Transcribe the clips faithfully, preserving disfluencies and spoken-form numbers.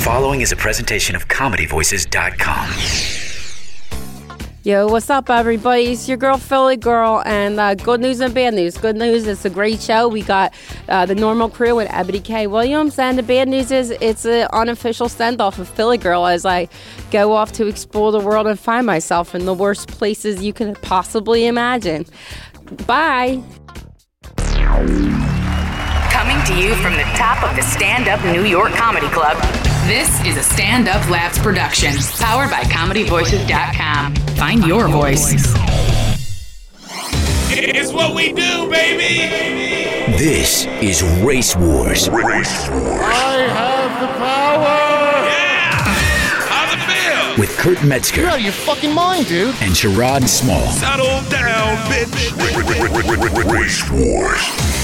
following is a presentation of comedy voices dot com. Yo, what's up, everybody? It's your girl, Philly Girl, and uh, good news and bad news. Good news, it's a great show. We got uh, the normal crew with Ebony K. Williams, and the bad news is it's an unofficial send-off of Philly Girl as I go off to explore the world and find myself in the worst places you could possibly imagine. Bye. Coming to you from the top of the Stand Up New York Comedy Club, this is a Stand Up Labs production, powered by comedy voices dot com. Find your voice. It's what we do, baby! This is Race Wars. Race Wars. I have the power! Yeah! How's it feel? With Kurt Metzger. You're out of your fucking mind, dude. And Sherrod Small. Settle down, bitch! Race Wars.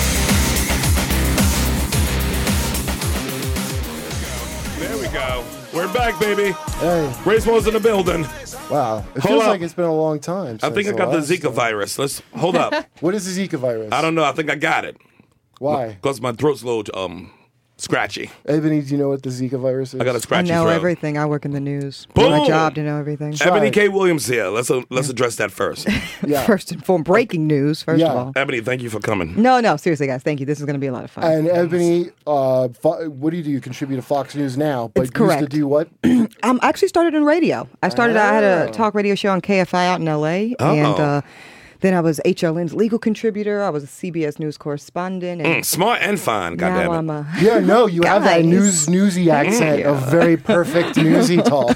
Go. We're back, baby. Hey. Race Wars in the building. Wow. It Hold feels up. like it's been a long time. I think I got the Zika time. virus. Let's hold up. What is the Zika virus? I don't know. I think I got it. Why? Because my throat's a little um scratchy. Ebony, do you know what the Zika virus is? I got a I scratchy know throat. everything. I work in the news. Boom! My job to know everything. Ebony K. Williams here. Let's uh, let's address that first. Yeah. First and foremost, breaking news, first Yeah. of all. Ebony, thank you for coming. No, no, seriously, guys. Thank you. This is going to be a lot of fun. And Ebony, uh, Fo- what do you do? You contribute to Fox News now, but It's you used to correct. do what? Um, I actually started in radio. I started, I had Oh. a talk radio show on K F I out in L A. Oh. And uh, then I was H L N's legal contributor. I was a C B S News correspondent. And Mm, smart and fine, now goddammit. I'm a... Yeah, no, you have that Guys. news newsy accent of very perfect newsy talk.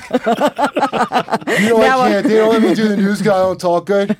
You know, Now, I uh, can't. They don't let me do the news guy. I don't talk good.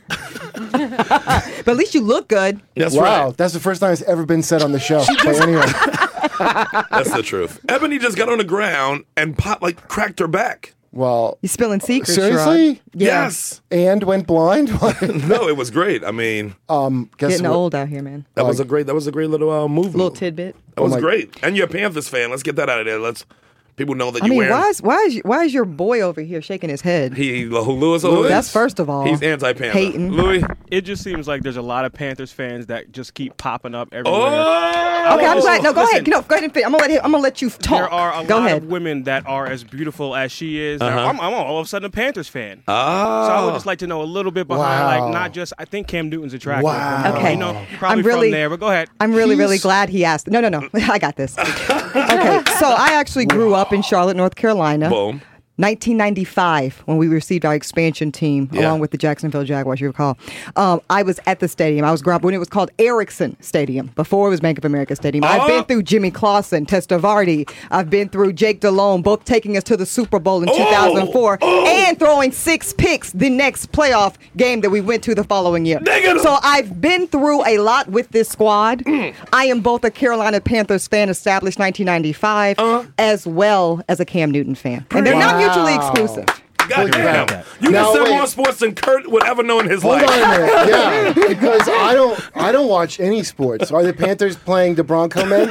But at least you look good. That's Wow, right. that's the first time it's ever been said on the show. But anyway, That's the truth. Ebony just got on the ground and popped, like, cracked her back. well, You're spilling secrets, seriously? Sherrod. Yeah. Yes. And went blind. No, it was great. I mean, um, guess Getting what? old out here, man. that was a great. That was a great little uh, movement. Little tidbit. That was Oh my- great. And you're a Panthers fan. Let's get that out of there. Let's people know that I you're mean, wearing. why is, why, is, why is your boy over here shaking his head? He who Lewis Owens? That's first of all. He's anti-Panther. Hating. Louis. It just seems like there's a lot of Panthers fans that just keep popping up everywhere. Oh. Okay, I'm glad. No, go Listen, ahead. No, go ahead and fit. I'm gonna let him, I'm gonna let you talk. There are a go lot ahead. of women that are as beautiful as she is. that Uh-huh. I'm, I'm all of a sudden a Panthers fan. Oh. So I would just like to know a little bit behind, Wow. like, not just, I think Cam Newton's attractive. Wow. but, Okay. You know, probably I'm really- from there, but go ahead. I'm really, really He's- glad he asked. No, no, no. I got this. Okay, so I actually grew up in Charlotte, North Carolina. Boom. nineteen ninety-five, when we received our expansion team, Yeah. along with the Jacksonville Jaguars, you recall. Um, I was at the stadium. I was growing up when it was called Ericsson Stadium, before it was Bank of America Stadium. I've Oh. been through Jimmy Clausen, Testaverde. I've been through Jake Delhomme, both taking us to the Super Bowl in Oh. two thousand four, and throwing six picks the next playoff game that we went to the following year. Negative. So I've been through a lot with this squad. I am both a Carolina Panthers fan, established nineteen ninety-five, Uh-huh. as well as a Cam Newton fan. And they're not Wow. mutually exclusive. God Look at damn. that. You Now, can say wait. more sports than Kurt would ever know in his Hold life. on a minute. Yeah, because I don't. I don't watch any sports. Are the Panthers playing the Bronco men?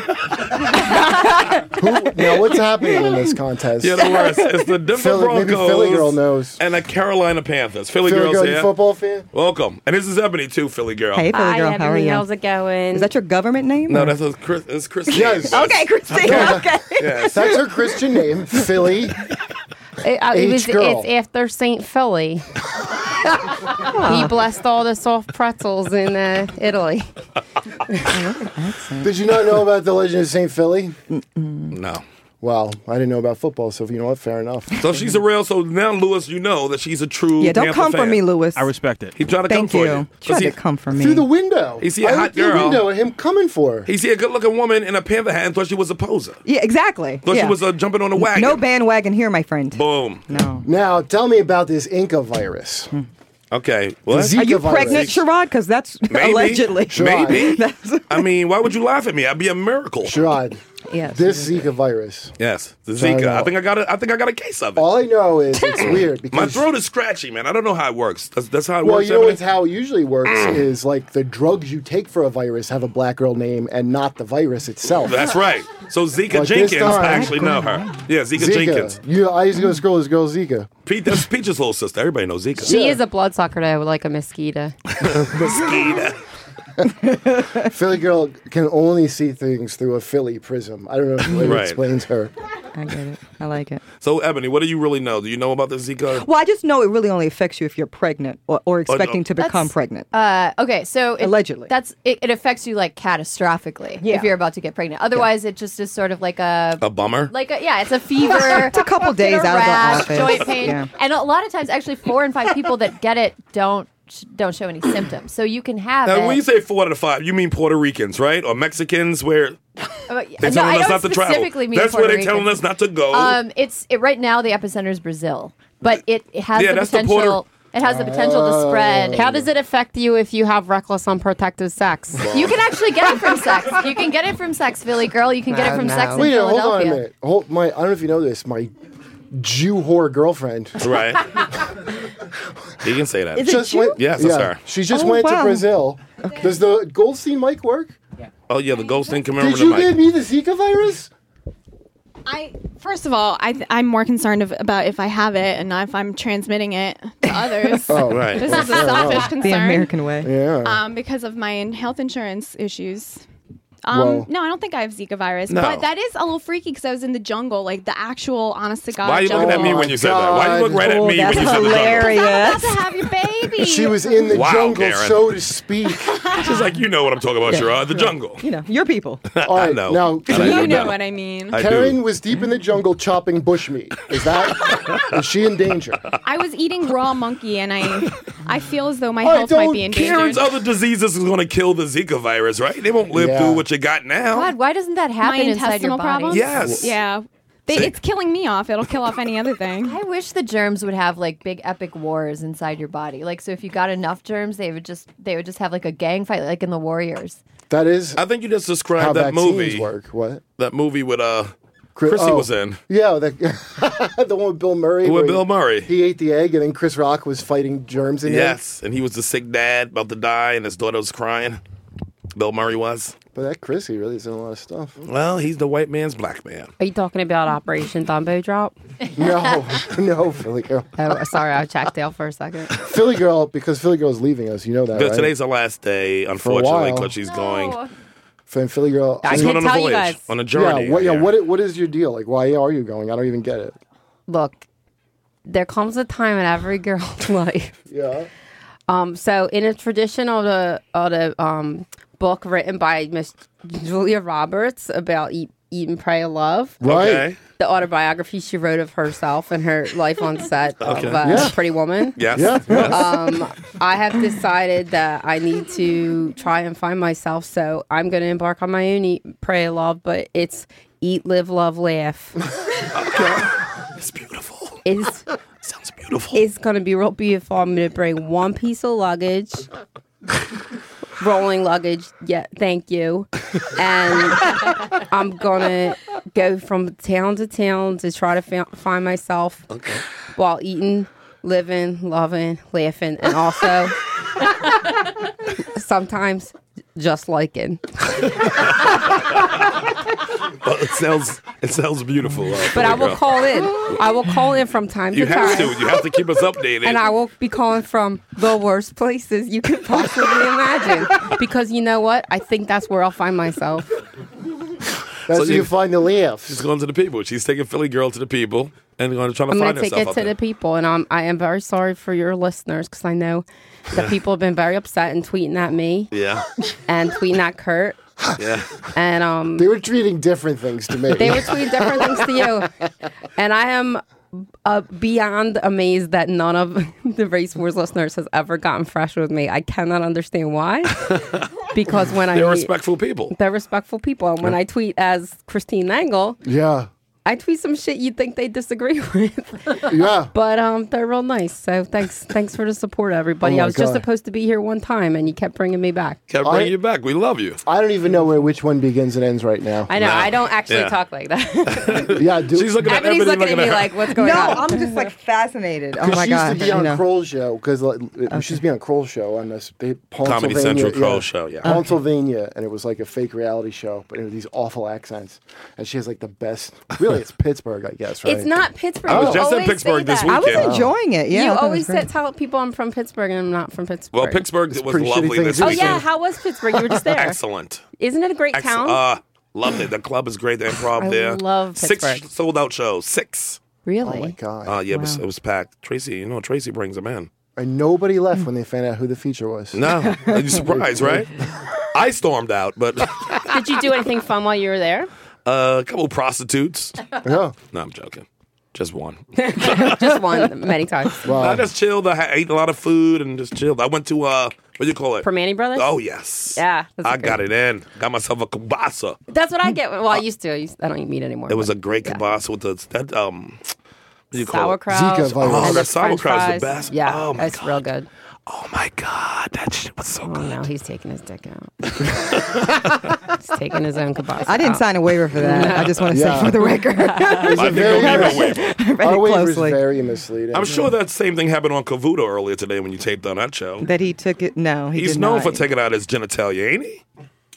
Who, now, what's happening in this contest? Yeah, the worst. It's the Denver Philly- Broncos. maybe Philly girl knows. And the Carolina Panthers. Philly, Philly girls girl, here. you football fan? Welcome. And this is Ebony too, Philly girl. Hey, Philly Hi, girl, how are Ebony. you? How's it going? Is that your government name? No, or- that's a Chris. It's Christine. Yes. Okay, Christine. Okay. Yes. That's her Christian name, Philly. It, uh, it was, H-girl. it's after Saint Philly. He blessed all the soft pretzels in uh, Italy. Did you not know about the legend of Saint Philly? No. Well, I didn't know about football, so you know what? Fair enough. So she's a real. So now, Lewis, you know that she's a true. Yeah, don't Panther come for fan. me, Lewis. I respect it. He tried to come Thank for you. you. Try he, to come for me. Through the window. He see a I hot looked through the girl. window at him coming for her. he see a good-looking woman in a Panther hat and thought she was a poser. Yeah, exactly. Thought yeah. she was uh, jumping on a wagon. No bandwagon here, my friend. Boom. No. Now, tell me about this Inca virus. Okay. What? Zika Are you virus. pregnant, Sherrod? Because that's Maybe. allegedly. Sherrod. Maybe. That's- I mean, why would you laugh at me? I'd be a miracle. Sherrod, Yes. this Zika virus. Yes, the Sorry, Zika. no. I think I got it. I think I got a case of it. All I know is it's weird because My throat is scratchy, man. I don't know how it works. That's, that's how it Well, works. you know Ebony? what's how it usually works is like the drugs you take for a virus have a black girl name and not the virus itself. That's right. So Zika Like this Jenkins, time- I actually know her. Yeah, Zika, Jenkins. You, I used to go to school with this girl Zika. Pete, that's Peach's little sister. Everybody knows Zika. She Yeah. is a bloodsucker, though, like a mosquito. Mosquito. Philly girl can only see things through a Philly prism. I don't know if it Right. explains her. I get it. I like it. So, Ebony, what do you really know? Do you know about the Zika? Well, I just know it really only affects you if you're pregnant or, or expecting no. to become That's- pregnant. Uh, okay, so it, Allegedly. that's it, it affects you like catastrophically Yeah. if you're about to get pregnant. Otherwise, it just is sort of like a A bummer? like a, yeah, it's a fever. It's a couple days a out of the rash, office. joint pain, Yeah. and a lot of times, actually, four and five people that get it don't don't show any symptoms. So you can have Now, it. when you say four out of five, you mean Puerto Ricans, right? Or Mexicans where Uh, they're no, telling I us don't not to travel. specifically mean That's Puerto where they're telling Ricans. us not to go. Um, it's it, right now the epicenter is Brazil, but it, it has Yeah, the that's the potential. Puerto- it has the potential to spread. How does it affect you if you have reckless, unprotected sex? You can actually get it from sex. You can get it from sex, Philly girl. You can get it from No, sex no. in Wait, hold on a Philadelphia. minute. Hold my. I don't know if you know this. My Jew whore girlfriend right. You can say that. Is it just Jew? went. Yes, that's her. She just Oh, went to wow. Brazil. Does the Goldstein mic work? Oh, yeah, the ghost didn't come over Did the you mic. give me the Zika virus? I first of all, I th- I'm more concerned of, about if I have it and not if I'm transmitting it to others. Oh, Right. This is a selfish concern. The American way. Yeah. Um, because of my in- health insurance issues. Um, Well- no, I don't think I have Zika virus, No. but that is a little freaky because I was in the jungle, like the actual, honest to God. Why are you looking at jungle. me when you said that? Why you look right at Oh, me when that's you said the jungle? hilarious. I'm about to have your baby. She was in the Wow, jungle, Karen. so to speak. She's like, you know what I'm talking about, Sherrod. The jungle. You know, your people. All right, I know. now And I You do know know. what I mean. I do. Karen was deep in the jungle chopping bushmeat. Is that? Is she in danger? I was eating raw monkey, and I, I feel as though my All right, health might don't be Karen's endangered. other diseases is going to kill the Zika virus, right? They won't live Yeah. through what you got now. God, why doesn't that happen My inside your intestinal body? problems. Yes. Yeah, they, See? it's killing me off. It'll kill off any other thing. I wish the germs would have like big epic wars inside your body. Like so, if you got enough germs, they would just they would just have like a gang fight, like in the Warriors. That is I think you just described how that vaccines movie. work. What? That movie with uh, Chris- Chrissy oh. was in. Yeah, the, the one with Bill Murray. With where Bill he- Murray. He ate the egg, and then Chris Rock was fighting germs in him. Yes, and he was the sick dad about to die, and his daughter was crying. Bill Murray was. But that Chrissy really is in a lot of stuff. Well, he's the white man's black man. Are you talking about Operation Dumbo Drop? No, no, Philly girl. Oh, sorry, I checked out for a second. Philly girl, because Philly girl's leaving us. You know that, Because right? today's the last day, unfortunately, while. because she's going. F- Philly girl. I She's can going on a tell you voyage, guys. on a journey. Yeah, what, yeah. yeah. What? What is your deal? Like, why are you going? I don't even get it. Look, there comes a time in every girl's life. Yeah. Um, so in a tradition of the of the um book written by Miss Julia Roberts about Eat, Eat and Pray Love, Right. Okay. the autobiography she wrote of herself and her life on set Okay. of uh, Yeah. Pretty Woman. Yes. Yeah. Yes. Um, I have decided that I need to try and find myself, so I'm going to embark on my own Eat, Pray, Love, but it's Eat, Live, Love, Laugh. It's beautiful. It's Sounds beautiful. it's going to be real beautiful. I'm going to bring one piece of luggage, rolling luggage. Yeah, thank you. And I'm going to go from town to town to try to fa- find myself Okay. while eating, living, loving, laughing, and also sometimes just liking. Well, it sounds it sounds beautiful. Uh, But I Philly will girl. call in. I will call in from time You to have time. to. You have to keep us updated. And I will be calling from the worst places you could possibly imagine. Because you know what? I think that's where I'll find myself. That's So where you- you find the laughs. She's going to the people. She's taking Philly girl to the people and going to try to I'm find going to take herself it out to there. the people. And I'm, I am very sorry for your listeners because I know that people have been very upset and tweeting at me Yeah. and tweeting at Kurt. Yeah. And um, They were treating different things to me. they were tweeting different things to you. And I am uh, beyond amazed that none of the Race Wars listeners has ever gotten fresh with me. I cannot understand why. Because when I They're meet- respectful people. they're respectful people. And when I tweet as Christine Nangle, Yeah. I tweet some shit you'd think they disagree with. Yeah. But um, they're real nice. So thanks, thanks for the support, everybody. Oh my I was just God. supposed to be here one time, and you kept bringing me back. Kept I- bringing you back. We love you. I don't even know where which one begins and ends right now. I know. No. I don't actually Yeah. talk like that. Yeah, dude. She's looking at Everybody's everything looking at me her. like, "What's going No, on?" I'm just like fascinated. Oh Because my she used gosh. to be you on know. Kroll's show because like, she used to be on Kroll's show on this they, Comedy Pennsylvania- Central Kroll yeah, show, yeah. Pennsylvania, and it was like a fake reality show, but it was these awful accents, and she has like the best. Really, it's Pittsburgh, I guess, right? It's not Pittsburgh. I was You just in always Pittsburgh say this that. I was weekend. enjoying it. Yeah, I you thought it always was great. said, tell people I'm from Pittsburgh, and I'm not from Pittsburgh. Well, Pittsburgh was pretty shitty lovely thing this to Oh do. weekend. yeah, how was Pittsburgh? You were just there. Excellent. Isn't it a great Excellent. town? Uh, Loved it. The club is great. The improv I there. love Six Pittsburgh. sold out shows. Six. Really? Oh my god! Uh, yeah, it, was, Wow. it was packed. Tracy, you know, Tracy brings them in. And nobody left when they found out who the feature was. No, you're surprised, right? I stormed out, but Did you do anything fun while you were there? uh, a couple prostitutes. Yeah. No, I'm joking. Just one. Just one, many times. Wow. I just chilled. I ha- ate a lot of food and just chilled. I went to uh, what do you call it? Permane Brothers? Oh yes. Yeah, that's I a got good- it in. Got myself a kielbasa. That's what I get. Well, I used to. I, used, I don't eat meat anymore. It was a but- great yeah. kielbasa with the that um. What do you call Sauerkraut. Zika virus. Oh, and that the French sauerkraut is the fries. best. Yeah, Oh, my it's real good. it? Oh my god, that shit was so Oh, good. no, he's taking his dick out. He's taking his own kielbasa I didn't out. sign a waiver for that. I just want to Yeah. say for the record. It's I a think very, I'll leave a waiver. Very our waiver is closely. very misleading. I'm sure that same thing happened on Cavuto earlier today when you taped on that show. That he took it. No, he He's did known not. for taking out his genitalia, ain't he?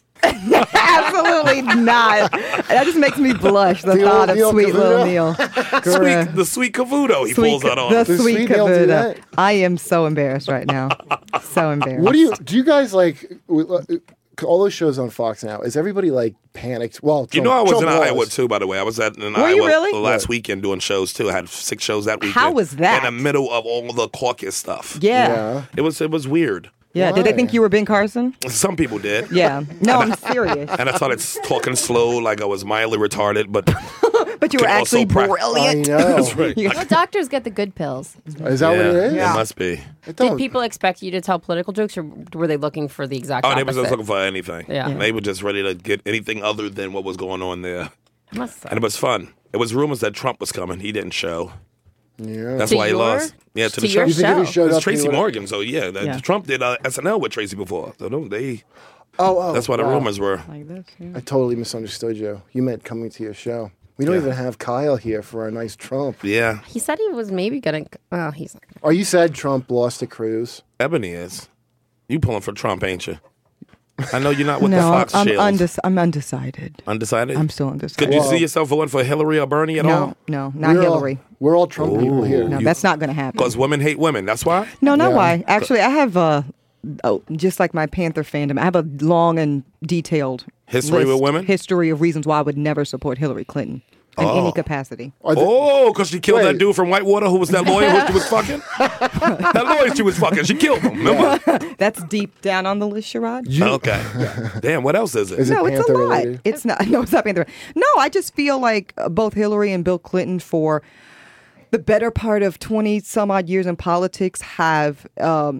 Absolutely not. That just makes me blush. The, The thought old of Neil sweet little Cavuto? Neil. Sweet, Correct. the sweet Cavuto he Sweet pulls that on. The Does sweet Sweet Neil do Cavuto. that? I am so embarrassed right now. So embarrassed. What do you do? You guys like w- uh, all those shows on Fox now? Is everybody like panicked? Well, You Trump- know, I was Trump in Iowa too. By the way, I was at in Were you Iowa really? last Yeah. weekend doing shows too. I had six shows that weekend. How was that? In the middle of all the caucus stuff. Yeah. Yeah. It was it was weird. Yeah. Did they Why? think you were Ben Carson? Some people did. Yeah. No, I'm serious. And I started talking slow, like I was mildly retarded, but But you were also actually prac- I brilliant. know. that's right. You- Well, doctors get the good pills. Is that what it is? It must be. It Did don't- people expect you to tell political jokes, or were they looking for the exact Oh, they opposite? was just looking for anything. Yeah. Yeah. They were just ready to get anything other than what was going on there. Must suck. And it was fun. It was rumors that Trump was coming. He didn't show. Yeah. That's To why he your- lost. Yeah, to, to the your show. You think if he show. showed It's up, he Tracy would've- Morgan. So yeah, that, Yeah. Trump did uh, S N L with Tracy before. So don't they? Oh, oh. That's why the wow. rumors were. Like this, yeah. I totally misunderstood you. You meant coming to your show. We don't Yeah. even have Kyle here for our nice Trump. Yeah, He said he was maybe gonna. Well, he's not. Are you sad Trump lost to Cruz? Ebony is. You pulling for Trump, ain't you? I know you're not with the No, Fox I'm, shield. undec- I'm undecided. Undecided? I'm still Could undecided. you Well- see yourself voting for Hillary or Bernie at No, all? no, not we're Hillary. All, we're all Trump people here. No, you- that's not going to happen. Because women hate women. That's why? No, not Yeah. why. Actually, I have uh, oh, just like my Panther fandom. I have a long and detailed History list- with women? History of reasons why I would never support Hillary Clinton in Oh. any capacity. Are the- Oh, because she killed that Wait. dude from Whitewater who was that lawyer who she was fucking? That lawyer she was fucking. She killed him. Remember? That's deep down on the list, Sherrod. Okay. Damn, what else is it? Is it No, it's a Panther lot. related? It's not. No, it's not Panther. No, I just feel like uh, both Hillary and Bill Clinton, for the better part of twenty some odd years in politics, have um,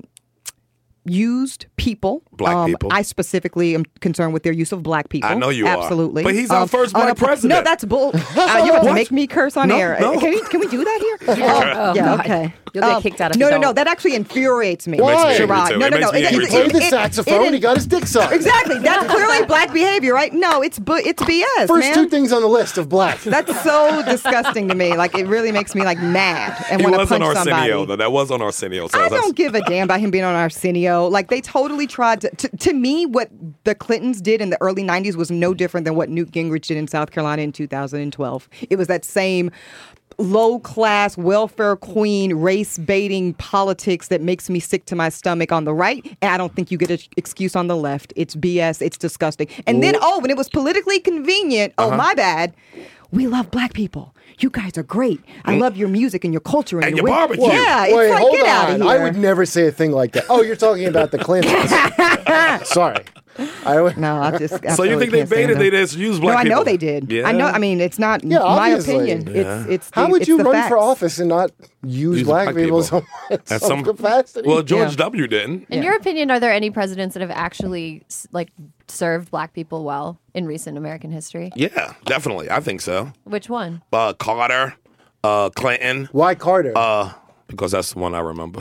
used people. Black Um, people. I specifically am concerned with their use of black people. I know you are. Absolutely. But he's our first black unap- president. No, that's bull. Uh, you're going to make me curse on No, air. no. Can, we, can we do that here? Oh, yeah, God. okay. You'll get Um, kicked out if No, you no, no. don't. That actually infuriates me. Why? It makes me Sherrod. angry, too. No, It no, makes no. me It- angry, it- too. Played the it- saxophone. it- he got his dick sucked. Exactly. That's clearly black behavior, right? No, it's bu- it's B S, First man. two things on the list of black. That's so disgusting to me. Like, it really makes me like mad and He want to was on punch somebody. Arsenio, though. That was on Arsenio. So I that's- don't give a damn about him being on Arsenio. Like, they totally tried to, to. To me, what the Clintons did in the early nineties was no different than what Newt Gingrich did in South Carolina in two thousand twelve. It was that same low-class welfare queen race baiting politics that makes me sick to my stomach on the right, and I don't think you get an excuse on the left. It's B S. It's disgusting. And then, oh, when it was politically convenient, oh, Uh-huh. my bad, we love black people. You guys are great. I love your music and your culture and, And your your way- barbecue. Yeah, it's Wait, like, hold get out on. of here. I would never say a thing like that. Oh, you're talking about the Clintons. Sorry. I would. No, I just. So you absolutely think they can't stand baited? them. They just used black No, I people? know they did. Yeah. I know. I mean, it's not Yeah, my obviously. opinion. Yeah. It's it's. How the, would it's you the run facts. for office and not use Use black, black people people. in At some some- capacity? Well, George Yeah. W. didn't. In your opinion, are there any presidents that have actually s- like served black people well in recent American history? Yeah, definitely. I think so. Which one? Uh, Carter, uh, Clinton, Why Carter? uh, because that's the one I remember.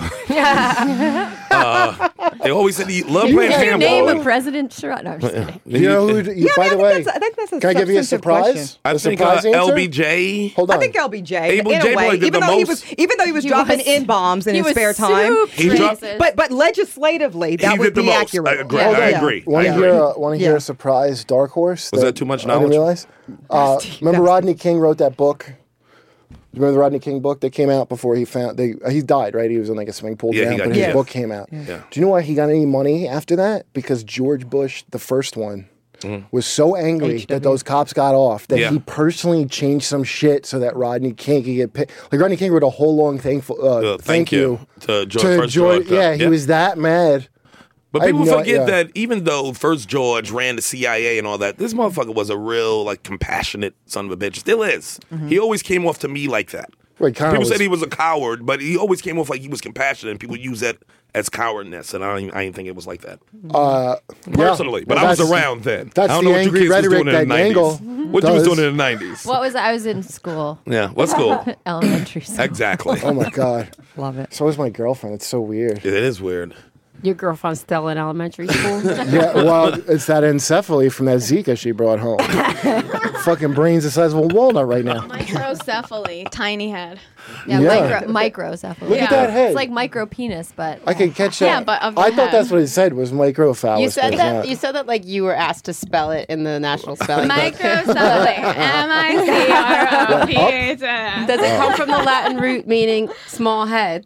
uh, they always said he loved playing had Can you name handball. a president? Sure. No, I'm just kidding. Do you know who? You, Yeah, by I the think way, that's, I think that's a can I give you a substantive surprise? question. I A think surprise uh, answer? L B J. Hold on. I think L B J, Abel in J a way, probably did even the though he most- was, even though he was He dropping was- in bombs in he his was spare time, soup He dropped- traces. but but legislatively, that He would did the be most. accurate. I agree. Yeah. I Yeah. agree. Want I to agree. hear? Want to hear Yeah. a surprise dark horse? Was that too much I didn't knowledge? realize. Uh, remember, Rodney King wrote that book. You remember the Rodney King book that came out before he found they he died, right? He was in like a swimming pool Yeah, he jam, got but his killed. book came out. Yeah. Do you know why he got any money after that? Because George Bush, the first one, Mm. was so angry H W. that those cops got off that Yeah. he personally changed some shit so that Rodney King could get picked. Like Rodney King wrote a whole long thankful uh, Uh, thank, thank you to George, to first George. George. Yeah, he was that mad. But I have people no- forget yeah. that even though First George ran the C I A and all that, this motherfucker was a real, like, compassionate son of a bitch. Still is. He always came off to me like that. Well, he kinda People was- said he was a coward, but he always came off like he was compassionate, and people use that as cowardness, and I don't, even- I didn't think it was like that. Uh, Personally, yeah. but Well, I was that's- around then. That's I don't the know what you angry kids was rhetoric doing in the that nineties. Nangle What you was does. doing in the nineties? What was I was in school, Yeah, what school? elementary school. Exactly. Oh my god, Love it. so is my girlfriend. It's so weird. It is weird. Your girlfriend's still in elementary school. Yeah, well, it's that encephaly from that Zika she brought home. Fucking brains the size of a walnut right now. Microcephaly, tiny head. Yeah, Yeah. micro microcephaly. Look at that head. It's like micro penis, but I can catch that. Yeah, but of the I thought head. that's what it said was microphallus. You said but it's that. not. You said that like you were asked to spell it in the national spelling book. Microcephaly. M I C R O P H S. Does it come from the Latin root meaning small head?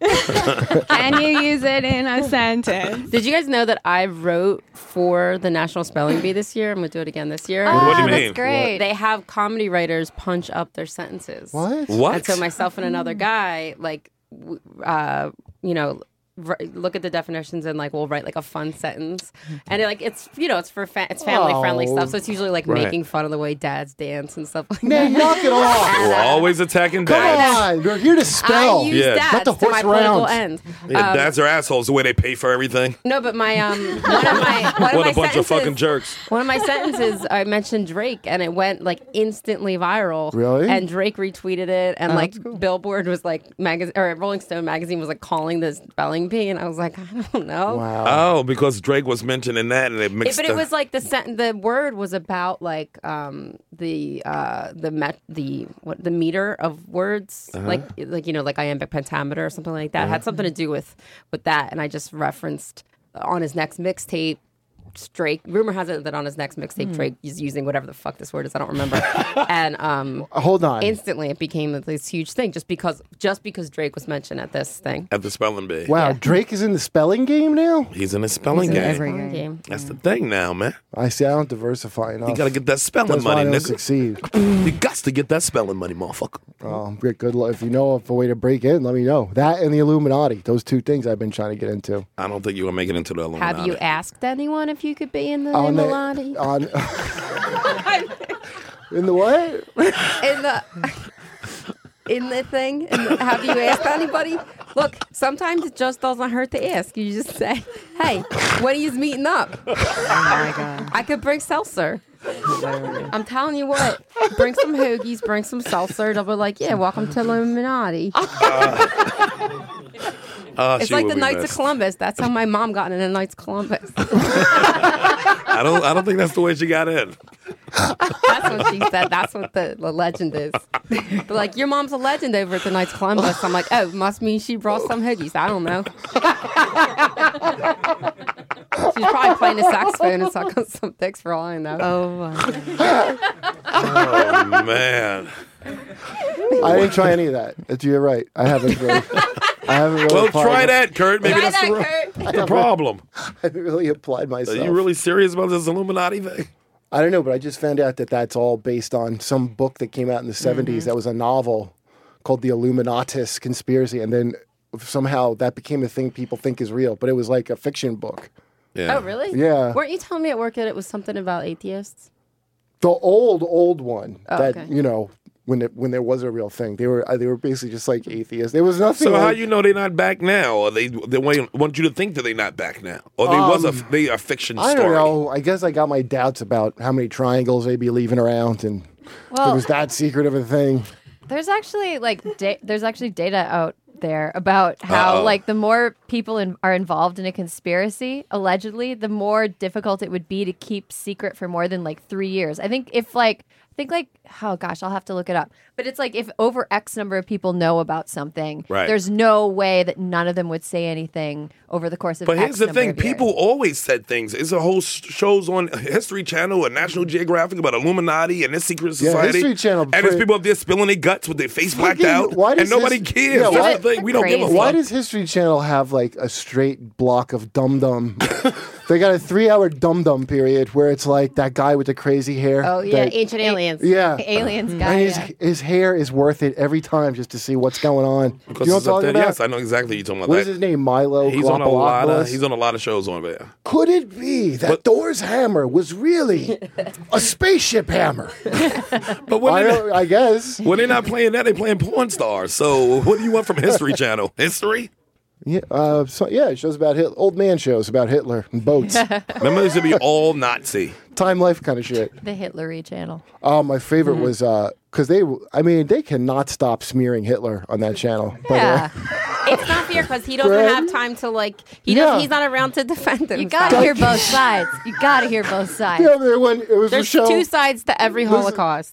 Can you use it in a sentence? Did you guys know that I wrote for the National Spelling Bee this year? I'm gonna do it again this year. oh, What do you that's mean? great. They have comedy writers punch up their sentences. What? What? And so myself and another guy, like, w- uh, you know, r- look at the definitions and like we'll write like a fun sentence, and it, like it's you know it's for fa- it's family friendly Oh. stuff. So it's usually like Right. making fun of the way dads dance and stuff like Man, that. knock it off. We're always attacking Come dads. on, we're here to spell. I use Yeah. dads Not to to my horse political around. end. Yeah, Um, dads are assholes the way they pay for everything. No, but my um one of my one What of my a bunch of sentences, fucking jerks. One of my sentences, I mentioned Drake, and it went like instantly viral. Really? And Drake retweeted it, and Oh, like that's cool. Billboard was like magazine or Rolling Stone magazine was like calling this spelling bee, and I was like, I don't know. Wow. Oh, because Drake was mentioning that, and it It- mixed. but the- it was like the sent- the word was about like um the uh the met the what the meter of words Uh-huh. like like you know like iambic pentameter or something like that. It had something to do with with that, and I just referenced on his next mixtape. Drake. Rumor has it that on his next mixtape, Drake is using whatever the fuck this word is. I don't remember. and um, Hold on. instantly, it became this huge thing just because just because Drake was mentioned at this thing. at the spelling bee. Wow, Drake is in the spelling game now? He's in a spelling He's in game. every Spelling game. game. That's the thing now, man. I see. I don't diversify enough. You gotta get that spelling That's why money, I don't nigga. succeed. You got to get that spelling money, motherfucker. Oh, good, good luck. If you know of a way to break in, let me know. That and the Illuminati. Those two things I've been trying to get into. I don't think you're gonna make it into the Illuminati. Have you asked anyone if you could be in the On the- Illuminati? On, in the what? in the in the thing? In the, have you asked anybody? Look, sometimes it just doesn't hurt to ask. You just say, "Hey, when are you meeting up?" Oh my god. I could bring seltzer. I'm telling you what. Bring some hoagies. Bring some seltzer. They'll be like, "Yeah, welcome to Illuminati." Uh, It's she like would the be Knights of missed. Columbus. That's how my mom got in the Knights of Columbus. I don't. I don't think that's the way she got in. That's what she said. That's what the, the legend is. They're like, your mom's a legend over at the Knights of Columbus. I'm like, oh, must mean she brought some hoagies. I don't know. She's probably playing the saxophone and sucking some dicks for all I know. Oh my god. Oh man. I didn't try any of that. That's- You're right. I haven't really. I haven't really Well, applied try my- that, Kurt. Maybe Try that's the, that, that's the problem. I haven't really applied Are myself. you really serious about this Illuminati thing? I don't know, but I just found out that that's all based on some book that came out in the seventies that was a novel called The Illuminatus Conspiracy. And then somehow that became a thing people think is real, but it was like a fiction book. Yeah. Oh, really? Yeah. Weren't you telling me at work that it was something about atheists? The old, old one Oh, that, okay. you know, when it, when there was a real thing, they were uh, they were basically just like atheists. There was nothing. So like, how you know they're not back now? Or they they want want you to think that they're not back now, or they was a Um, they a fiction I story. don't know. I guess I got my doubts about how many triangles they'd be leaving around, and it Well, was that secret of a thing. there's actually like da- there's actually data out there about how Uh-oh. like the more people in- are involved in a conspiracy, allegedly, the more difficult it would be to keep secret for more than like three years. I think if like I think like oh gosh, I'll have to look it up. But it's like if over X number of people know about something, Right. there's no way that none of them would say anything over the course of. But X here's the number thing: of years. people always said things. It's a whole sh- shows on History Channel and National Geographic about Illuminati and this secret Yeah, society. History Channel and there's pre- people up there spilling their guts with their face blacked Fucking- out, why and does nobody this- cares. yeah, That's why- the thing. We don't give a Crazy. fuck. Why does History Channel have like a straight block of dum dum They got a three-hour dum-dum period where it's like that guy with the crazy hair. Oh yeah, that- Ancient Aliens. Yeah. Aliens And guy. his, Yeah. his hair is worth it every time just to see what's going on. Do Because you know it's what up I'm talking there. about? Yes, I know exactly what you're talking about. What that. is his name? Milo He's on a lot of Glopolopoulos? he's on a lot of shows on there. Could it be that But- Thor's hammer was really a spaceship hammer? But when I, they're, don't, I guess. when they're not playing that, they're playing porn stars. So what do you want from History Channel? History? Yeah, uh, so, yeah, it shows about Hitler. Old man shows about Hitler and boats. Remember, this would be all Nazi. Time life kind of shit. The Hitlery channel. Oh, my favorite was because they, I mean, they cannot stop smearing Hitler on that channel. By the way. Yeah. It's not fair because he doesn't Fred? have time to like. He Yeah. does. He's not around to defend himself. You gotta hear both sides. You gotta hear both sides. Yeah, there when it was a There's show. two sides to every Holocaust.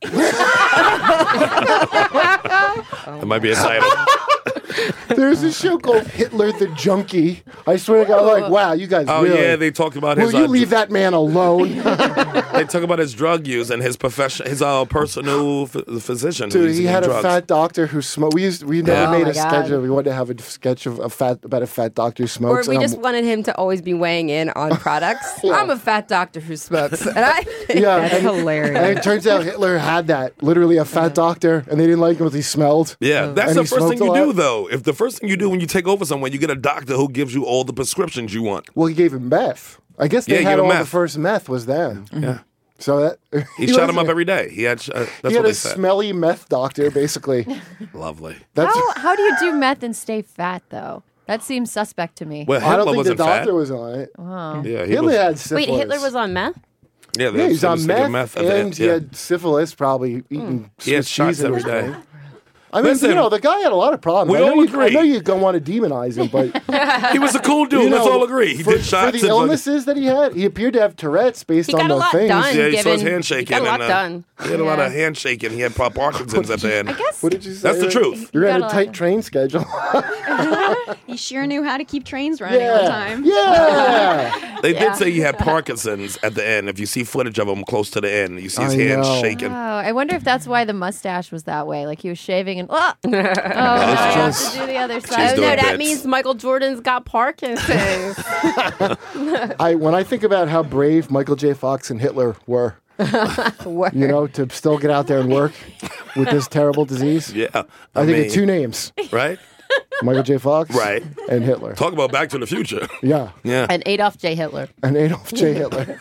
That might be a title. There's a show called Hitler the Junkie. I swear to God, I'm like, wow, you guys Oh really. yeah, they talked about Will his. you uh, leave that man alone? They talk about his drug use and his profession, his uh, personal f- physician. who Dude, used to he give had a drugs. fat doctor who smoked. We used, we never Yeah. made Oh a my God. sketch of. We wanted to have a sketch of a fat about a fat doctor who Or smokes. we and just I'm- wanted him to always be weighing in on products. I'm a fat doctor who smokes, and I. yeah, That's and, hilarious. and it turns out Hitler had that, literally a fat doctor, and they didn't like him because he smelled. Yeah, that's And the he first thing smoked you a do, lot. though. If the first thing you do when you take over someone, you get a doctor who gives you all the prescriptions you want. Well, he gave him meth. I guess they Yeah, he had gave him all the meth. first meth was them. Yeah, So that he, shot him was- up every day. He had. Uh, that's He had what a they said. smelly meth doctor, basically. Lovely. That's. How, how do you do meth and stay fat, though? That seems suspect to me. Well, I Hitler don't think the wasn't doctor fat. was on it. Wow. Yeah, he Hitler was. had syphilis. Wait, Hitler was on meth? Yeah, they Yeah, was- he's he on was taking meth, at the and end, he yeah. had syphilis, probably eating He had Swiss shots cheese and every day. everything. I mean, Listen, you know, the guy had a lot of problems. we I know all you, I agree. know you don't want to demonize him, but He was a cool dude. you know, Let's all agree. He for, did shots. for the and- illnesses that he had. He appeared to have Tourette's based He on got a the lot things. done. Yeah, he saw his given- handshaking. he got a lot and, uh, done. He had a lot Yeah. of handshaking. He had Pa- Parkinson's at the end. I guess What did you say? That's the truth. You're You at got a a tight lot. train schedule. He sure knew how to keep trains running on yeah, time. yeah. They Yeah. did say he had Parkinson's at the end. If you see footage of him close to the end, you see his I hands know. shaking. Oh, I wonder if that's why the mustache was that way. Like he was shaving and oh, oh now I have just- to do the other She's side. Oh doing no, that bits. means Michael Jordan's got Parkinson's. I when I think about how brave Michael J. Fox and Hitler were, you know, to still get out there and work with this terrible disease. Yeah, I, think mean, of two names: right? Michael J. Fox, Right. and Hitler. Talk about Back to the Future. Yeah, Yeah. and Adolf J. Hitler. and Adolf J. Hitler.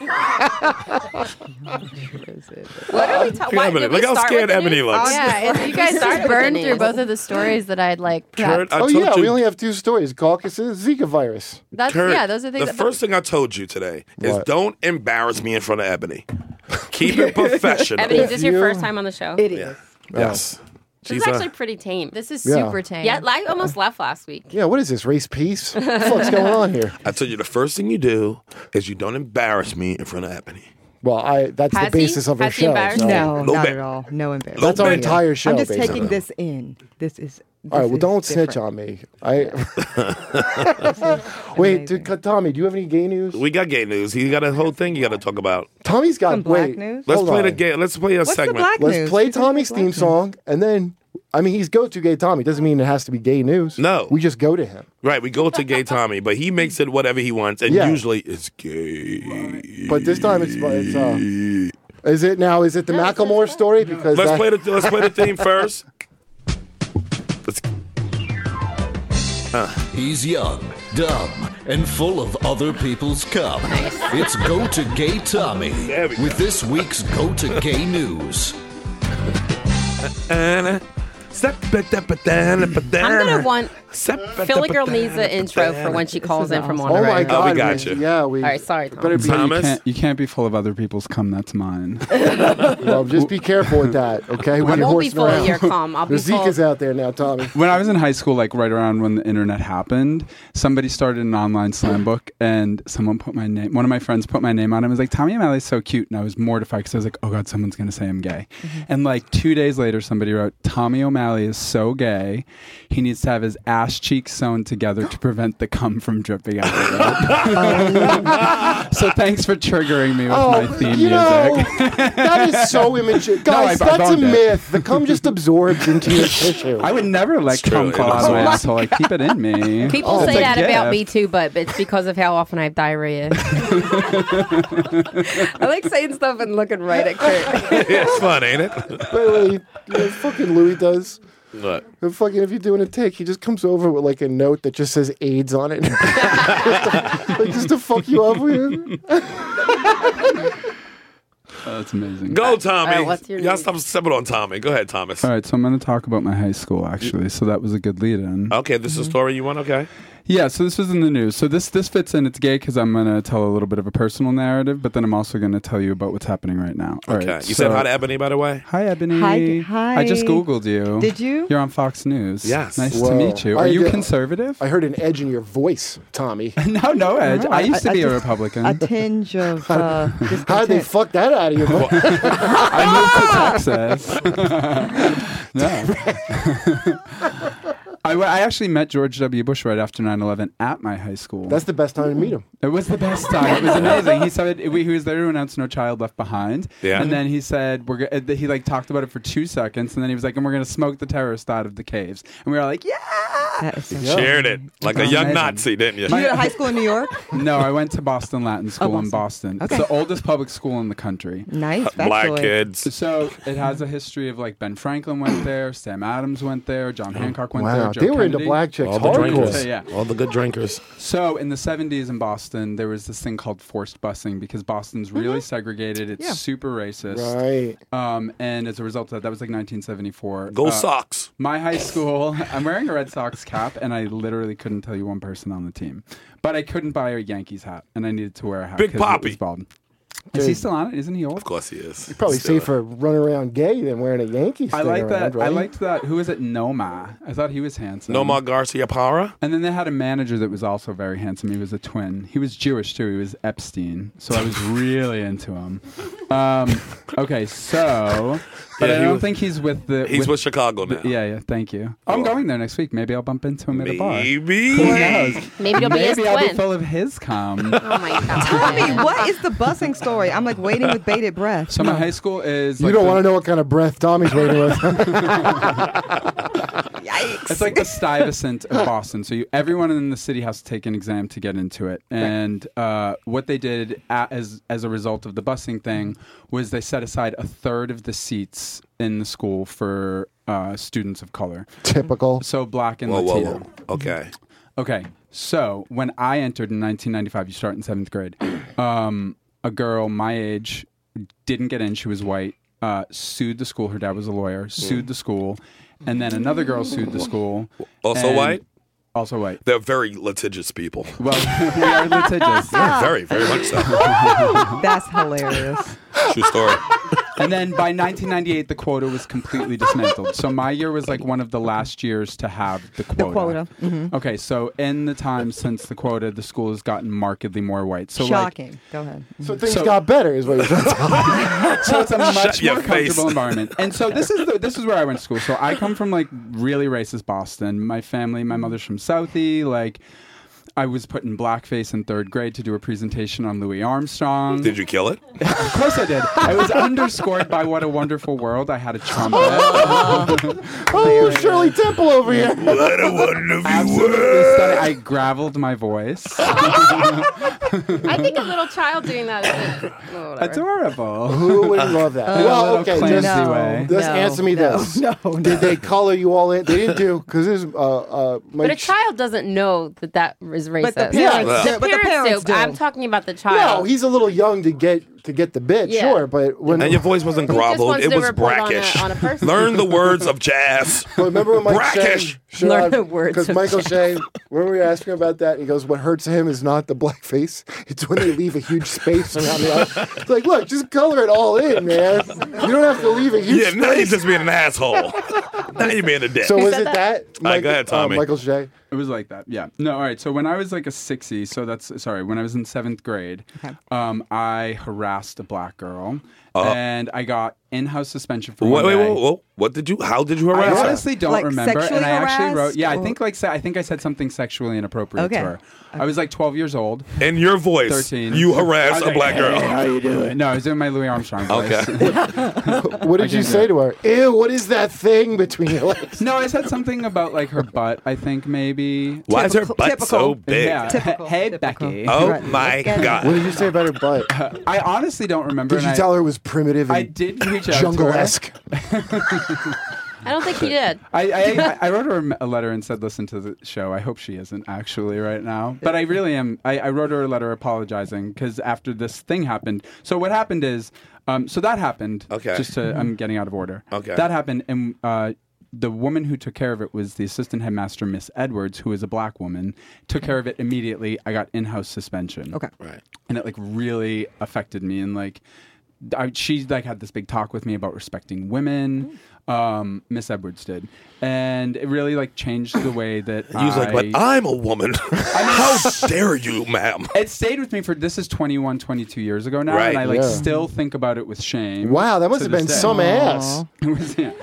What are we talking? Look at Ebony. Look how scared Ebony looks. Yeah, it's, you guys started just with burned the through names. both of the stories that I'd like Kurt, prepped. I Oh told yeah, you. we only have two stories: Caucasus, Zika virus. That's Kurt, yeah, those are things. the that, first thing I told you today is What? don't embarrass me in front of Ebony. Keep it professional. Ebony, is this your You- first time on the show? It is. Yeah. Yes. This She's is uh, actually pretty tame. this is Yeah. super tame. Yeah, I almost left last week. Yeah, what is this race peace? What the fuck's going on here? I told you the first thing you do is you don't embarrass me in front of Ebony. Well, I that's Has the he? basis of our Has he show. embarrassed so- you? No, Little not bit. at all. No embarrassment. That's our bit. entire show. I'm just basically. taking this in. This is. All right, this well, is don't snitch different. on me. I wait, amazing. dude, Tommy, do you have any gay news? We got gay news. He got a whole thing you got to talk about. Tommy's got Some black wait. news? Let's hold play on. the gay. Let's play a What's segment. the black Let's news? play Who's gonna Tommy's do black theme news? song, and then I mean he's go to gay Tommy. Doesn't mean it has to be gay news. No. we just go to him. Right, we go to gay Tommy, but he makes it whatever he wants, and Yeah. usually it's gay. But this time it's it's. Uh, is it now? Is it the Macklemore story? Because Let's that- play the let's play the theme first. Let's, He's young, dumb, and full of other people's cum. It's Go to Gay Tommy There we go. with this week's Go to Gay News. I'm I'm gonna want Philly Girl needs an intro for when she calls in from Oh Monterey. my God! we got we- you. Yeah, we. All right, sorry, Tom. Better be. Thomas. You can't, you can't be full of other people's cum. That's mine. Well, just be careful with that, okay? When I you're won't be horsing full of around. your cum. I'll The be full. Zika's out there now, Tommy. When I was in high school, like right around when the internet happened, somebody started an online slam book, and someone put my name. One of my friends put my name on it. And was like, "Tommy O'Malley's so cute," and I was mortified because I was like, "Oh God, someone's gonna say I'm gay." And like two days later, somebody wrote, "Tommy O'Malley is so gay. He needs to have his ass ass cheeks sewn together to prevent the cum from dripping out of them. So thanks for triggering me with Oh, my theme you know, music. that is so immature. Guys, No, I- I that's a boned it. myth. The cum just absorbs into your tissue. I would never let true, cum it fall out of my absorbs. asshole. I keep it in me. People It's say a that about me gift. too, but it's because of how often I have diarrhea. I like saying stuff and looking right at Kurt. It's fun, ain't it? By the way, you know, what fucking Louis does. What? And fucking, if you're doing a take, he just comes over with like a note that just says AIDS on it, like just to fuck you up with. Oh, that's amazing. Go, Tommy. All right, what's your Y'all name? stop stepping on Tommy. Go ahead, Thomas. All right, so I'm going to talk about my high school, actually. So that was a good lead-in. Okay, this is a story you want? Okay. Yeah, so this was in the news. So this this fits in. It's gay because I'm going to tell a little bit of a personal narrative, but then I'm also going to tell you about what's happening right now. All Okay. right, You so- said hi to Ebony, by the way? Hi, Ebony. Hi, hi. I just Googled you. Did you? You're on Fox News. Yes. Nice Whoa. to meet you. Are I you did- conservative? I heard an edge in your voice, Tommy. no, no edge. No, I used to I- be I a just- Republican. A tinge of uh, How did they discontent. fuck that out of you? bro? I moved to Texas. no. I, I actually met George W. Bush right after nine eleven at my high school. That's the best time to meet him. It was the best time. It was amazing. He said we, he was there to announce No Child Left Behind. Yeah. And then he said we're go- he like talked about it for two seconds, and then he was like, and we're gonna smoke the terrorists out of the caves, and we were like, yeah. That is so Yeah. Shared it like a That's young amazing. Nazi, didn't you? You went to high school in New York? No, I went to Boston Latin School in Boston. Boston. Okay. It's the oldest public school in the country. Nice. Black factoid. kids. So it has a history of like Ben Franklin went there, Sam Adams went there, John Hancock went there. Wow, Joe they were Kennedy. into black chicks All the hardcore. drinkers. Yeah. All the good drinkers. So in the seventies in Boston, there was this thing called forced busing because Boston's really segregated. It's Yeah. super racist. Right. Um, and as a result of that, that was like nineteen seventy-four. Go Uh, Sox. My high school, I'm wearing a Red Sox cap, and I literally couldn't tell you one person on the team. But I couldn't buy a Yankees hat, and I needed to wear a hat. Big 'cause it Papi. was bald. Is he still on it? Isn't he old? Of course he is. Probably Still. safer running around gay than wearing a Yankees I thing like around, that. right? I liked that. Who was it? Noma. I thought he was handsome. Nomar Garcia Parra. And then they had a manager that was also very handsome. He was a twin. He was Jewish too. He was Epstein. So I was really into him. Um, okay, so, but Yeah, I he don't was- think he's with the. He's with Chicago now. Yeah, yeah. Thank you. I'm going there next week. Maybe I'll bump into him at a bar. Maybe. Who knows? Maybe it'll be his Maybe I'll be twin. full of his cum. Oh my god. Tommy, what is the busing story? I'm like waiting with bated breath. So my high school is. You like don't the- want to know what kind of breath Tommy's waiting with. Yikes. It's like the Stuyvesant of Boston. So you, everyone in the city has to take an exam to get into it. And uh, what they did a, as as a result of the busing thing was they set aside a third of the seats in the school for uh, students of color. Typical. So black and Whoa, whoa, Latino. whoa. Okay. Okay. So when I entered in nineteen ninety-five, you start in seventh grade. Um, a girl my age didn't get in. She was white. Uh, sued the school. Her dad was a lawyer. Sued the school, and then another girl sued the school. Also and- white? Also white. They're very litigious people. Well, we are litigious. Yeah, very, very much so. That's hilarious. True story. And then by nineteen ninety-eight, the quota was completely dismantled. So my year was like one of the last years to have the quota. The quota. Mhm. Okay, so in the time since the quota, the school has gotten markedly more white. So Shocking. like, Go ahead. So things So- got better, is what you're trying to tell me. so it's a much Shut your more face. comfortable environment. And so this is the, this is where I went to school. So I come from like really racist Boston. My family, my mother's from Southie. Like I was put in blackface in third grade to do a presentation on Louis Armstrong. Did you kill it? Of course I did. I was underscored by What a Wonderful World. I had a trumpet. Oh, Shirley Temple over here. What a wonderful Absolutely world. stunning. I graveled my voice. I think a little child doing that is oh, whatever. Adorable. Who would love that? In a well, little okay, clumsy just, way. just No, answer me no, this. no, no. Did they color you all in? They didn't do, because this, uh, uh, my But a ch- child doesn't know that that is racist. But the parents Yeah. do. The But the parents do. I'm talking about the No, child. he's a little young to get to get the bit, Yeah. sure, but when And your voice wasn't He just groveled. wants It to was report on a- brackish. on a person. Learn the words of jazz. but remember when Mike Brackish. Shea, Learn the words because of Michael jazz. Shea, when we were asking about that, he goes, "What hurts him is not the blackface; it's when they leave a huge space around the eye." It's like, look, just color it all in, man. You don't have to leave a huge Yeah, now you're space. just being an asshole. Now you're being a dick. So was said it that? that? All right, go ahead, uh, Tommy. Michael Shea. It was like that, yeah. No, all right. So when I was like a sixty, so that's sorry, when I was in seventh grade, um, I harassed a black girl, Uh-huh. and I got in-house suspension for Wait, one wait, day. whoa, whoa. What did you? How did you I harass her? honestly don't Like remember, sexually and I actually wrote. harassed, Yeah, I or- think like sa- I think I said something sexually inappropriate Okay. to her. I was like twelve years old. In your voice, thirteen. you I harassed was a like, black girl. Hey, how you doing? No, I was doing my Louis Armstrong voice. Okay. What did I you can't say do to her? Ew, what is that thing between your legs? No, I said something about like her butt. I think maybe. Why is her Typical- butt typical. so big? Yeah. Typical. Hey, Typical. Becky. Oh Right. my Let's get it. What god! did you say about her butt? I honestly don't remember. Did you and tell I, her it was primitive and I did reach out to her. jungle-esque? I don't think he did. I, I, I wrote her a letter and said, listen to the show. I hope she isn't actually right now. But I really am. I, I wrote her a letter apologizing because after this thing happened. So what happened is, um, so that happened. Okay. Just to, I'm getting out of order. Okay. That happened. And uh, the woman who took care of it was the assistant headmaster, Miss Edwards, who is a black woman, took care of it immediately. I got in-house suspension. Okay. Right. And it like really affected me. And like, I, she like had this big talk with me about respecting women. Um, Miss Edwards did, and it really like changed the way that He was I, like, "But I'm a woman. How dare you, ma'am?" It stayed with me for this is twenty-one, twenty-two years ago now, Right. and I like Yeah. still think about it with shame. Wow, that must to have this been day. some ass. It was, yeah.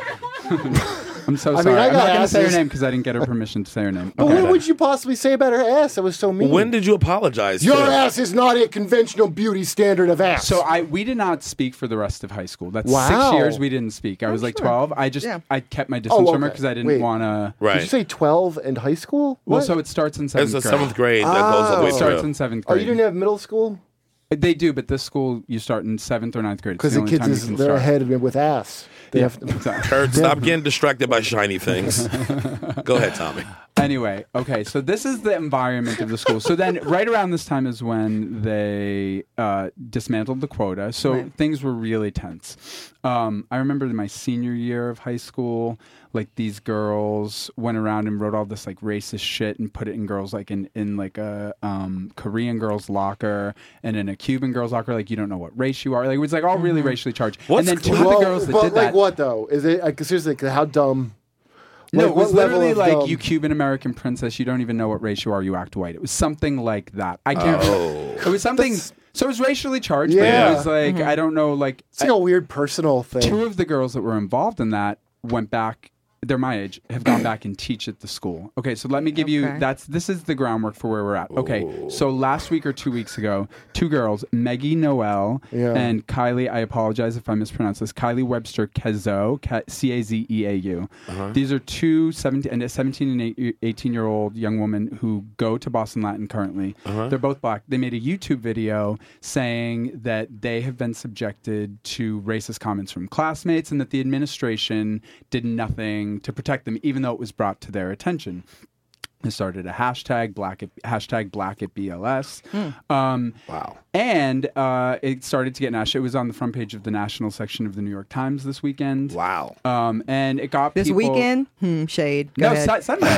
I'm so I mean, sorry. I I'm got not going to say her asses. name because I didn't get her permission to say her name. But Okay. what would you possibly say about her ass? That was so mean. When did you apologize? Your to her? ass is not a conventional beauty standard of ass. So I we did not speak for the rest of high school. That's Wow. six years we didn't speak. I was like sure. twelve. I just Yeah. I kept my distance Oh, from her okay. because I didn't Wait. want to. Right. Did you say twelve and high school? Well, What? so it starts in seventh It's the grade. seventh grade that goes all the way Oh. It starts through. in seventh Oh, grade. you didn't have middle school? They do, but this school you start in seventh or ninth grade. It's Because the the only kids, time you is, can they're start. ahead with ass. They Yeah. have to, Kurt, stop getting distracted by shiny things. Go ahead, Tommy. Anyway, okay, so this is the environment of the school. So then, right around this time is when they uh, dismantled the quota. So Right. things were really tense. Um, I remember my senior year of high school, like these girls went around and wrote all this like racist shit and put it in girls like in in like a um, Korean girls locker and in a Cuban girls locker. Like you don't know what race you are. Like it was like all really racially charged. What's and then two cool- of well, the girls that but did like that. what though? Is it like seriously? Like, how dumb? No, Like, it was what level literally of like dumb? you Cuban American princess. You don't even know what race you are. You act white. It was something like that. I can't. Oh. It was something. So it was racially charged. Yeah. But it was like I don't know. Like It's like a weird personal thing. two of the girls that were involved in that went back. They're my age. Have gone back and teach at the school. Okay, so let me give you. Okay. That's this is the groundwork for where we're at. Okay, so last week or two weeks ago, two girls, Maggie Noel Yeah. and Kylie. I apologize if I mispronounce this. Kylie Webster Cazeau, C A Z E A U. These are two seventeen and seventeen and eighteen year old young women who go to Boston Latin currently. They're both black. They made a YouTube video saying that they have been subjected to racist comments from classmates and that the administration did nothing to protect them, even though it was brought to their attention. They started a hashtag black at, hashtag black at B L S. Um, Wow. And uh, it started to get national. It was on the front page of the national section of the New York Times this weekend. Wow. Um, and it got This people, weekend? Hmm, shade. Go No, ahead. Su- Sunday.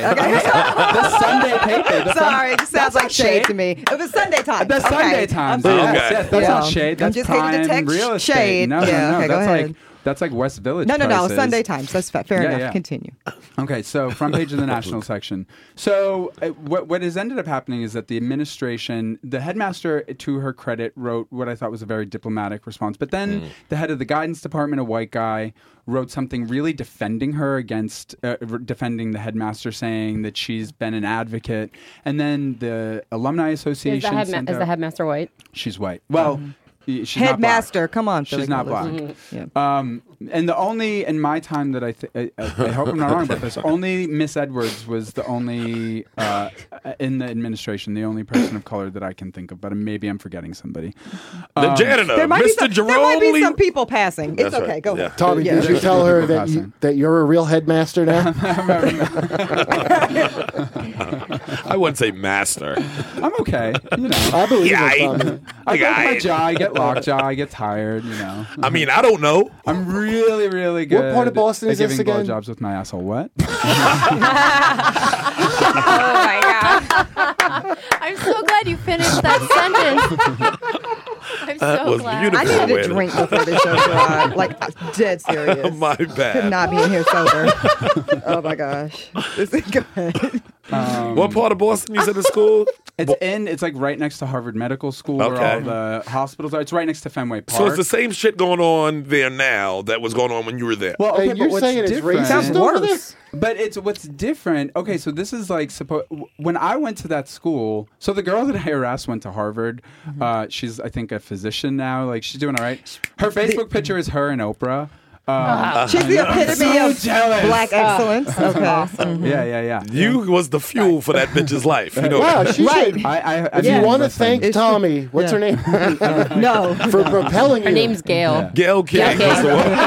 the Sunday paper. The Sorry, it just sounds That's like not shade to me. It was Sunday time. The Okay. Sunday Times. I'm Yes, sorry. yes, that's Yeah. not shade. I'm That's just hating prime the text real estate. shade. No, no, Yeah, no. okay, go that's ahead. like that's like West Village. No, no, no. prices. Sunday Times. That's fa- fair Yeah, enough. yeah. Continue. Okay, so front page of the national section. So uh, what what has ended up happening is that the administration, the headmaster, to her credit, wrote what I thought was a very diplomatic response. But then Mm. the head of the guidance department, a white guy, wrote something really defending her against, uh, r- defending the headmaster, saying that she's been an advocate. And then the alumni Is association the, headma- sent is the out- headmaster white? She's white. Well, y- she's not black. Headmaster, come on. She's Philly not black. College. Yeah. Um, and the only in my time that I, th- I, I I hope I'm not wrong about this. Only Miss Edwards was the only uh, in the administration, the only person of color that I can think of. But maybe I'm forgetting somebody. The Um, janitor, There might, be Mister some, Jerome there might be Lee- some people passing. It's That's okay. right. Go Yeah. ahead. Tommy, Yeah. did you tell her that Passing. you, that you're a real headmaster now? I wouldn't say master. I'm okay. You know, I believe Yeah, it, I- Tommy. I get my I- jaw, I get lockjaw, I get tired. You know, I mean, I don't know. I'm really, really good. What part of Boston at is this giving again? blowjobs with my asshole. What? Oh my god! I'm so glad you finished that sentence. I'm so That was glad. beautiful. I needed a Wait. drink before the show started. Like, dead serious. My Could bad. not be in here sober. Oh my gosh. This is good. Um, What part of Boston you said the school? It's in. It's like right next to Harvard Medical School, where Okay. all the hospitals are. It's right next to Fenway Park. So it's the same shit going on there now that was going on when you were there. Well, okay, Hey, but you're what's saying it's different- racist Sounds over worse. But it's what's different. Okay, so this is like suppo- when I went to that school. So the girl that I harassed went to Harvard. Mm-hmm. Uh, she's I think a physician now. Like she's doing all right. Her Facebook picture is her and Oprah. Um, She's the epitome so of jealous. black excellence. Okay. Mhm. Yeah, yeah, yeah. You was the fuel for that bitch's life. You know Wow, that. she Right. should. I, I, I If you mean, want to listen. thank Tommy, what's her name? No. For propelling you. Her name's Gail. Gail King Gail was the one.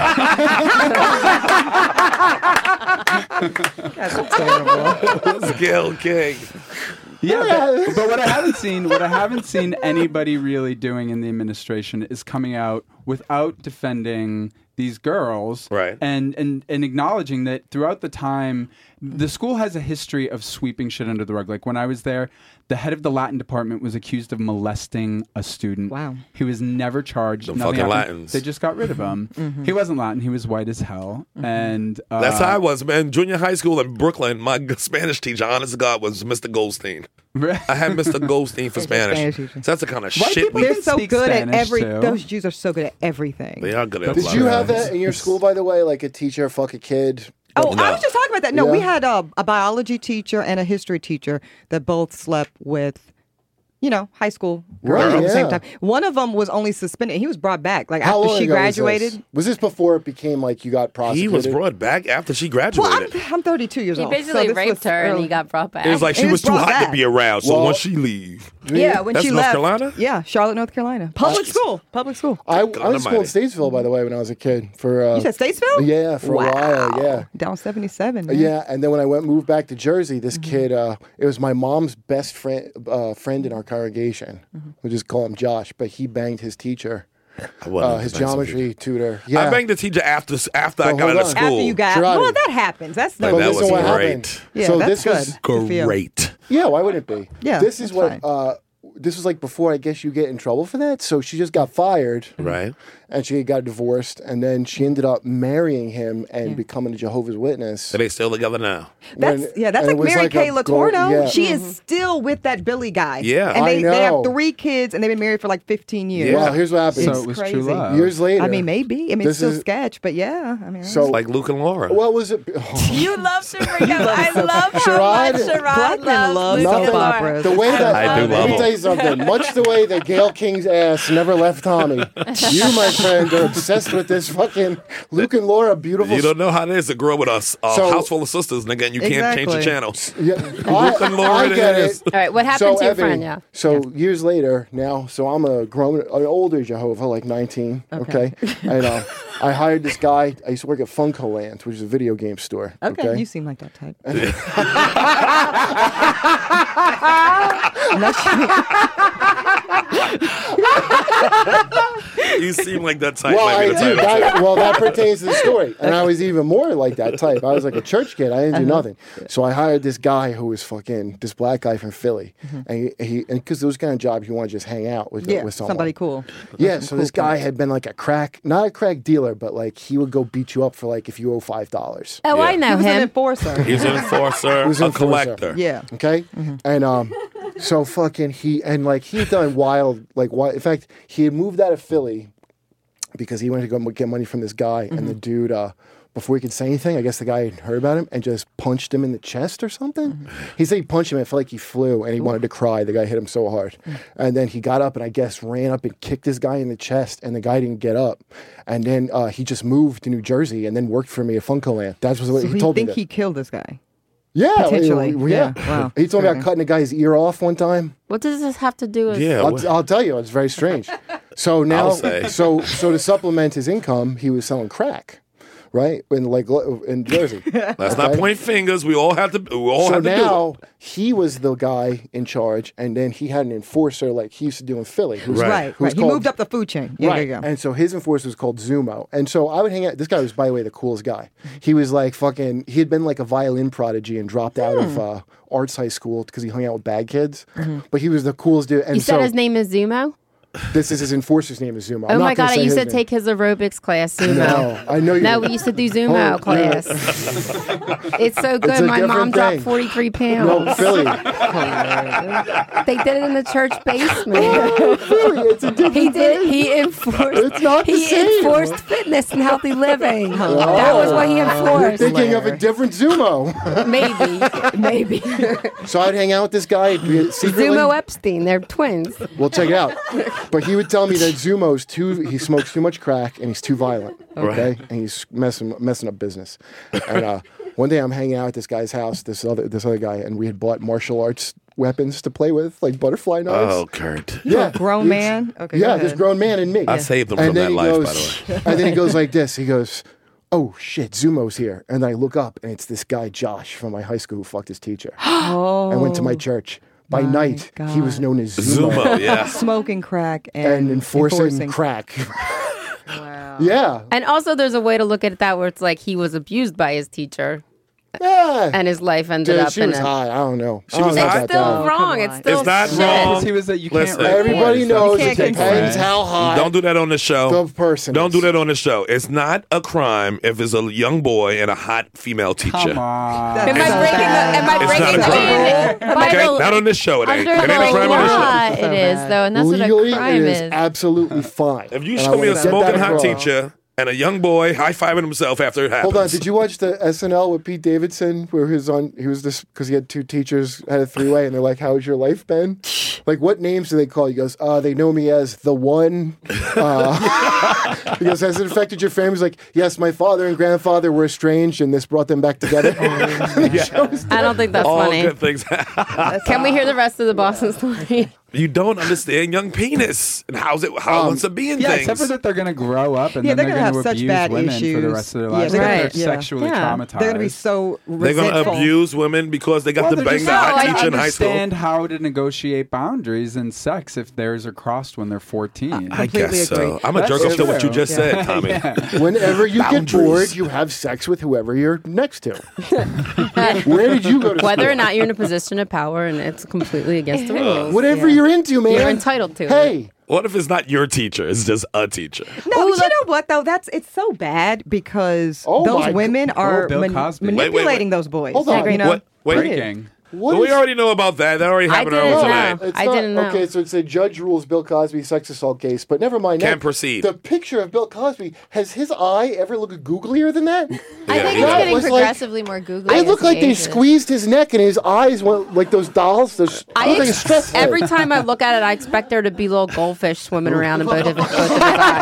That's terrible. That's Gail King. Yeah, but, but what I haven't seen, what I haven't seen anybody really doing in the administration is coming out without defending these girls, Right. And and and acknowledging that throughout the time, the school has a history of sweeping shit under the rug. Like when I was there, the head of the Latin department was accused of molesting a student. Wow. He was never charged. Them Nothing fucking happened. Latins. They just got rid of him. Mm-hmm. He wasn't Latin. He was white as hell. And uh, That's how I was, man. Junior high school in Brooklyn, my g- Spanish teacher, honest to God, was Mister Goldstein. I had Mister Goldstein for Spanish. Spanish teacher. So that's the kind of White shit people we They're so speak good at Spanish, every. too. Those Jews are so good at everything. They are good at a Did lot you of have things. that in your school, by the way? Like a teacher fuck a kid? Oh, No. I was just talking about that. No, Yeah. we had a, a biology teacher and a history teacher that both slept with, you know, high school girls Right, at the same yeah. time. One of them was only suspended. He was brought back like How after long she ago was graduated. this? Was this before it became like you got prosecuted? He was brought back after she Well, graduated. I'm, I'm thirty-two years He old. so basically this raped was her and early. he got brought back. it was like she It was was too brought hot to back. be around, so Well- once she leave. Yeah, when That's she North left. Carolina? Yeah, Charlotte, North Carolina. Public school. Public school. I, I went to school in almighty. Statesville, by the way, when I was a kid. For uh, You said Statesville? Yeah, for wow. a while. Yeah. Down seventy-seven. Man. Yeah, and then when I went moved back to Jersey, this Mm-hmm. kid, uh, it was my mom's best friend, uh, friend in our congregation. Mm-hmm. We'll just call him Josh, but he banged his teacher, I wasn't uh, his banging some geometry tutor. people. Yeah, I banged the teacher after after I Well, got hold out of on. school. After you got Sherrod. well, that happens. That's Like, no. that Listen was what great. happened. Yeah, so that's this was good. Good for you. Great. yeah. Why wouldn't it be? Yeah, this is that's what. fine. Uh, this was like before I guess you get in trouble for that. So she just got fired, Right. and she got divorced, and then she ended up marrying him and becoming a Jehovah's Witness. So they still together now. That's When- yeah, that's and like it was Mary a Kay gold- Latorno. yeah. She is still with that Billy guy. Yeah. and I they, they have know. three kids, and they've been married for like fifteen years. Well, here's what happened. So It's it was crazy. true love. Years later, I mean, maybe. I mean, This it's still is- sketch, but yeah. I mean, So It's like Luke and Laura. what was it? You love to bring up. I love how Sherrod- much Sherrod Black men love loves Luke soap and Laura. operas. The way that I do let love me tell you something. Much the way that Gail King's ass never left Tommy, you, my friend, are obsessed with this fucking Luke and Laura beautiful. You don't know how it is to grow with us. A So- house full of sisters, nigga, and you can't change the Exactly. channels. Yeah, Luke and Laura I, I it get is. it. All right, what happened So to your Evie, friend? Yeah. So years later, now, so I'm a grown, an older Jehovah, like nineteen. Okay, and uh, I hired this guy. I used to work at Funko Land, which is a video game store. okay, Okay, you seem like that type. You seem like that type. well, might I be the do. title. That, well, that pertains to the story. And I was even more like that type. I was like a church kid. I didn't do nothing. So I hired this guy who was fucking this black guy from Philly, and he, he and because those kind of jobs you want to just hang out with Yeah, with someone. somebody cool. Yeah. So this guy had been like a crack, not a crack dealer, but like he would go beat you up for like if you owe five dollars. Oh, I Yeah. know He was an him. enforcer. He's an enforcer, He was a an enforcer. collector. Yeah. Okay. And um, so fucking he and like he'd done wild like wild. In fact, he had moved out of Philly because he wanted to go get money from this guy, and the dude, uh, before he could say anything, I guess the guy had heard about him and just punched him in the chest or something. He said he punched him and it felt like he flew, and he wanted to cry. The guy hit him so hard, and then he got up and I guess ran up and kicked this guy in the chest, and the guy didn't get up, and then uh, he just moved to New Jersey and then worked for me at Funko Land. That's what So he we told think me. that. he killed this guy. Yeah, Potentially. well, yeah. Yeah. Wow. He told me Okay. about cutting a guy's ear off one time. What does this have to do with? Yeah. I'll, what- I'll tell you, it's very strange. So now, say. so so to supplement his income, he was selling crack, right? In like in Jersey. Let's not point fingers. We all have to. We all So have to do now it. he was the guy in charge, and then he had an enforcer like he used to do in Philly. Who's, Right. Right. who was right. He called- moved up the food chain. Yeah, right. there you go. And so his enforcer was called Zumo. And so I would hang out. This guy was, by the way, the coolest guy. He was like fucking, he had been like a violin prodigy and dropped out of uh, arts high school because he hung out with bad kids. But he was the coolest dude. And You so, said his name is Zumo. This is his enforcer's name is Zumo. I'm Oh not my gonna god! I say used his to name. take his aerobics class. Zumo. No, I know you. No, we used to do Zumo Oh, class. It's so good. It's a My mom different dropped thing. forty-three pounds. No, Philly. They did it in the church basement. Philly, it's a different He did. thing. He enforced. It's not the he same. enforced fitness and healthy living. That was what he You're enforced. thinking of a different Zumo. Maybe, maybe. So I'd hang out with this guy secretly. Zumo Epstein. They're twins. Well, check it out. But he would tell me that Zumo's too. He smokes too much crack and he's too violent. Okay, Right. and he's messing messing up business. And uh, one day I'm hanging out at this guy's house. This other this other guy, and we had bought martial arts weapons to play with, like butterfly knives. Oh, Kurt. Yeah, Grown man. Okay. yeah, go this ahead. grown man and me. I saved him And from then that he life, goes, by the way. And then he goes like this. He goes, "Oh shit, Zumo's here." And I look up, and it's this guy Josh from my high school who fucked his teacher. Oh. I went to my church. By My night, he was God. known as Zumo, Zumo, yeah. Smoking crack and, and enforcing, enforcing. crack. Wow. Yeah, And also, there's a way to look at that where it's like he was abused by his teacher, yeah. and his life ended Dude, up she in was a. hot. I don't know. She I don't was know hot? about It's still that. wrong. come It's on. still It's not shit. wrong. Because he was that you can't. Listen. rate Everybody boys. knows can't it get depends credit. how hot Don't do that on the show. the person Don't is. do that on the show. It's not a crime if it's a young boy and a hot female teacher. Come on. That's Am I so breaking the? bad. Am I It's breaking not a the crime. rule? By Okay, the- not on this show. It ain't. Under It ain't a the crime on this show. law, it is though, and that's Legally, what a crime it is is. absolutely fine. If you And I show me wanna a get smoking that hot across. teacher and a young boy high fiving himself after it happens. Hold on, did you watch the S N L with Pete Davidson where he was on? He was this because he had two teachers, had a three way, and they're like, "How's your life been?" Like, what names do they call? He goes, "Uh, they know me as the one." Uh, he goes, "Has it affected your family?" He's like, "Yes, my father and grandfather were estranged, and this brought them back together." I don't think that's All funny. good things. Can we hear the rest of the Boston story? You don't understand young penis and how's it how Um, it wants to be in Yeah, things. except for that they're going to grow up and Yeah, then they're they're gonna going to have such abuse bad women for the issues. rest of their Yeah, lives. they're They're, gonna- they're yeah. sexually Yeah. traumatized. They're gonna be so They're gonna resentful. abuse women because they got Well, to they're bang just the not hot like teacher in high school. understand how to negotiate boundaries in sex if theirs are crossed when they're fourteen. I completely guess agree. so. I'm gonna That's jerk off to what you true. just Yeah. said, Tommy. Whenever you get Boundaries. bored, you have sex with whoever you're next to. Where did you go to Whether school? or not you're in a position of power, and it's completely against the rules. Whatever you're into, man. You're entitled to it. Hey, What if it's not your teacher? It's just a teacher. No, but you know what though? That's it's so bad because Oh my those women God. are Oh, Bill man- Cosby. Wait, wait, manipulating wait. those boys. Hold on. You know? What? Wait. Breaking. what Well, we is- already know about that. That already I happened didn't earlier know. tonight. It's I not, didn't know. Okay, so it's a judge rules Bill Cosby sex assault case, but never mind that. Can't proceed. The picture of Bill Cosby, has his eye ever looked googlier than that? I Yeah, think he it's does. getting was like- progressively more googly. It as looked he like they ages. squeezed his neck and his eyes went like those dolls. Those, it I looked like a ex- stress head. every time I look at it, I expect there to be little goldfish swimming around in both of, both of his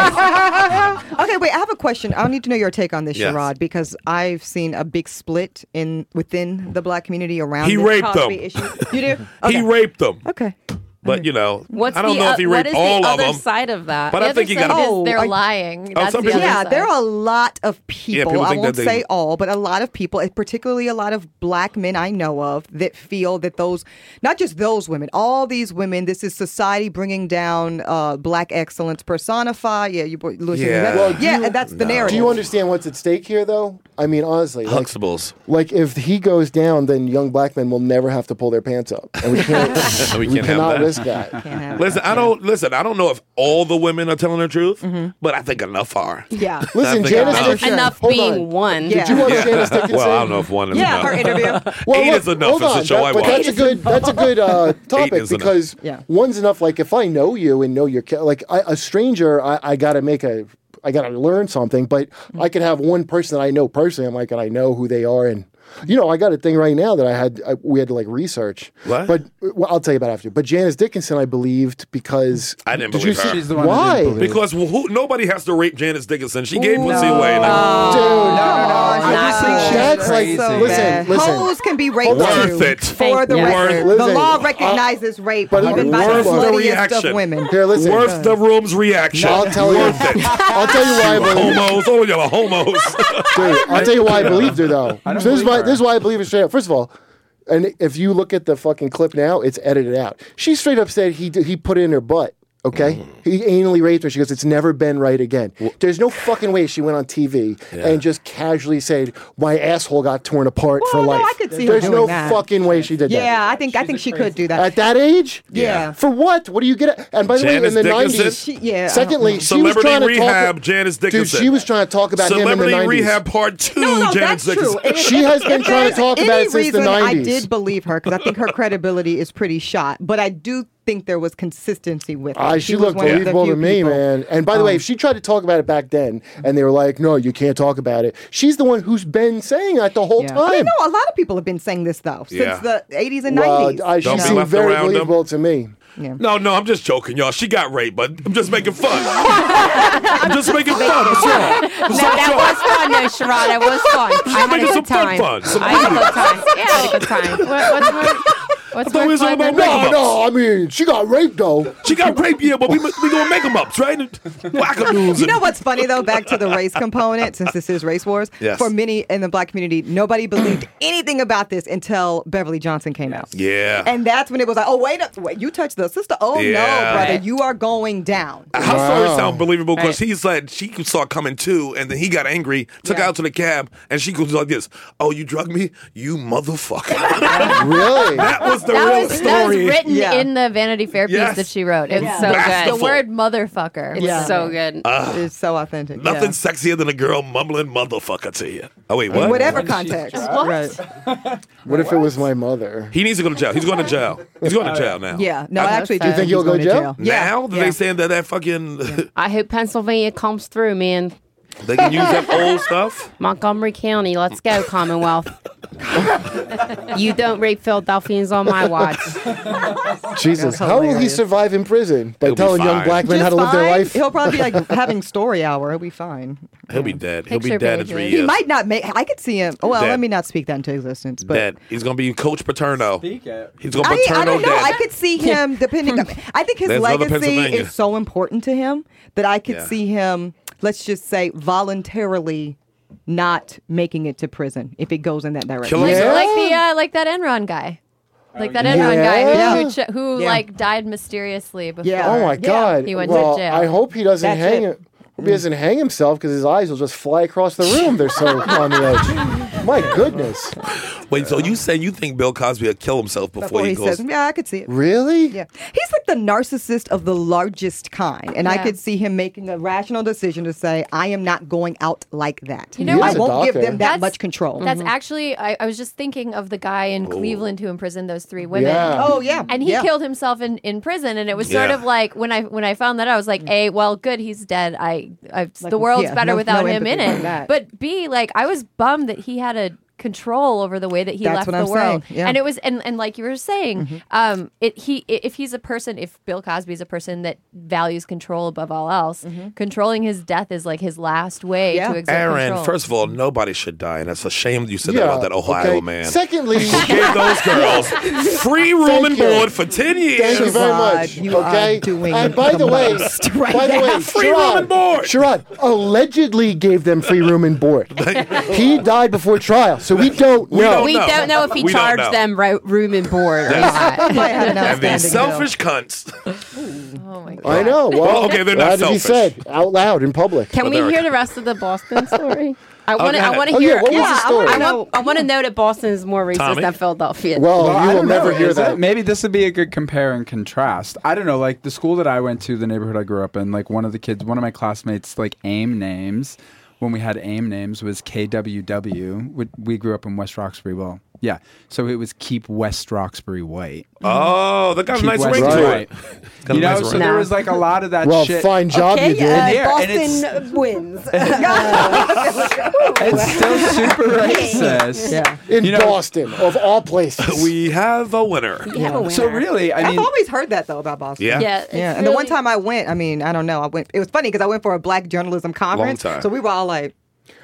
eyes. Okay, wait. I have a question. I need to know your take on this, Yes. Sherrod, because I've seen a big split in within the black community around He this raped Cosby them. issue. You do? He Okay. raped them. Okay. But, you know, What's I don't the, know o- if he what raped is all the of other them. side of that? But The I think he other got side Oh, is they're I- lying. Oh, That's some the people- other Yeah, side. there are a lot of people. people I think won't that they- say all, but a lot of people, and particularly a lot of black men I know of, that feel that those, not just those women, all these women, this is society bringing down uh, black excellence personified. Yeah, you boy- listen. Yeah. That, Well, do yeah, you- and that's the no. narrative. Do you understand what's at stake here, though? I mean, honestly, like, Huxtables. like if he goes down, then young black men will never have to pull their pants up, and we can't. We we can't have cannot that. risk that. Can't have Listen, that. I don't listen. I don't know if all the women are telling the truth, but I think enough are. Yeah. Listen, think Janice enough. Dickinson. Enough hold being on. one. Yeah. Did you watch Janice Dickinson? Well, I don't know if one is Yeah, enough. her interview. Well, Eight look, is enough. hold It's a on, show that- I but watch. that's a good. That's a good uh, topic is enough. because Yeah. one's enough. Like if I know you and know your ca- like I, a stranger, I, I got to make a. I got to learn something, but I could have one person that I know personally. I'm like, and I know who they are, and you know, I got a thing right now that I had. I, we had to like research. What? But well, I'll tell you about it after. But Janice Dickinson, I believed because I didn't did believe you her. see- She's the one who Why? didn't believe. Because who, nobody has to rape Janice Dickinson. She gave pussy No. away. Like, Dude, I just think she's that's crazy. like So listen, bad. listen. Hoes can be raped Worth too. it. For the Yeah. record, Listen, the law uh, recognizes rape but even by the worth the sluttiest reaction. of women. Here, listen. worth the room's reaction. I'll tell you. Worth it. I'll tell you why I believe. Homos. Oh, y'all are homos. Dude, I'll tell you why I believed her though. I don't So this is believe why her. this is why I believe it straight up. First of all, and if you look at the fucking clip now, it's edited out. She straight up said he he put it in her butt. Okay, Mm. he anally raped her. She goes, "It's never been right again." There's no fucking way she went on T V Yeah. and just casually said, "My asshole got torn apart for Well, no, life." I could see her There's doing no that. fucking way she did that. Yeah, I think I think she could do that. At that age? Yeah. For what? What do you get at? And by the way, in Janice the Dickinson? nineties, She- yeah, I secondly, don't know. she was Celebrity trying to Rehab, talk. Janice Dude, Dickinson. she was trying to talk about him in the Celebrity nineties. Rehab Part Two. No, no, Janice that's true. Dickinson. If- She has been if trying to there's talk about any it since the reason, I nineties. did believe her because I think her credibility is pretty shot. But I do think there was consistency with her. Ah, she, was looked one of the believable few to me, people. man. And by the way, Um, if she tried to talk about it back then, and they were like, "No, you can't talk about it," she's the one who's been saying that the whole Yeah. time. I mean, no, a lot of people have been saying this though since Yeah. the eighties and well, nineties. I, she Don't be seemed left very around them. believable to me. Yeah. No, no, I'm just joking, y'all. She got raped, but I'm just making fun. I'm just making fun. What's wrong? No, What's that wrong? was fun, though, Sherrod. That was fun. I had a making good some fun time. fun, some I had a humor. good time. Yeah, I had a good time. What, what's more, what's thought we more was talking fun about than make-em No, ups. no, I mean, she got raped though. She got raped, yeah, but we we doing make 'em ups, right? Wackadoos. You know what's funny though? Back to the race component, since this is race wars. Yes. For many in the black community, nobody believed anything about this until Beverly Johnson came out. Yeah. And that's when it was like, oh wait, a, wait, you touched the sister. Oh Yeah. no, brother, you are going down. Her Wow. story sound believable because Right. he said she saw it coming too, and then he got angry, took her Yeah. out to the cab, and she goes like this: "Oh, you drugged me, you motherfucker." Really? That was the That real was, that was story. written Yeah. in the Vanity Fair piece Yes. that she wrote. It's Yeah. so good. Masterful. The word motherfucker. It's Yeah. so good. It's so authentic. Nothing yeah. sexier than a girl mumbling "motherfucker" to you. Oh wait, what? In whatever context. Right. What if it was my mother? He needs to go to jail. He's going to jail. He's going to jail now. Yeah. No, I actually Do you do think he's he'll go going to jail? Yeah. Now that Yeah. they saying that that fucking I hope Pennsylvania comes through, man. they can use that old stuff. Montgomery County, let's go, Commonwealth. You don't rape Philadelphians on my watch. Jesus, That's how will he hilarious. survive in prison? By He'll be telling young fine. black men how to Just live their fine. life? He'll probably be like having story hour. He'll be fine. He'll be dead. He'll be Picture dead in pages. three He years. might not make. I could see him. Oh, well, Dead. let me not speak that into existence. But Dead. He's going to be Coach Paterno. Speak it. He's going to I, Paterno I don't know. dead. I could see him depending. I think his There's another legacy Pennsylvania. is so important to him that I could Yeah. see him. Let's just say voluntarily not making it to prison if it goes in that direction. Killing Like, Yeah. like the uh, like that Enron guy. Like that Enron Yeah. guy who, who, ch- who Yeah. like died mysteriously before. Yeah. Oh my God! He went well, to jail. I hope he doesn't That's hang it. it. Hope he doesn't hang himself because his eyes will just fly across the room. They're so on the edge. My goodness! Wait, so you say you think Bill Cosby would kill himself before, Before he, he goes? says, yeah, I could see it. Really? Yeah. He's like the narcissist of the largest kind. And I Yeah. could see him making a rational decision to say, I am not going out like that. You know I what? won't give Doctor. them that That's- much control. That's actually, I, I was just thinking of the guy in Cleveland who imprisoned those three women. Yeah. Oh, yeah. And he yeah. killed himself in, in prison, and it was sort Yeah. of like when I when I found that I was like, a well, good, he's dead. I, I Like, the world's yeah, better no- without no him in empathy for it. that. But b like I was bummed that he had a control over the way that he That's left what the I'm world. saying, yeah. And it was and, and like you were saying, um, it he if he's a person, if Bill Cosby is a person that values control above all else, controlling his death is like his last way Yeah. to exert Aaron, control. first of all, nobody should die, and that's a shame you said that Yeah, about that Ohio okay. man. Secondly, Who gave those girls free room Thank and you. board for ten years. Thank you very Sherrod, much. you are okay. doing and by the the way, most right by the now. way, Free room and board. Sherrod allegedly gave them free room and board. He died before trial, so we don't know. don't We know. don't know if he We don't charged know. them ro- room and board or That's- not. Might have an And these outstanding selfish cunts. oh my god. I know. Well, Well, okay, they're not glad to be selfish. said out loud in public. Can Well, we they're- hear the rest of the Boston story? I want to. go I ahead. want to Oh, hear. yeah, what was Yeah, the I story? wanna I know. want, I want to know that Boston is more racist Tommy? than Philadelphia. Well, Well, I you will don't know. never hear Is that. it- maybe this would be a good compare and contrast. I don't know. Like the school that I went to, the neighborhood I grew up in, like one of the kids, one of my classmates, like AIM names, when we had AIM names, was K W W. We, we grew up in West Roxbury. Well, yeah. So it was Keep West Roxbury White. Oh, that got a Keep nice West ring to Right. it. Got a You know, nice so ring. there No. was like a lot of that Well, shit. fine job you did. Yeah, and it's- Boston wins. It's still super racist. Yeah. In You know- Boston, of all places. We have a winner. You have a winner. So really, I I've mean, always heard that though about Boston. Yeah. Yeah. it's Yeah, and the one really- time I went, I mean, I don't know, I went. It was funny because I went for a Black journalism conference, time. so we were all like,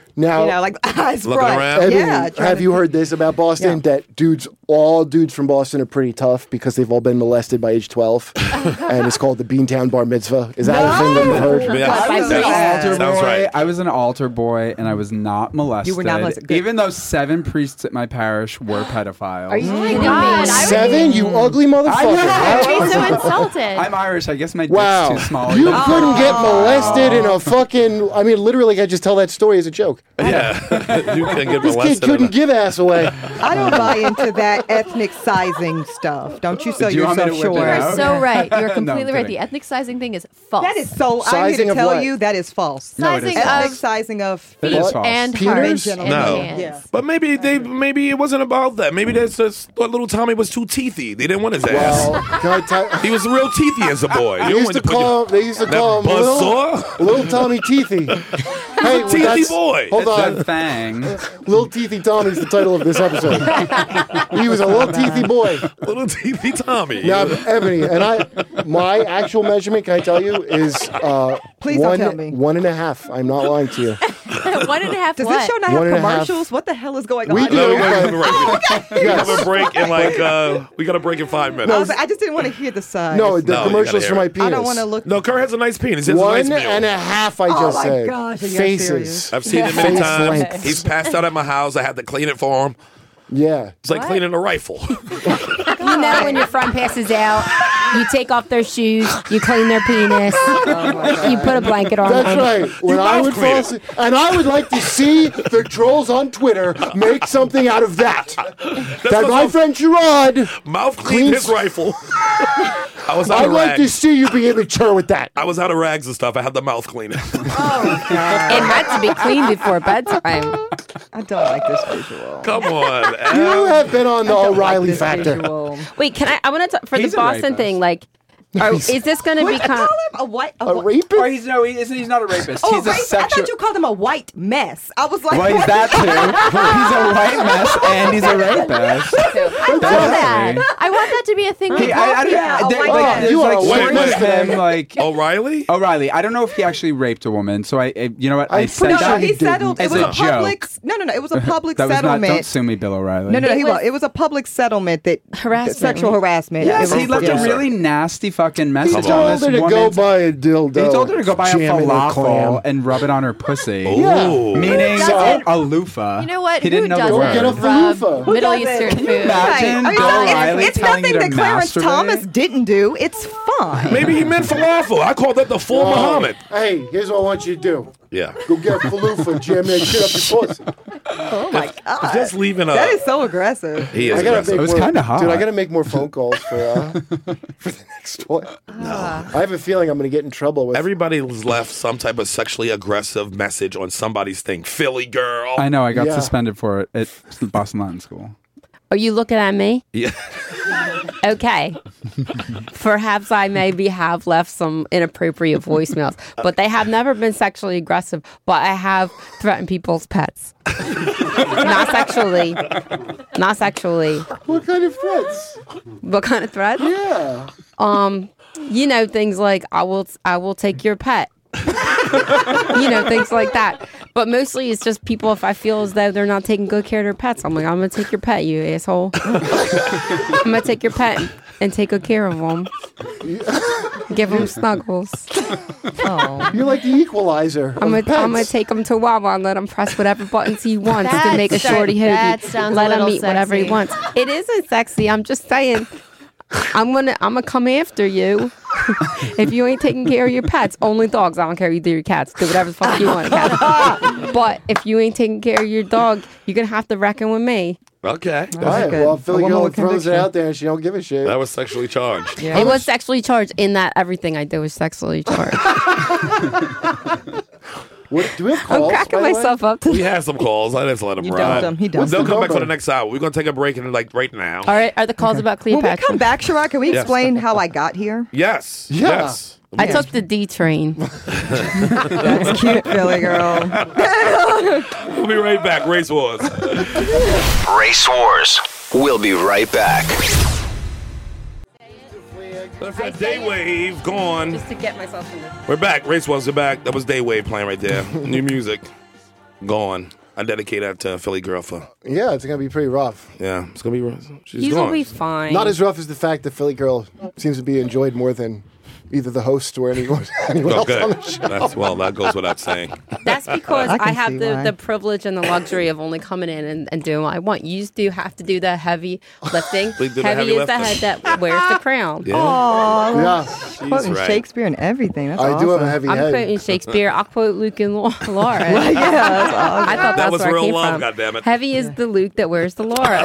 Now, you know, like eyes Looking front. around? Ebony, Yeah. trying have to- you heard this about Boston? Yeah. That dudes, all dudes from Boston are pretty tough because they've all been molested by age twelve, and it's called the Beantown Bar Mitzvah. Is that a thing that you've heard? Yeah, I was an sounds- altar sounds boy. right. I was an altar boy, and I was not molested. You were not molested. Good. Even though seven priests at my parish were pedophiles. Are you kidding me? I would Seven, you ugly motherfucker! I'd How- be so insulted. I'm Irish. I guess my dick's Wow, too small. you even. couldn't get molested in a fucking. I mean, literally, I just tell that story as a joke. Yeah, you can get This kid molested. couldn't give ass away. I don't buy into that ethnic sizing stuff. Don't you sell Do you want me yourself to whip it short? You're out? so right. You're No, completely I'm right. The kidding. ethnic sizing thing is false. That is so. I'm Sizing here of to tell what? you that is false. No, it is Sizing Ethnic of sizing of It feet is false. and Peters? hearts and No. hands. Yeah. But maybe they maybe it wasn't about that. Maybe that's just thought little Tommy was too teethy. They didn't want his ass. Well, can I tell? He was real teethy as a boy. They You used went to put call your- him. They used to that call him little, buzzsaw? little Tommy Teethy. Hey, well, Teethy that's- boy. Hold It's on, that thing. Little Teethy Tommy's the title of this episode. He was a little teethy boy. Little teethy Tommy. Now, Ebony, and I, my actual measurement, can I tell you, is uh, Please don't one, tell me. one and a half. I'm not lying to you. One and a half. Does what? this show not One have and a half. commercials? What the hell is going We on? do. No, we gotta, but- we Yes. have a break in like uh, we got a break in five I, minutes. was like, I just didn't want to hear the size. No, the No, you commercials gotta for hear my it. penis. I don't want to look. No, Kurt has a nice penis. He has a One nice meal. and a half, I Oh just my said. gosh, are you Faces. serious? I've seen it many Face times. length. He's passed out at my house. I had to clean it for him. Yeah. It's like cleaning a rifle. You know when your friend passes out, you take off their shoes, you clean their penis, you put a blanket on That's them. right. When You I mouth would clean fall it. asleep, and I would like to see the trolls on Twitter make something out of that. that my friend Gerard Mouth cleaned cleans- his rifle. I was out I'd of like to rags. see you be immature with that. I was out of rags and stuff. I had the mouth cleaner. It had to be clean before bedtime. I don't like this visual. Come on. You Em. have been on the I don't like O'Reilly this factor. visual. Wait, can I? I want to for He's the a Boston rapist. thing. Like, are, is this going to Wait, I become? call him a white. A, A whi- rapist? Or he's no, he isn't. He's not a rapist. Oh, he's a rapist? I sexual. thought you called him a white mess. I was like, Well, he's what? that too. He's a white mess and he's a rapist. I love that. Definitely. I want that to be a thing. He, I, I, Yeah, I, a there- white like, man. there's You are like a white stories of man. him, like O'Reilly? O'Reilly. I don't know if he actually raped a woman. So I, I you know what? I I'm said pretty No, sure that he he didn't. settled. It As was a a public. joke. No, no, no. It was a public that was not. settlement. Don't sue me, Bill O'Reilly. No, no, no. It He was- was. It was a public settlement that Harassment. sexual harassment. Yes, It he was- left yeah. a really nasty fucking message He on told this her to woman. go buy a dildo. He told her to go buy a jam in her falafel clam. and rub it on her pussy. Ooh. Meaning So- a, a loofah. You know what? He didn't Who know the doesn't word. Get a rub falafel. Who Middle doesn't? Eastern Can you food? imagine? I mean, Bill it's- O'Reilly it's telling you nothing to that Clarence masturbate? Thomas didn't do. It's fine. Maybe he meant falafel. I called that the full Oh, Muhammad. Hey, here's what I want you to do. Yeah. Go get falafel, jam that shit up your pussy. Oh my god, Just leaving a. that is so aggressive. He is I gotta aggressive. make It was more- kinda hot. Dude, I gotta make more phone calls for uh, for the next one. No. I have a feeling I'm gonna get in trouble with. Everybody's left some type of sexually aggressive message on somebody's thing. Philly girl. I know. I got Yeah. suspended for it at Boston Latin School. Are you looking at me? Yeah. Okay. Perhaps I maybe have left some inappropriate voicemails, but they have never been sexually aggressive. But I have threatened people's pets. Not sexually. Not sexually. What kind of threats? What kind of threats? Yeah. Um, you know, things like I will I will take your pet. You know, things like that. But mostly it's just people, if I feel as though they're not taking good care of their pets, I'm like, I'm going to take your pet, you asshole. I'm going to take your pet and take good care of them. Give them snuggles. Oh, You're like the equalizer. I'm of going I'm pets. to take him to Wawa and let him press whatever buttons he wants That to make a start- shorty that hoagie. sounds a Let him little eat whatever he sexy. wants. It isn't sexy. I'm just saying. I'm gonna I'm gonna come after you if you ain't taking care of your pets. Only dogs. I don't care. You do your cats. Do whatever the fuck you want, cat. But if you ain't taking care of your dog, you're gonna have to reckon with me. Okay. All right. Well, if Philly A woman girl with throws it conviction. out there and she don't give a shit. That was sexually charged. It was sexually charged in that everything I did was sexually charged. What, do we have I'm calls? cracking by the way? myself up. To We have some calls. I just let them You ride. dumped them. He dumped They'll them. come back for Number. the next hour. We're gonna take a break and like right now. All right. Are the calls about when we Cleopatra? come back, Sherrod, can we Yes. explain how I got here? Yes. Yeah. Yes. I took the D train. That's cute, Philly girl. We'll be right back. Race Wars. Race Wars. We'll be right back. That's that Daywave gone. Just to get myself in the. We're back. Race Wars are back. That was Daywave playing right there. New music. gone. I dedicate that to a Philly girl for. Yeah, it's gonna be pretty rough. Yeah, it's gonna be rough. She's He's gone. gonna be fine. Not as rough as the fact that Philly girl seems to be enjoyed more than either the host or anyone, anyone else Okay. on the show. That's well. That goes without saying. That's because I I, can see have the, why. the privilege and the luxury of only coming in and, and doing what I want. You do have to do the heavy lifting. We do the heavy heavy is the lifting. head that wears the crown. Yeah. Oh, Yeah, quoting right. Shakespeare and everything. That's I awesome. do have a heavy I'm head. quoting Shakespeare. I'll quote Luke and Lau- Laura. yeah, that's awesome. I thought That that's was where real I came love, from. goddammit. Heavy is the Luke that wears the Laura.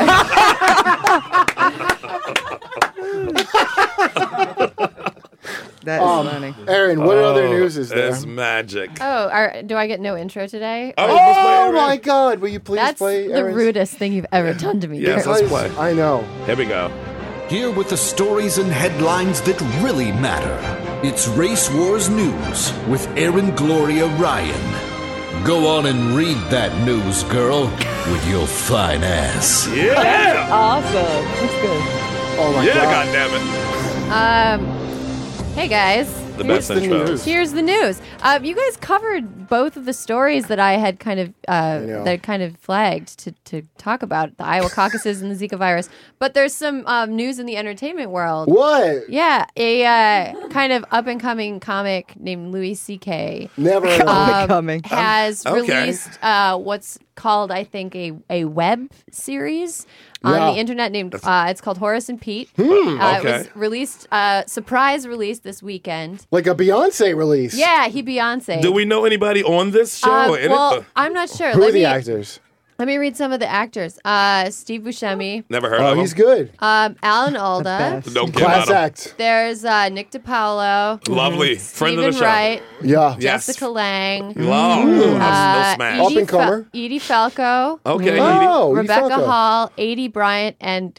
That is Um, funny. Aaron, what other news is there? It's magic. Oh, are, do I get no intro today? Oh, let's play Oh it, my Aaron. God! Will you please That's play? the Aaron's- rudest thing you've ever done to me. Yes, Derek. let's play. I know. Here we go. Here with the stories and headlines that really matter. It's Race Wars News with Aaron Gloria Ryan. Go on and read that news, girl, with your fine ass. Yeah. Awesome. That's good. Oh my Yeah, God! goddammit. Um, hey guys. The Here's- best intro. Here's the news. Um, you guys covered both of the stories that I had kind of uh, know. that kind of flagged to, to talk about, the Iowa caucuses and the Zika virus. But there's some um, news in the entertainment world. What? Yeah, a uh, kind of up and coming comic named Louis C K Never. heard of it. um, coming. has Okay. released uh, what's called, I think, a, a web series on Yeah. the internet named, uh, it's called Horace and Pete. Hmm. Uh, It okay. was released, uh, surprise release this weekend. Like a Beyonce release. Yeah, he Beyonce. Do we know anybody on this show? Uh, or in well, it? I'm not sure. Who let are the me, actors? Let me read some of the actors. Uh, Steve Buscemi, Never heard Oh, of him. he's good. um, Alan Alda. best. Don't care Class about him. act. There's uh, Nick DiPaolo, Lovely. Friend of Stephen the show. Wright, Yeah. Yes. Jessica Lang, Love. Mm. That's uh, no smash. Up Edie, and comer. Fa- Edie Falco, Okay. Oh, Edie Rebecca Falco. Hall, Adie Bryant, and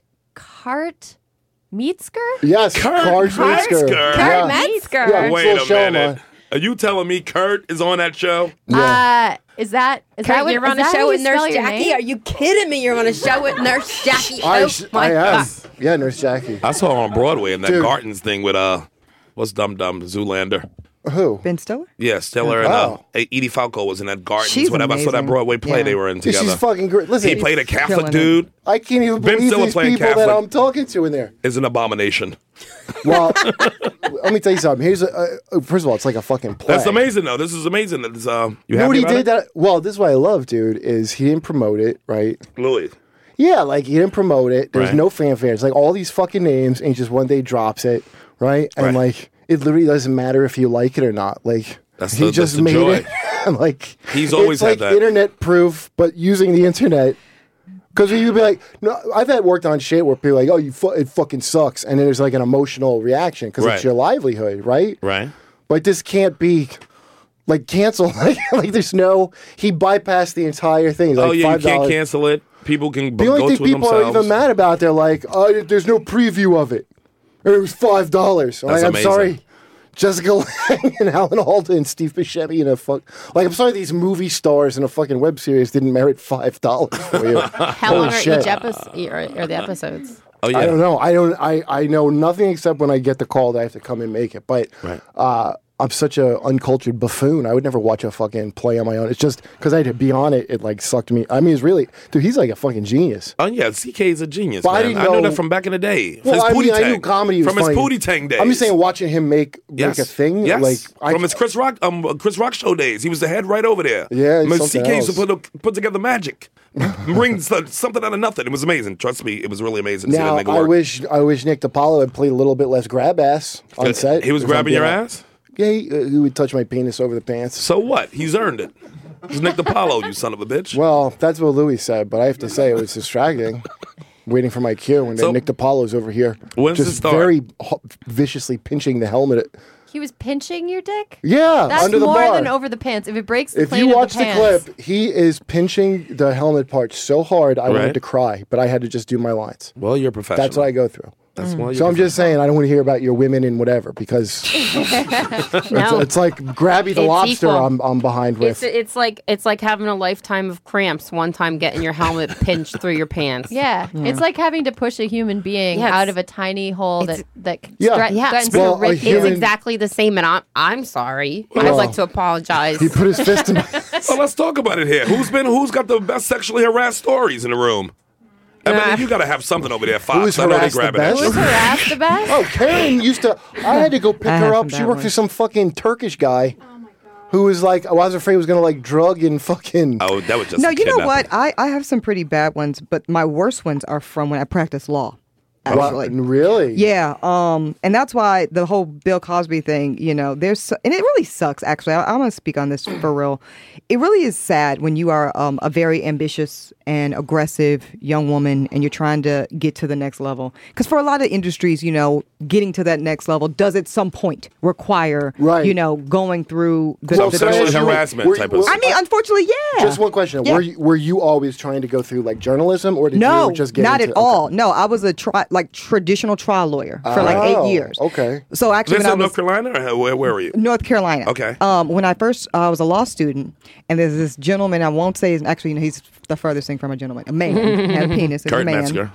Cart Meetzger? Yes. Kurt Kurt Metzger. Metzger. Kurt Yeah. Metzger. Yeah. Wait Full a show, minute. man. Are you telling me Kurt is on that show? Uh, is that is that Kurt, what, you're is on a that show how with you Nurse spell your Jackie? name? Are you kidding me? You're on a show with Nurse Jackie. I, oh sh- my I God. have. Yeah, Nurse Jackie. I saw her on Broadway in that Dude. Gartens thing with uh, what's Dum Dum Zoolander? Who? Ben Stiller? Yeah, Stiller and uh, Oh. Edie Falco was in that Gardens. She's whatever. I saw that amazing. Broadway play Yeah. they were in Yeah, together. she's fucking great. Listen, he played a Catholic killing it. dude. I can't even Ben believe Stiller these playing people that Catholic. I'm talking to in there. Is an abomination. Well, let me tell you something. Here's a, uh, first of all, it's like a fucking play. That's amazing though. This is amazing. That it's, uh, you You know what happy he about did? it? That well, this is what I love, dude. Is he didn't promote it, right? Louis. Yeah, like he didn't promote it. There's Right. no fanfare. It's like all these fucking names, and he just one day drops it, right? And Right. like it literally doesn't matter if you like it or not. Like That's he the- just that's the made joy. it. And like He's always it's had like that. internet proof, but using the internet. Because you'd be like, no, I've had worked on shit where people are like, oh, you fu- it fucking sucks, and then there's like an emotional reaction because Right. it's your livelihood, right? Right. But this can't be like canceled. like, like there's no. He bypassed the entire thing. He's Oh like, yeah, you five can't dollars. cancel it. People can b- The only go thing to it people are themselves. even mad about, they're like, oh, there's no preview of it. Or it was five dollars. That's I'm amazing. sorry, Jessica Lange and Alan Alda and Steve Buscemi in a fuck. Like I'm sorry, these movie stars in a fucking web series didn't merit five dollars for you. How Holy long are shit. each episode or, or the episodes? Oh yeah. I don't know. I don't. I, I know nothing except when I get the call that I have to come and make it. But Right. uh, I'm such a uncultured buffoon. I would never watch a fucking play on my own. It's just because I had to be on it. It like sucked me. I mean, it's really, dude. He's like a fucking genius. Oh yeah, C K is a genius, But I man. didn't I, know know- that from back in the day. Well, his I mean, I Pootie knew Tang. comedy was from his funny. Pootie Tang days. I'm just saying, watching him make Yes. make a thing. Yes. Like I, from his Chris Rock, um, Chris Rock show days. He was the head right over there. Yeah, I mean, something C K used to else. put put together magic, bring so- something out of nothing. It was amazing. Trust me, it was really amazing. to see now that nigga I work. wish I wish Nick DiPaolo had played a little bit less grab ass on set. He was if I'm grabbing being your honest. ass. Yeah, he, uh, he would touch my penis over the pants. So what? He's earned it. He's Nick DiPaolo, you son of a bitch. Well, that's what Louis said, but I have to say it was distracting. Waiting for my cue, and then So- Nick DiPaolo's over here, When's just it start? very ho- viciously pinching the helmet. He was pinching your dick? Yeah, That's under the more bar. than over the pants. If it breaks the If plane you of watch the the, pants. clip, he is pinching the helmet part so hard, I Right. wanted to cry, but I had to just do my lines. Well, you're a professional. That's what I go through. That's why. So I'm just saying, I don't want to hear about your women and whatever because it's, No. it's like Grabby the It's lobster. equal. I'm I'm behind with. It's, it's like it's like having a lifetime of cramps. One time getting your helmet pinched through your pants. Yeah. it's like having to push a human being Yes. out of a tiny hole that that Yeah. threat- Yeah, threatens Well, to rip a you. human- It's exactly the same, and I'm I'm sorry. I'd Well, like to apologize. he put his fist in my. Well, let's talk about it here. Who's been? Who's got the best sexually harassed stories in the room? I mean, Nah. you got to have something over there, Fox. Who was I know they harassed the grabbing at best? you. Who's harassed the best? Oh, Karen used to. I had to go pick I her had up. some She bad worked for ones. some fucking Turkish guy. Who was like, I was afraid he was gonna like drug and fucking. Oh, that was just No, a you know kidnapping. what? I, I have some pretty bad ones, but my worst ones are from when I practiced law. Actually. What? Really? Yeah, um, and that's why the whole Bill Cosby thing, you know, there's, so, and it really sucks, actually. I, I'm going to speak on this for real. It really is sad when you are um, a very ambitious and aggressive young woman and you're trying to get to the next level. Because for a lot of industries, you know, getting to that next level does at some point require, Right. you know, going through the, Some the sexual so- harassment were- type were- of. I mean, unfortunately, yeah. Just one question: Yeah. Were you, were you always trying to go through like journalism, or did No, you just get not into, at all. No, I was a tri- like traditional trial lawyer for like Oh, eight years. okay. So actually, This when I in was North Carolina, or where, where were you? North Carolina. Okay. Um, when I first uh, I was a law student, and there's this gentleman. I won't say his. Actually, you know, he's the furthest thing from a gentleman. A man had a penis. It's a Kurt man. Metzger.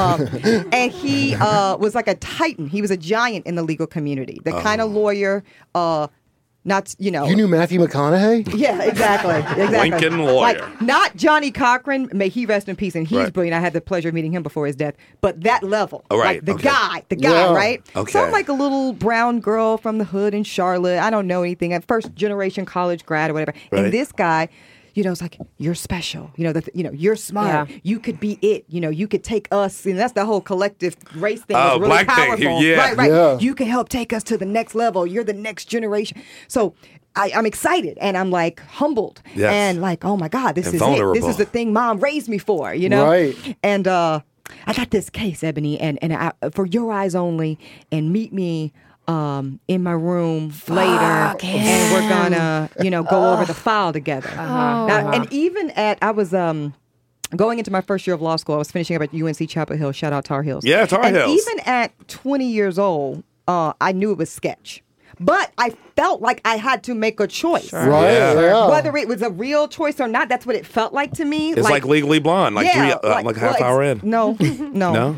Um, and he uh, was like a titan. He was a giant in the legal community. The kind of lawyer. Uh, not you know. You knew Matthew McConaughey? Yeah, exactly. Exactly. Lincoln lawyer. Like, not Johnny Cochran, may he rest in peace, and he's Right. brilliant. I had the pleasure of meeting him before his death. But that level, Oh, right, like the okay. guy, the guy, Yeah. right? Okay. So I'm like a little brown girl from the hood in Charlotte. I don't know anything. At first generation college grad or whatever. Right. And this guy, you know, it's like, you're special. You know, the, you know, you're smart. Yeah. You could be it. You know, you could take us. And that's the whole collective race thing. Oh, was really black thing. powerful. Yeah. Right, right. Yeah. You can help take us to the next level. You're the next generation. So I, I'm excited and I'm like humbled Yes. and like, oh my God, this And is it. vulnerable. This is the thing mom raised me for, you know? Right. And uh, I got this case, Ebony, and, and I, for your eyes only, and meet me um, in my room later, and we're gonna, you know, go over the file together. Uh-huh. Now, and even at, I was um, going into my first year of law school, I was finishing up at U N C Chapel Hill. Shout out Tar Heels. Yeah, Tar and Heels. Even at twenty years old, uh, I knew it was sketch. But I felt like I had to make a choice. Right. Yeah. Yeah. Whether it was a real choice or not, that's what it felt like to me. It's like, Legally Blonde, like yeah, three, uh, like, a half well, hour it's- in. No, no. No.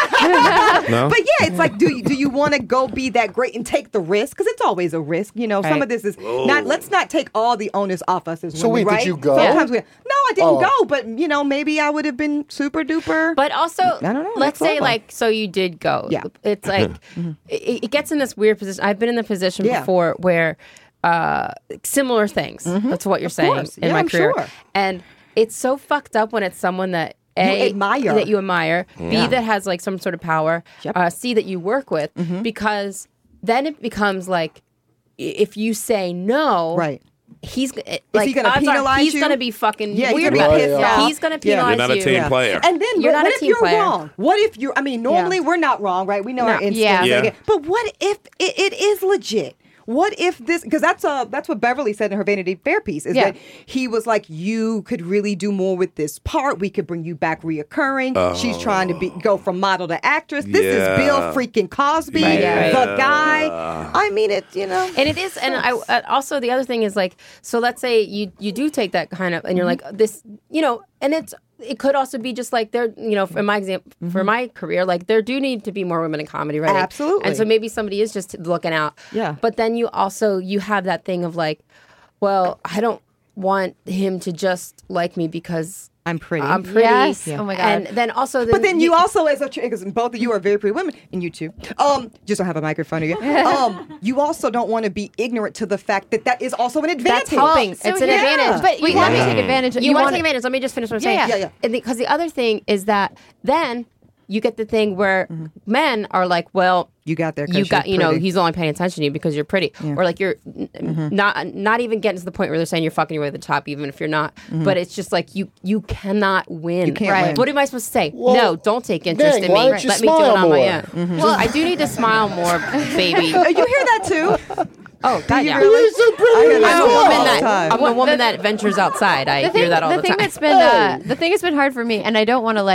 No. But yeah, it's like, do you, do you want to go be that great and take the risk? Because it's always a risk. You know, some Right. of this is not, let's not take all the onus off us as So women, wait, did right? you go? Sometimes we, no, I didn't Oh. go, but you know, maybe I would have been super duper. But also, I don't know, let's next say level. like, so you did go. Yeah. It's like, it, it gets in this weird position. I've been in the position Yeah. before where uh, similar things. That's what you're saying course. in Yeah, my I'm career. sure. And it's so fucked up when it's someone that A, admire. that you admire, B, Yeah. that has like some sort of power, Yep. Mm-hmm. uh, C, that you work with, because then it becomes like, i- if you say no, Right. He's g- it- like he gonna odds are penalize he's you? gonna be fucking Yeah, he's weird gonna about be it. pissed Yeah. off. He's gonna Yeah. penalize You're not a you. team Yeah. player. And then You're what, not what a if team you're player. wrong? What if you're, I mean, normally we're not wrong, right? We know our No. instincts. Yeah. Yeah. But what if it, it is legit? What if this, because that's uh that's what Beverly said in her Vanity Fair piece, is Yeah. that he was like, you could really do more with this part. We could bring you back reoccurring. She's trying to be go from model to actress. This Yeah. is Bill freaking Cosby, Right, right. the guy. I mean, it, you know. And it is, and I uh, also the other thing is like, so let's say you you do take that kind of, and you're like this, you know, and it's it could also be just like there, you know, for my example, for my career, like there do need to be more women in comedy, right? Absolutely. And so maybe somebody is just looking out. Yeah. But then you also you have that thing of like, well, I don't want him to just like me because I'm pretty. I'm pretty. Yes. Yeah. Oh my God. And then also, But then you also, as a because both of you are very pretty women, and you too, um, just don't have a mic in front of you. Um, you also don't want to be ignorant to the fact that that is also an advantage. That's helping. So it's an yeah. advantage. But you want me to take advantage. You, want to take advantage. Let me just finish what I'm saying. Yeah, yeah. Yeah, And because the other thing is that then you get the thing where men are like, well, You got there. 'cause you got, you're you know, pretty. he's only paying attention to you because you're pretty, Yeah. or like you're n- not not even getting to the point where they're saying you're fucking your way to the top, even if you're not. But it's just like you you cannot win. You can't right? win. What am I supposed to say? Well, no, don't take interest dang, in why me. don't you Let me do it smile on my more? own. Well, I do need to smile more, baby. Oh, you hear that too? Oh, God, you yeah. really? He's so pretty. I hear that I'm a all woman the that time. I'm a woman that ventures outside. I the thing, hear that all the the, thing time. that's been uh, the thing that's been hard for me, and I don't want to like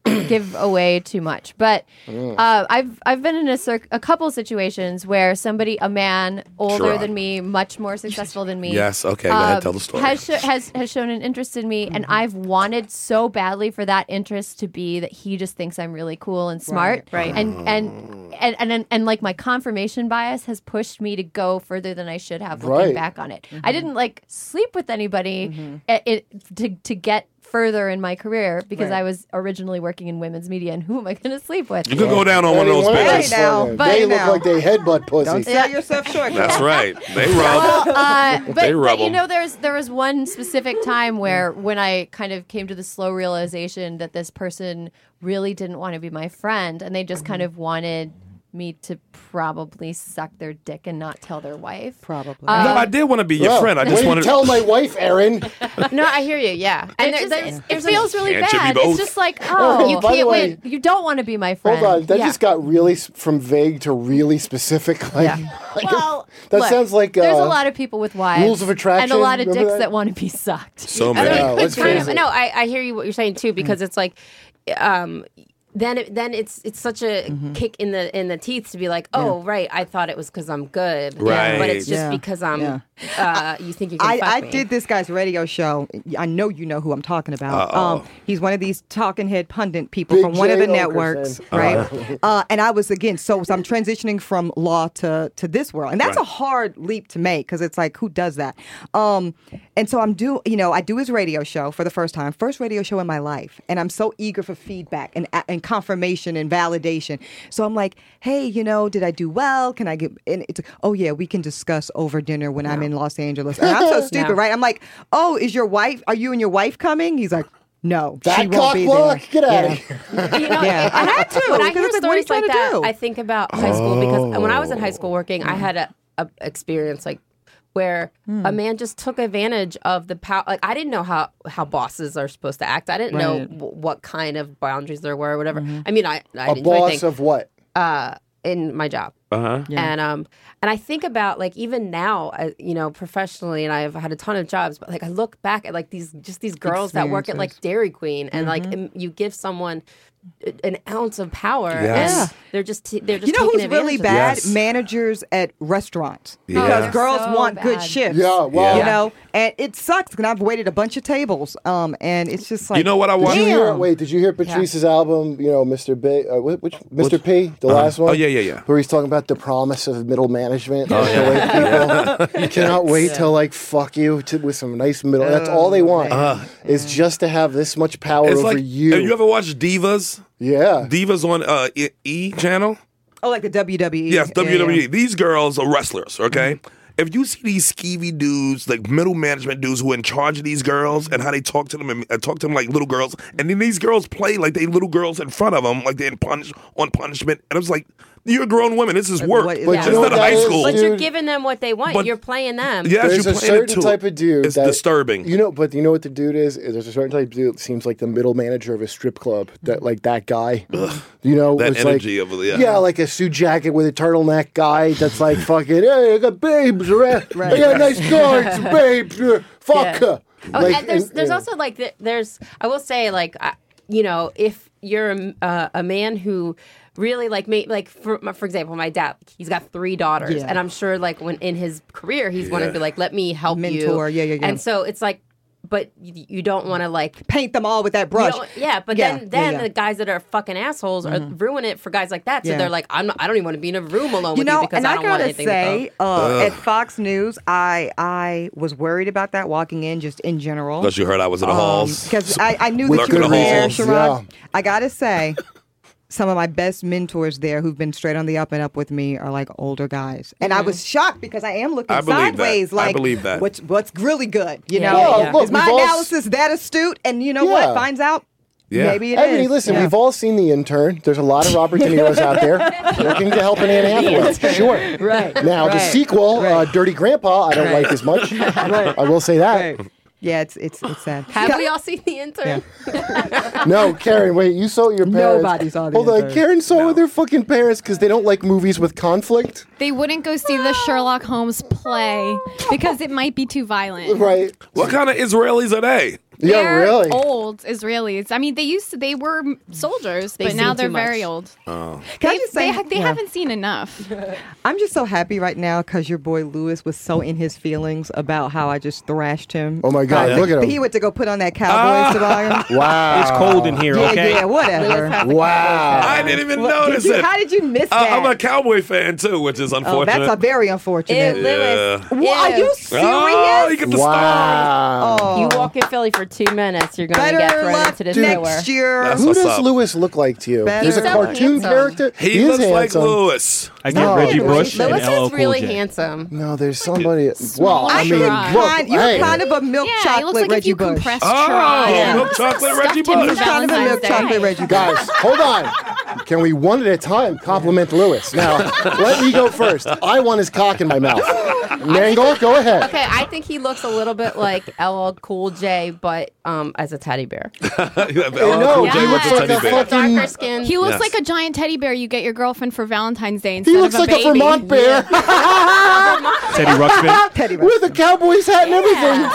give away too much. But uh, I've I've been in a, cir- a couple situations where somebody, a man older Sure. than me, much more successful than me, Yes, okay, go ahead, um, tell the story. has sh- has has shown an interest in me, and I've wanted so badly for that interest to be that he just thinks I'm really cool and smart, Right, right. And, and and and and and like my confirmation bias has pushed me to go further than I should have. Looking Right. back on it, I didn't like sleep with anybody it, it, to to get further in my career because Right. I was originally working in women's media, and who am I going to sleep with? You could go down on one of those Anyone bitches. else, fucking- But- they look now. like they headbutt pussy. Don't sell yourself short. That's right. They rub. Well, uh, but, They but rub you 'em. know, there's there was one specific time where when I kind of came to the slow realization that this person really didn't want to be my friend, and they just kind of wanted me to probably suck their dick and not tell their wife. Probably. no, I did want to be your Well, friend. I way just to wanted tell my wife, Erin. No, I hear you. Yeah, And and it, there, just, there's, it feels really Can't you be bad. both? It's just like, oh, you you by the can't way- win. You don't want to be my friend. Hold on, that Yeah. just got really s- from vague to really specific. Like, Yeah. like, Well, that look, sounds like there's uh, a lot of people with wives, Rules of Attraction, and a lot of remember dicks that? that? want to be sucked. so I many. mean, Yeah, let's it's kind face of, it. no, I, I hear you what you're saying too because it's like, um, then it, then it's it's such a kick in the in the teeth to be like, oh right, I thought it was because I'm good, Right. But it's just Yeah. because I'm. Yeah. Uh, you think you can I, fuck I me. did this guy's radio show. I know you know who I'm talking about. Uh-oh. Um, he's one of these talking head pundit people Big from one of the Jay networks, Okerson. right? Uh, and I was again, so, so I'm transitioning from law to to this world, and that's Right. a hard leap to make because it's like, who does that? Um, and so I'm do, you know, I do his radio show for the first time, first radio show in my life, and I'm so eager for feedback and and confirmation and validation. So I'm like, hey, you know, did I do well? Can I get? And it's like, oh yeah, we can discuss over dinner when I'm in Los Angeles. And I'm so stupid, No. right? I'm like, oh, is your wife? Are you and your wife coming? He's like, no, she that won't cock be block. there. Get out Yeah. of here. You know, Yeah, I had to, When I because hear it's like, what are you stories like trying to that, do? I think about high school because when I was in high school working, I had a, a experience like where Hmm. a man just took advantage of the power. Like I didn't know how how bosses are supposed to act. I didn't know Right. w- what kind of boundaries there were or whatever. I mean, I I A didn't do anything boss of what? uh, in my job. Uh huh. And um and I think about like even now, uh, you know, professionally, and I've had a ton of jobs, but like I look back at like these just these girls that work at like Dairy Queen, and like Mm-hmm. im- you give someone a- an ounce of power, Yes. and they're just t- they're just You know taking who's really advantage of bad? Yes. Managers at restaurants. Yeah. Because They're girls so want good bad. shifts. Yeah, well, You know, and it sucks because I've waited a bunch of tables. Um, and it's just like, You know what I Did want? you hear? Damn. Wait, did you hear Patrice's album? You know, Mister B, uh, wh- which Mister P, the Uh-huh. last one. Oh, yeah, yeah, yeah. Where he's talking about the promise of middle management. Oh, the yeah. way people you cannot wait to like fuck you to, with some nice middle. That's all they want Uh-huh. is just to have this much power It's over like you. Have you ever watched Divas? yeah. Divas on uh, E, e channel. oh, like the W W E. Yes, Yeah, W W E. yeah. These girls are wrestlers, okay? If you see these skeevy dudes, like middle management dudes who are in charge of these girls and how they talk to them and uh, talk to them like little girls, and then these girls play like they little girls in front of them, like they're in punish on punishment, and I was like, you're grown women. This is work. what is But that? you know Instead what of that high is, school. But you're dude? giving them what they want. But- You're playing them. Yes, There's you're a playing it certain too. type of dude It's that, disturbing. You know, but you know what the dude is? Is There's a certain type of dude that seems like the middle manager of a strip club. That like that guy. You know, That it's energy like, of it, yeah. yeah, like a suit jacket with a turtleneck guy. That's like fucking. Hey, I got babes around. I got nice cars, babes. uh, Fuck Yeah. her. Oh, Like, and there's and- there's yeah. also like th- there's I will say like I, you know if you're a, uh, a man who really like me like for for example my dad he's got three daughters Yeah. and I'm sure like when in his career he's wanted to be like let me help you Mentor, yeah, yeah, yeah. and so it's like but you, you don't want to like Paint them all with that you brush. don't- yeah but Yeah, then then yeah, yeah. the guys that are fucking assholes are ruin it for guys like that so Yeah. they're like I'm not, I don't even want to be in a room alone You with know, you because and I I, don't want gotta anything say, to uh, at Fox News, I I was worried about that walking in, just in general. Unless you heard I was in the halls. Because I, I knew With that you good were there, halls. Sherrod. Yeah. I gotta say, some of my best mentors there who've been straight on the up and up with me are like older guys. And I was shocked because I am looking I believe that. sideways I like believe that. what's what's really good, you Yeah. know? Well, Yeah. look, Is my we've all- analysis that astute? And you know Yeah. what? Finds out Yeah. maybe it is. Ebony, listen, Yeah. we've all seen The Intern. There's a lot of Robert De Niro's out there looking to help an Anne Hathaway. Sure. Right. Now, the Right. sequel, uh, Right. Dirty Grandpa, I don't like as much. I will say that. Right. Yeah, it's it's it's sad. have we all seen the intern No, Karen, wait, you saw your parents. Nobody saw The Hold on, Intern. Karen saw with their fucking parents because they don't like movies with conflict. They wouldn't go see the Sherlock Holmes play because it might be too violent. Right. What kind of Israelis are they? Yeah, They're really? old Israelis. I mean, they used to, they were soldiers, They but now seen they're too very much. old. Oh. Can I They, just say- they, ha- they yeah. haven't seen enough. I'm just so happy right now because your boy Lewis was so in his feelings about how I just thrashed him. Oh my God, Uh, look at him. He went to go put on that Cowboys toboggan. Wow. It's cold in here, Yeah, okay? yeah, whatever. Wow. I didn't even What- notice did you- it. How did you miss Uh, that? I'm a Cowboy fan too, which is oh, unfortunate. that's a very unfortunate. Ew, Lewis. Yeah. What, are you serious? Oh, you get the Wow. Oh. You walk in Philly for two minutes, you're going to Better get thrown luck into the Dude. sewer. next year. That's Who what's does up. Lewis look like to you? Better He's a He's so cartoon handsome. character. He, is looks like handsome. Lewis. I get No. Reggie Bush and Lewis L L is Cool really J. handsome. No, there's somebody. Well, I I mean, think Shrine. look, kind, you're hey. kind of a milk Yeah, he chocolate looks like Reggie if you Bush. compressed Oh, Tron. milk chocolate Reggie Stuffed him Bush. for Kind of a milk Valentine's chocolate Day. Reggie Bush. Guys, hold on. Can we one at a time compliment Lewis? Now, let me go first. I want his cock in my mouth. Mangle, go ahead. Okay, I think he looks a little bit like L L Cool J, but um, as a teddy bear. L L no, Cool J he was looks a like teddy a bear. fucking. Darker skin. He looks Yes. like a giant teddy bear you get your girlfriend for Valentine's Day instead He looks of a like a baby. Vermont bear Teddy Ruxpin. Teddy bear. with a Cowboys hat and everything.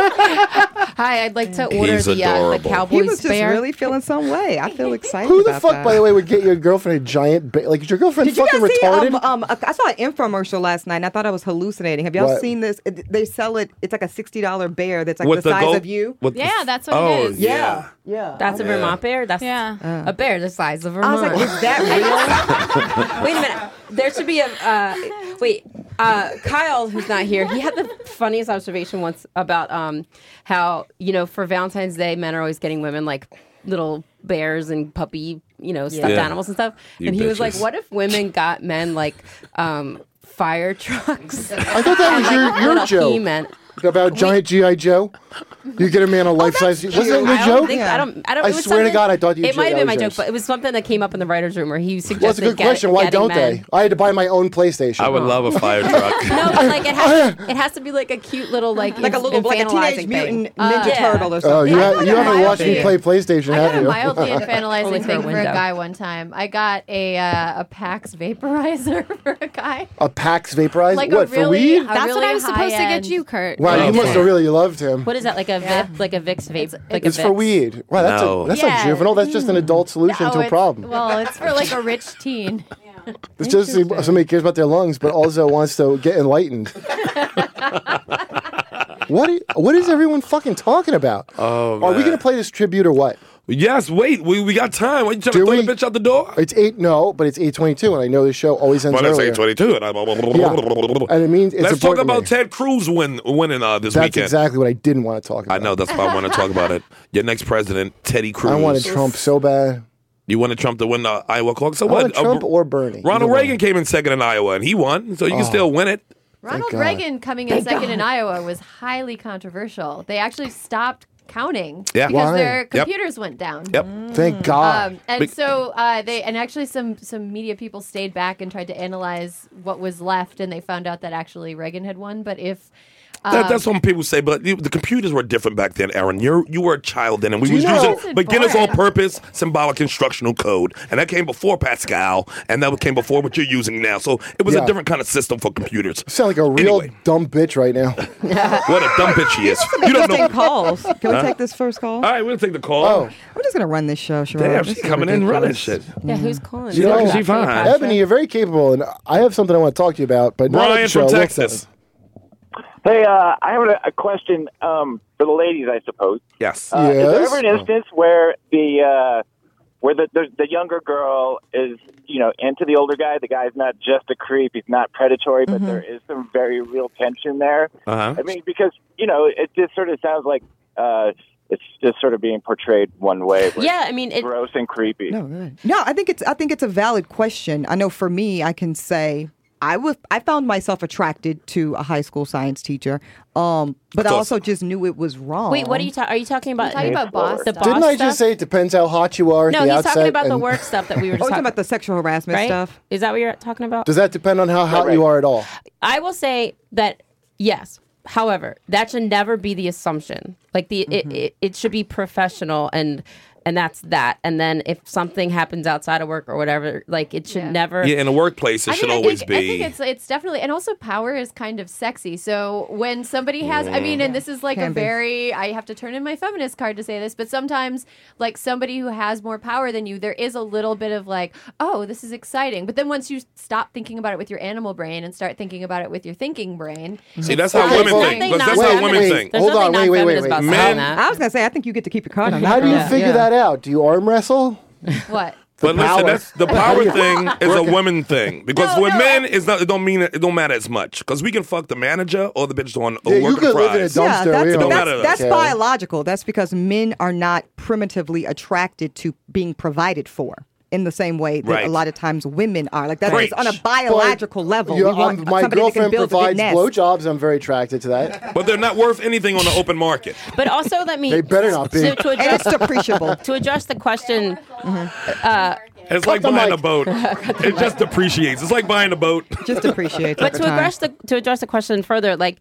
Hi, I'd like to order He's the, uh, the adorable. He Cowboys was just bear. really feeling some way. I feel excited Who the about fuck, that. by the way, would get your girlfriend a giant bear? Like, is your girlfriend Did you fucking guys see? retarded? Um, um, I saw an infomercial last night, and I thought I was hallucinating. Have y'all What? seen this? It- They sell it. It's like a sixty dollar bear that's like With the size gold- of you. with the- Yeah, that's what oh, it is. yeah. Yeah. That's a Vermont bear? That's Yeah. a bear the size of I Vermont. was like, is that Wait a minute. There should be a. Uh, wait, uh, Kyle, who's not here, he had the funniest observation once about um, how, you know, for Valentine's Day, men are always getting women like little bears and puppy, you know, stuffed Yeah. animals and stuff. You and he was like, bitches. what if women got men like um, fire trucks? I thought that was and, your, like, your little joke He-Man. about giant G I. Joe. You get a man a life size. Wasn't it your I don't joke? think I don't. I don't. I it was swear to something- God, I thought you. It might have that been my was joke, yours. but it was something that came up in the writers' room where he suggested. Well, that's a good get- question. Why getting don't men. they? I had to buy my own PlayStation. I would love a fire truck. No, but like it has, it has to be like a cute little like like a little like a infantilizing teenage thing. mutant Uh, ninja yeah. turtle or something? Oh, you, I ha- got you a haven't watched me mildly- play PlayStation, I have got a you? mildly Only infantilizing for a thing for a window. guy one time. I got a uh, a Pax vaporizer for a guy. A Pax vaporizer? Like what, a really, for weed? a That's what really I was supposed to high-end- get you, Kurt. Wow, you Oh, must okay. have really loved him. What is that? Like a Yeah. Vip, like a Vicks vape, like It's a for Vicks. weed. Wow, that's No. a, that's Yeah. not juvenile. That's just an adult solution No, to a it's- problem. Well, it's for like a rich teen. It's just somebody cares about their lungs, but also wants to get enlightened. What? i- What is everyone fucking talking about? Oh, Are we man. going to play this tribute or what? Yes, wait, we, we got time. Why you trying to Do throw we? the bitch out the door? It's eight. No, but it's eight twenty-two, and I know this show always ends Well, it's earlier. eight twenty-two, and I'm. And it means it's Let's talk important to about me. Ted Cruz win, winning uh, this That's weekend. exactly what I didn't want to talk about. I know, that's why I want to talk about it. Your next president, Teddy Cruz. I wanted Trump so bad. You wanted Trump to win the Iowa caucus? So I what? wanted Trump Uh, or Bernie. Ronald Either Reagan came in second in Iowa, and he won, so you can Oh. still win it. Ronald God. Reagan coming in Thank second God. in Iowa was highly controversial. They actually stopped counting Yeah. because Why? their Yep. computers went down. Yep. Thank God. Um, and Be- so uh, they and actually some some media people stayed back and tried to analyze what was left, and they found out that actually Reagan had won. But if That, um, that's what people say, but you, the computers were different back then, Aaron. You you were a child then, and we Do was you know- using Listen, beginners boring. on purpose symbolic instructional code, and that came before Pascal, and that came before what you're using now. So it was Yeah. a different kind of system for computers. You sound like a real Anyway. dumb bitch right now. What a dumb bitch she is. You don't know. Take calls. Can we Huh? take this first call? All right, we'll take the call. Oh, We're just gonna run this show, Sherrod. Damn, This she's is coming in running ridiculous. shit. Yeah, who's calling? You know, Is that she Saint fine. Patrick? Ebony, you're very capable, and I have something I want to talk to you about. But not at Brian the show. from We'll Texas. talk. Hey, uh, I have a, a question um, for the ladies, I suppose. Yes. Uh, Is there Yes. ever an instance where the uh, where the, the the younger girl is, you know, into the older guy? The guy's not just a creep; he's not predatory, but there is some very real tension there. Uh-huh. I mean, because you know, it just sort of sounds like uh, it's just sort of being portrayed one way. where Yeah, I mean, it, gross and creepy. No, good. No, I think it's I think it's a valid question. I know for me, I can say I was I found myself attracted to a high school science teacher, um, but I Of course. also just knew it was wrong. wait, what are you talking? Are you talking about? talking about boss the stuff. boss Didn't I stuff? just say it depends how hot you are at No, the he's outset? talking about the and- work stuff that we were Oh, just you're talking talking about the sexual harassment right? stuff. Is that what you're talking about? Does that depend on how hot Right. you are at all? I will say that yes. However, that should never be the assumption. Like the it, it, it should be professional and and that's that. And then if something happens outside of work or whatever, like it should Yeah. never. Yeah, in the workplace, it I should mean, I always think, be. I think it's it's definitely, and also power is kind of sexy. So when somebody has, I mean, and this is like Can a be. very, I have to turn in my feminist card to say this, but sometimes like somebody who has more power than you, there is a little bit of like, oh, this is exciting. But then once you stop thinking about it with your animal brain and start thinking about it with your thinking brain, See, that's it's how not- women it's think. nothing But that's how women non-feminist. think. There's Hold nothing on, wait, wait, wait, non-feminist wait. about Men- saying that. I was gonna say I think you get to keep your card on. How that do you one. figure Yeah. that out? Do you arm wrestle? What? But power. listen, that's the power Yeah. thing is a women thing because No, with no, men, I- it's not. It don't mean it don't matter as much because we can fuck the manager or the bitch on Yeah, you working could live in a fries. dumpster. Yeah, we that's, don't Don't that's, matter, though. that's care. biological. That's because men are not primitively attracted to being provided for in the same way that Right. a lot of times women are. Like that's Preach. just on a biological level. You- We want um, my somebody that can girlfriend build a big provides nest. blowjobs. I'm very attracted to that. But they're not worth anything on the open market. But also, let me. They better not be. To, to And address, it's depreciable. to address the question, uh, It's like the buying mic. a boat. It just depreciates. It's like buying a boat. Just appreciate but it. to address the to address the question further, like,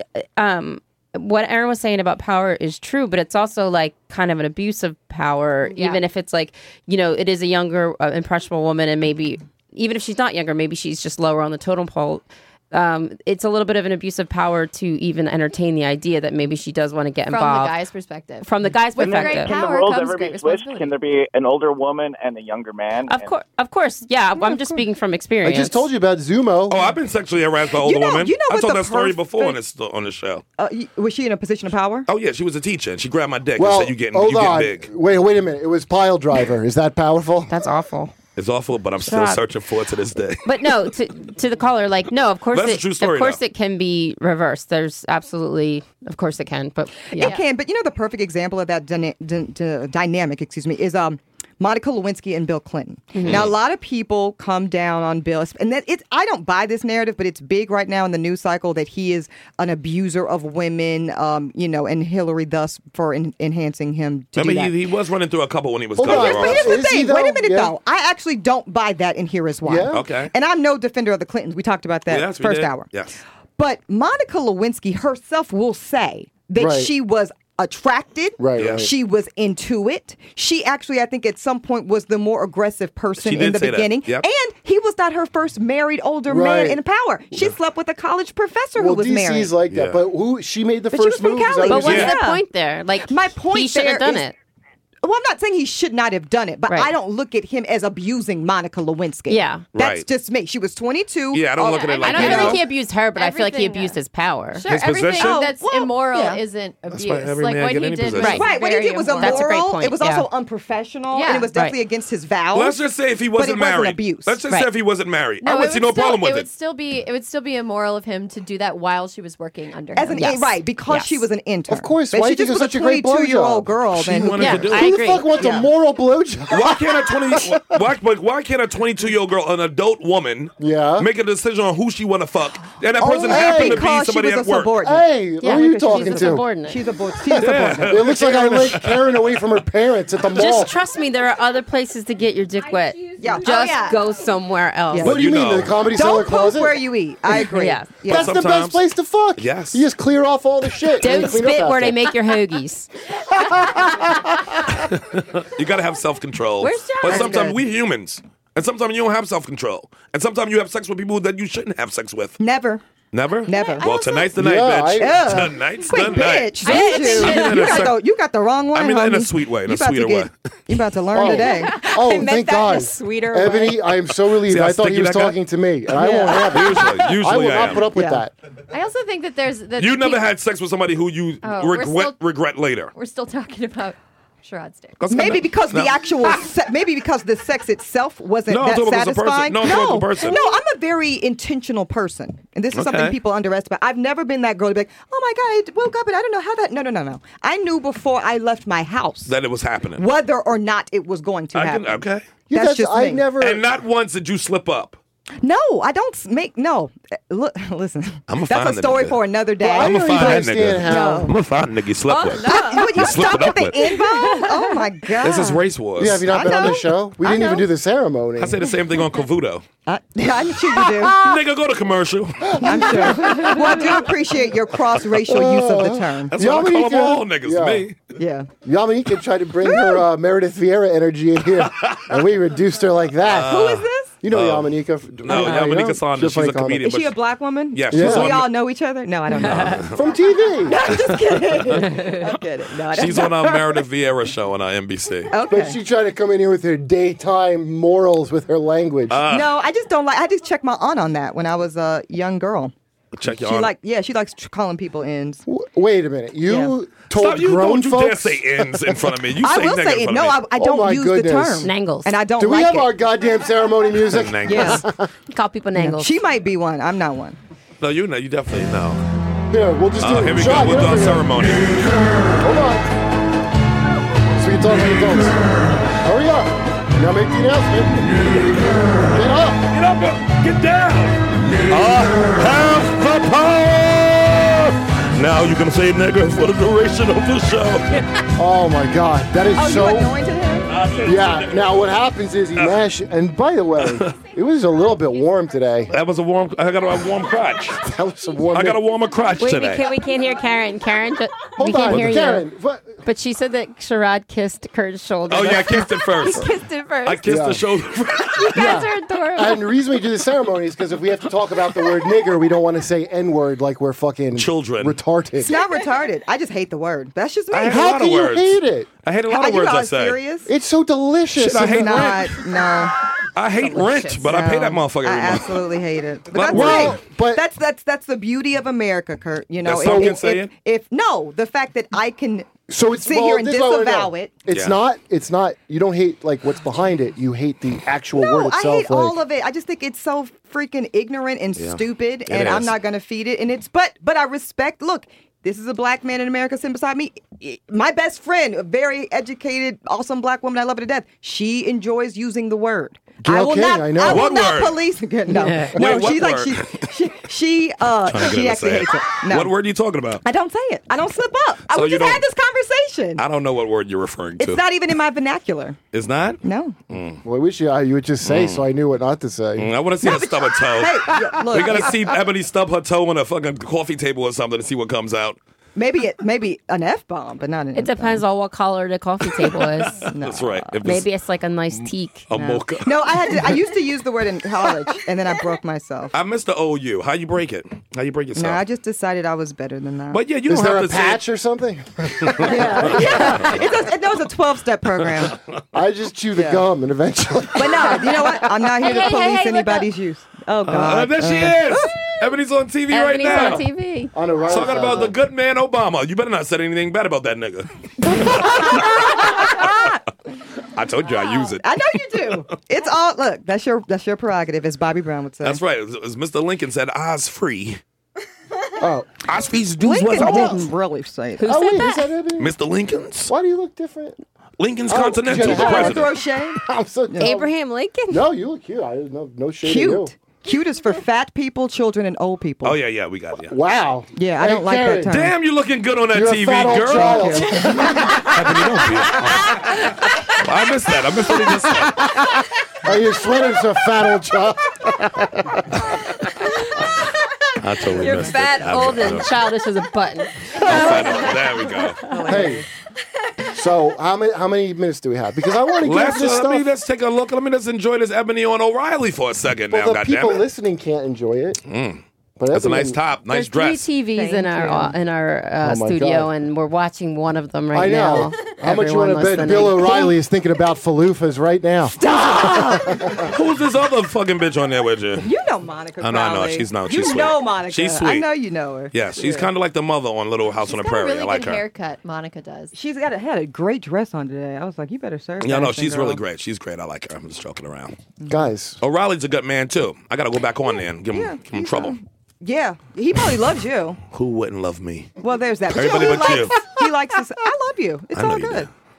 um, what Aaron was saying about power is true, but it's also like kind of an abuse of power, Yeah. even if it's like, you know, it is a younger, uh, impressionable woman, and maybe even if she's not younger, maybe she's just lower on the totem pole. Um, it's a little bit of an abuse of power to even entertain the idea that maybe she does want to get From involved. the guy's perspective. From the guy's With perspective. great Can the power roles comes ever great be switched? responsibility. Can there be an older woman and a younger man? Of And- course, of course, yeah. I'm just speaking from I experience. just told you about Zumo. Oh, I've been sexually harassed by older know- women. you know I what told the that story before on perfect- this on the show. Uh, y- was she in a position of power? Oh yeah, she was a teacher and she grabbed my dick well, and said, "You getting, hold you getting on. big." Wait, wait a minute. It was pile driver. Is that powerful? That's awful. It's awful, but I'm still Stop. searching for it to this day. But no, to to the caller, like no, of course That's a it, true story, of course though. it can be reversed. There's absolutely, of course it can. But yeah, It can, but you know the perfect example of that dyna- dy- dy- dynamic, excuse me, is um Monica Lewinsky and Bill Clinton. Mm-hmm. Now a lot of people come down on Bill, and that it's I don't buy this narrative, but it's big right now in the news cycle that he is an abuser of women, um, you know, and Hillary thus for en- enhancing him to I mean, do that. he, he was running through a couple when he was Hold governor. on. But here's the Is he, thing. though? Wait a minute, Yeah. though. I actually don't buy that, and here is why. Yeah? Okay. And I'm no defender of the Clintons. We talked about that Yes, we first did. hour. Yes. But Monica Lewinsky herself will say that Right. she was attracted. Right, Yeah. right. She was into it. She actually, I think, at some point was the more aggressive person She in did the say that. beginning. Yep. And he was not her first married older Right. man in power. She slept with a college professor well, who was D C's married. like that, Yeah. but who she made the But she first was from move. is that Cali. what but you're what's saying? the Yeah. point there? Like My point he should there have done is- it. Well, I'm not saying he should not have done it, but Right. I don't look at him as abusing Monica Lewinsky. Yeah. That's Right. just me. She was twenty-two. Yeah, I don't Oh, look at it and like I don't you feel know. like he abused her, but I feel like he Everything, abused uh, his power. Sure, His everything position? Oh, that's well, immoral yeah. isn't abuse. why every Like man what get he any did was position. Right. Right, what he very did was immoral. That's a great immoral. point, It was yeah. also unprofessional, Yeah. and it was definitely Right. against his vows. Let's just say if he wasn't it wasn't married. abuse. Let's just Right. say if he wasn't married. I No, would it see no still, problem with it. it. would still be it would still be immoral of him to do that while she was working under As him. an Yes. right, because Yes. she was an intern. Of course, But why she do you just think was it was such a great twenty-two-year-old blowjob? girl. She Then wanted Yeah, to do I it. Who the agree. fuck wants Yeah. a moral blowjob? Why can't a twenty? why, but why can't a twenty-two-year-old girl, an adult woman, Yeah. make a decision on who she want to fuck, and that Oh, person hey, happened to be because she somebody was a at work? subordinate. Hey, Yeah, who are you because talking she's a to? subordinate. She's a bo- she's a subordinate. It looks like I linked Karen away from her parents at the mall. Just trust me, there are other places to get your dick wet. Yeah. Just Oh, yeah. go somewhere else. Yeah. What do you, you mean, know. the comedy cellar Don't poop closet? where you eat. I agree. Yeah. Yeah. That's the best sometimes- place to fuck. Yes. You just clear off all the shit. and Don't then clean up spit where after. they make your hoagies. You got to have self control. Where's John? But That's sometimes good. we humans, and sometimes you don't have self control, and sometimes you have sex with people that you shouldn't have sex with. Never. Never. Never. Well, tonight's the night, Yeah, bitch. I- Tonight's Quick, the night. bitch. I Did mean, you? I mean, in You a got, cer- the, you got the wrong one. I mean, in a homie. sweet way, in You a about to sweeter get- way. You about to learn Oh. today. Oh, I meant thank that in God. a sweeter Ebony, I am so relieved. See how I thought he sticky was that got? talking to me, and I Yeah. won't have it. Usually, usually I will I not am. put up with Yeah. that. I also think that there's that You never pe- had sex with somebody who you Oh, we're regret still- regret later. We're still talking about Sherrod Stick. That's not- Maybe because no. the actual, se- maybe because the sex itself wasn't No, I'm that talking about the person. satisfying. No, I'm talking about the person. no, I'm a very intentional person, and this is something Okay. people underestimate. I've never been that girl to be like, "Oh my god, I woke up and I don't know how that." No, no, no, no. I knew before I left my house That it was happening. whether or not it was going to I happen. can, okay. Yeah, That's that's, just I me. never. And not once did you slip up. No, I don't s- make no. Uh, Look, listen. I'ma That's find a the story nigga. for another day. I'm gonna find that nigga. No. I'm gonna find the nigga you slept Oh, with. no. Would you Slip stop it up at the with. N-bomb? Oh my god. This is Race Wars. Yeah, have you not I been on the know. show? We I didn't even know. do the ceremony. I say the same thing on Cavuto. I, yeah, I'm sure you do. Nigga, go to commercial. I'm sure. Well, I do appreciate your cross-racial use of the term. That's what I call them all niggas yeah. to me. Yeah. Yamanika tried to bring her uh, Meredith Vieira energy in here, and we reduced her like that. Who is this? You know Uh, Yamanika. no, uh, Yamanika you know? Saunders, She's she's a funny comedian. Is she a black woman? Yeah, Do she's we on- all know each other? No, I don't know. From T V. No, I'm just kidding. I'm kidding. No, I don't She's know. on a Meredith Vieira show on uh, N B C. But she tried to come in here with her daytime morals with her language. Uh, No, I just don't like. I just checked my aunt on that when I was a young girl. Check your She aunt. like, yeah, she likes tr- calling people ins. W- Wait a minute. You Yeah. told Stop, you grown don't you folks? dare say ends in front of me. You I say will nigga say in it. front No, of I, me. I Oh don't my use goodness. the term. Nangles. And I don't Do we like have it. our goddamn ceremony music? Nangles. Yeah. Call people nangles. She might be one. I'm not one. No, you know, you definitely know. Here, we'll just do Oh, it. here we Sean, go. We'll get do our over here. ceremony. Hold on. So we can talk to the adults. Hurry up. Now make the announcement. Get up. Get up. Get down. I have the power. Now you can say nigga for the duration of the show. Oh my God, that is Oh, so. you anointed him? Yeah. Now what happens is he mash. And by the way, it was a little bit warm today. That was a warm. I got a warm crotch. That was some warm. I got a warmer crotch Wait, we today. can't, we can't hear Karen. Karen, ju- Hold we can't on, hear Karen. you. What? But she said that Sherrod kissed Kurt's shoulder. Oh yeah, I kissed it first. kissed it first. I kissed Yeah. the shoulder. You guys are adorable. And the reason we do the ceremony is because if we have to talk about the word nigger, we don't want to say N word like we're fucking Children. retarded. It's not retarded. I just hate the word. That's just me. I hate a How lot can of you words. hate it? I hate a lot Are of you words I guys say. serious? It's so delicious. Shit, I hate not. No. I hate rent, but I pay that motherfucker I every month. absolutely hate it. But But that's well, hey, but- that's that's that's the beauty of America, Kurt. You know, That song if, can say if, it? if no, the fact that I can So it's sit well, here and this is what I wanna disavow know. it. It's Yeah. not. It's not. You don't hate like what's behind it. You hate the actual No, word I itself. hate like, all of it. I just think it's so freaking ignorant and Yeah. stupid, It and I'm is. not gonna feed it. And it's but but I respect. Look, this is a black man in America sitting beside me. My best friend, a very educated, awesome black woman. I love her to death. She enjoys using the word. Gayle I will King, not. I know. will What not word? police. No, no. Wait, what she's like word? she, she, she, uh, Trying to she get actually him to hates say it. it. No. What word are you talking about? I don't say it. I don't slip up. I So we you just had don't- this conversation. I don't know what word you're referring to. It's not even in my vernacular. It's not? No. Well, I wish you, uh, you would just say so I knew what not to say. Mm, I want to see her stub her toe. Hey, yeah, look. We gotta see Ebony stub her toe on a fucking coffee table or something to see what comes out. Maybe it, maybe an F bomb, but not an. It depends on what color the coffee table is. That's right. If it's Maybe it's like a nice teak. a mocha. No, I had to. I used to use the word in college, and then I broke myself. I missed the O U. How you break it? How you break No, yourself? I just decided I was better than that. But yeah, you Is don't there have a to say it. patch or something? yeah, yeah. It's a, it was a twelve-step program. I just chew the Yeah. gum and eventually. But no, you know what? I'm not here Hey, to hey, hey, police hey, look anybody's use. Oh Uh, God, there she is. Ebony's on T V Ebony's right now. on T V. On a right Talking about the good man Obama. You better not say anything bad about that nigga. I told you I use it. I know you do. It's all look. That's your that's your prerogative, as Bobby Brown would say. That's right. As, as Mister Lincoln said, Oz free. Oh, Oz free's dues Lincoln was out. didn't really say Who that. oh said wait, that? is that Ebony? Mister Lincoln's. Why do you look different? Lincoln's Oh, Continental, yeah, the yeah. president. Throw shade. I'm so dumb. Abraham Lincoln? No, you look cute. I no no shade. at you. Cute. Cute is for fat people, children, and old people. Oh yeah, yeah, we got it. Yeah. Wow. Yeah, I Hey, don't like that Karen, term. Damn, you looking good on that You're T a V, fat old girl. child. Ebony, don't be. Oh. I missed that. I missed what he just said. Oh, your sweater's a fat old child. I totally You're missed fat, it. I- old, I- and childish as a button. I'm fat old. There we go. Hey. So how many how many minutes do we have? Because I want to get Let's, this uh, stuff. let me let's take a look. Let me just enjoy this Ebony on O'Reilly for a second well, now. the God people damn it. listening can't enjoy it. Mm. But That's a Ebony- nice top, nice There's dress. three T Vs in Thank our you. uh, in our uh, Oh, my studio, God. and we're watching one of them I right know. now. How much you Everyone want to bet listening. Bill O'Reilly is thinking about falufas right now? Who's this other fucking bitch on there with you? You know Monica. I know, I know. Crowley. She's not. You She's sweet. know Monica. She's I sweet. know you know her. Yeah, she's Yeah. kind of like the mother on Little House on the Got a Prairie. really I like good her. haircut. Monica does. She's got a, had a great dress on today. I was like, you better serve. Yeah, no, fashion, she's girl. really great. She's great. I like her. I'm just joking around. Guys, O'Reilly's a good man too. I gotta go back on there and give him, Yeah, give him he's, trouble. um, Yeah, he probably loves you. Who wouldn't love me? Well, there's that. Everybody he but you. likes, He likes to say, I love you. It's I know all you good. do.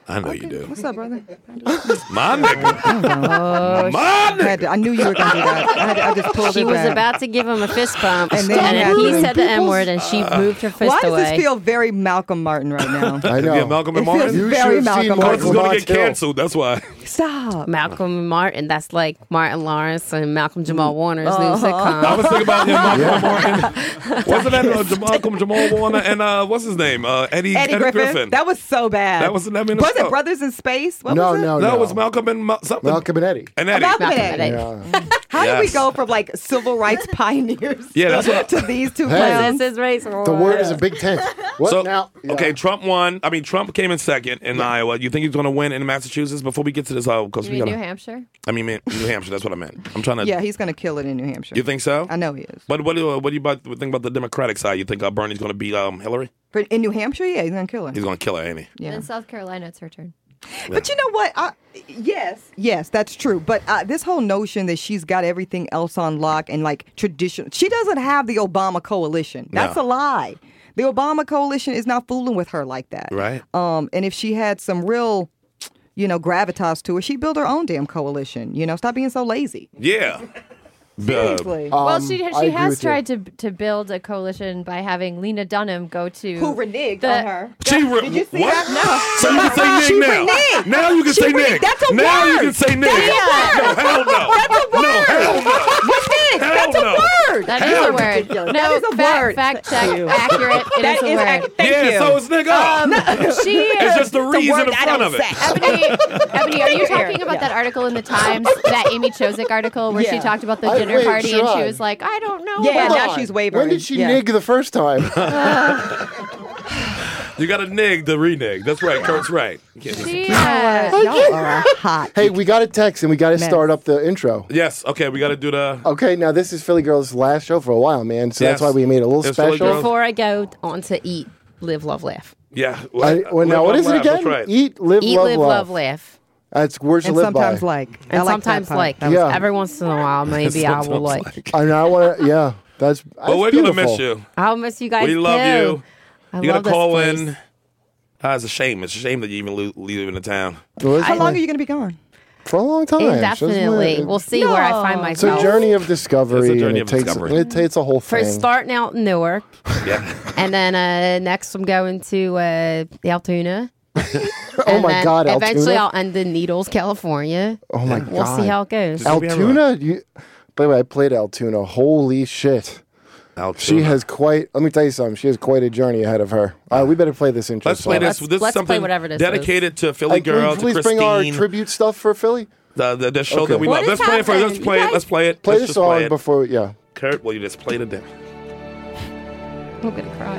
I know you do. What's up, brother? My nigga. Oh, My I, had to- I knew you were going to do that. I, had to- I just pulled She it was back. about to give him a fist bump, And and then then, you had he to- said the N word, and she moved her fist Why does away. this feel very Malcolm Martin right now? I know. Yeah, Malcolm and It feels Martin. You very should have seen Malcolm Oh, Michael this is going to get Hill. canceled. That's why. Stop. Malcolm and Martin. That's like Martin Lawrence and Malcolm Jamal Warner's new Uh-huh. sitcom. I was thinking about him, Malcolm and Martin. Wasn't that uh, Jam- Malcolm Jamal Warner and uh, what's his name? Uh, Eddie, Eddie, Griffin. That was so bad. That wasn't that in the Was show. it Brothers in Space? What No, was it? no, No, no. it was Malcolm and Ma- something. Malcolm and Eddie. And Eddie. Malcolm and Malcolm Eddie. and Yeah. How did we Yes. go from like civil rights pioneers Yeah, that's what- to these two Hey. clowns? This is race. The word is a big tent. What So, now? Yeah. okay, Trump won. I mean, Trump came in second in Iowa. You think he's going to win in Massachusetts? Before we get to this, because You we mean got New to. Hampshire? I mean, man, New Hampshire. That's what I meant. I'm trying to. Yeah, he's going to kill it in New Hampshire. You think so? I know he is. But what do what do you about, think about the Democratic side? You think uh, Bernie's going to beat um, Hillary? But in New Hampshire, yeah, he's going to kill her. He's going to kill her, ain't he? Yeah. And in South Carolina, it's her turn. But you know what? I, yes, yes, that's true. But uh, this whole notion that she's got everything else on lock and like traditional, she doesn't have the Obama coalition. That's No. a lie. The Obama coalition is not fooling with her like that. Right. Um, and if she had some real, you know, gravitas to her, she'd build her own damn coalition. You know, stop being so lazy. Yeah. Seriously. Uh, well, Um, she I she agree has with you. tried to to build a coalition by having Lena Dunham go to Who reneged the- on her? She re- Did you see what? that? No. So you can say She Nick now. reneged. Now you can She say reneged. Nick. That's a now word. you can say Nick. That's a word. No, hell no. That's a word. No, hell no. What's this? Hell That's a no. word. That is a word. No, That is a fact, word. fact check, Thank you. accurate. It That is a is word. ac- thank yeah, you. so it's Nick up. Um, She it's is. just the It's a reason word in I front don't of it. say. Ebony, Ebony, are you Here. talking about Yeah. that article in the Times, that Amy Chozick article where she Yeah. talked about the I- dinner wait, party and she Sherrod. was like, I don't know. Yeah, Hold now on. she's wavering. When did she Yeah. nig the first time? You got to nig to renege. That's right. Kurt's right. You can't just- She, uh, Y'all are hot. Hey, we got a text and we got to Mess. start up the intro. Yes. Okay, we got to do the. Okay, now this is Philly Girls' last show for a while, man. So that's Yes. why we made a little It's Philly special. Girls. Before I go on to eat, live, love, laugh. Yeah. I, well, now, Live, what is love, it laugh. again? That's right. Eat, live, Eat, love, live, love. love, laugh. That's words to And live sometimes by. like. I And like sometimes that part. like. That was- Yeah. Every once in a while, maybe I will Sometimes like. I mean, I want to, yeah. That's, that's But we're beautiful. gonna miss you. I'll miss you guys We love too. you. I You love gotta call this place. in. Ah, it's a shame. It's a shame that you even lo- leave in the town. Well, it's How long like- are you going to be gone? For a long time. Indefinitely. It's just- We'll see where I find It's a myself. journey of discovery. It's a journey and of it takes, discovery. It takes a whole For thing. starting out in Newark, Yeah. and then uh, next I'm going to uh, Altoona. oh And my then God, Eventually, Altoona? I'll end in Needles, California. Oh my We'll God. see how it goes. Altoona? You, by the way, I played Altoona. Holy shit. Altoona. She has quite, let me tell you something. She has quite a journey ahead of her. All right, we better play this intro Let's play song. this. Let's- this let's is play something whatever this dedicated to Philly Uh, can we Girl, to please bring our Christine. tribute stuff for Philly? The, the, the show Okay. that we What love. is Let's play it first. Let's happening? play You it. guys- Let's play it. Play Let's the just play song it. before, yeah. Kurt, will you just play it down? I'm going to cry.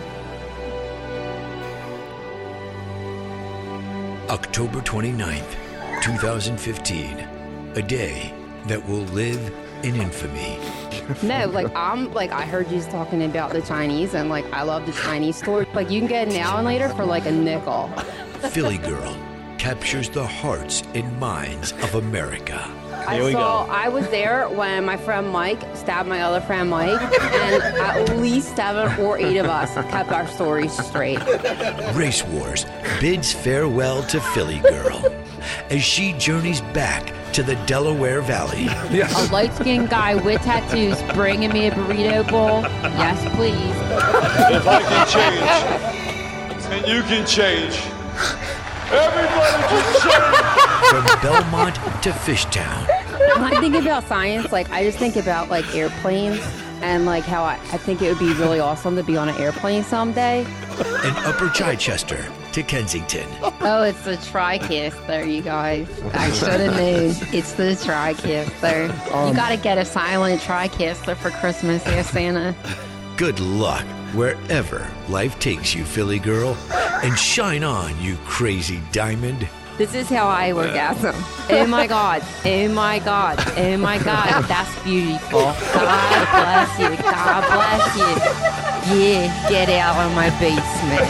October twenty-ninth, twenty fifteen. A day that will live in infamy. No, like I'm like I heard you talking about the Chinese, and like I love the Chinese store. Like you can get Now and Later for like a nickel. Philly Girl captures the hearts and minds of America. I saw. I was there when my friend Mike stabbed my other friend Mike, and at least seven or eight of us kept our stories straight. Race Wars bids farewell to Philly Girl as she journeys back to the Delaware Valley. A light-skinned guy with tattoos bringing me a burrito bowl. Yes, please. If I can change, and you can change, everybody can change. From Belmont to Fishtown, When I think about science, like I just think about like airplanes and like how I, I think it would be really awesome to be on an airplane someday. and Upper Chichester to Kensington. Oh, it's the TriCaster, you guys. I should have known. It's the TriCaster. Um, you gotta get a silent TriCaster for Christmas, here, Santa. Good luck wherever life takes you, Philly Girl, and shine on, you crazy diamond. This is how I orgasm. Oh my god. Oh my god. Oh my god. That's beautiful. God bless you. God bless you. Yeah, get out of my basement.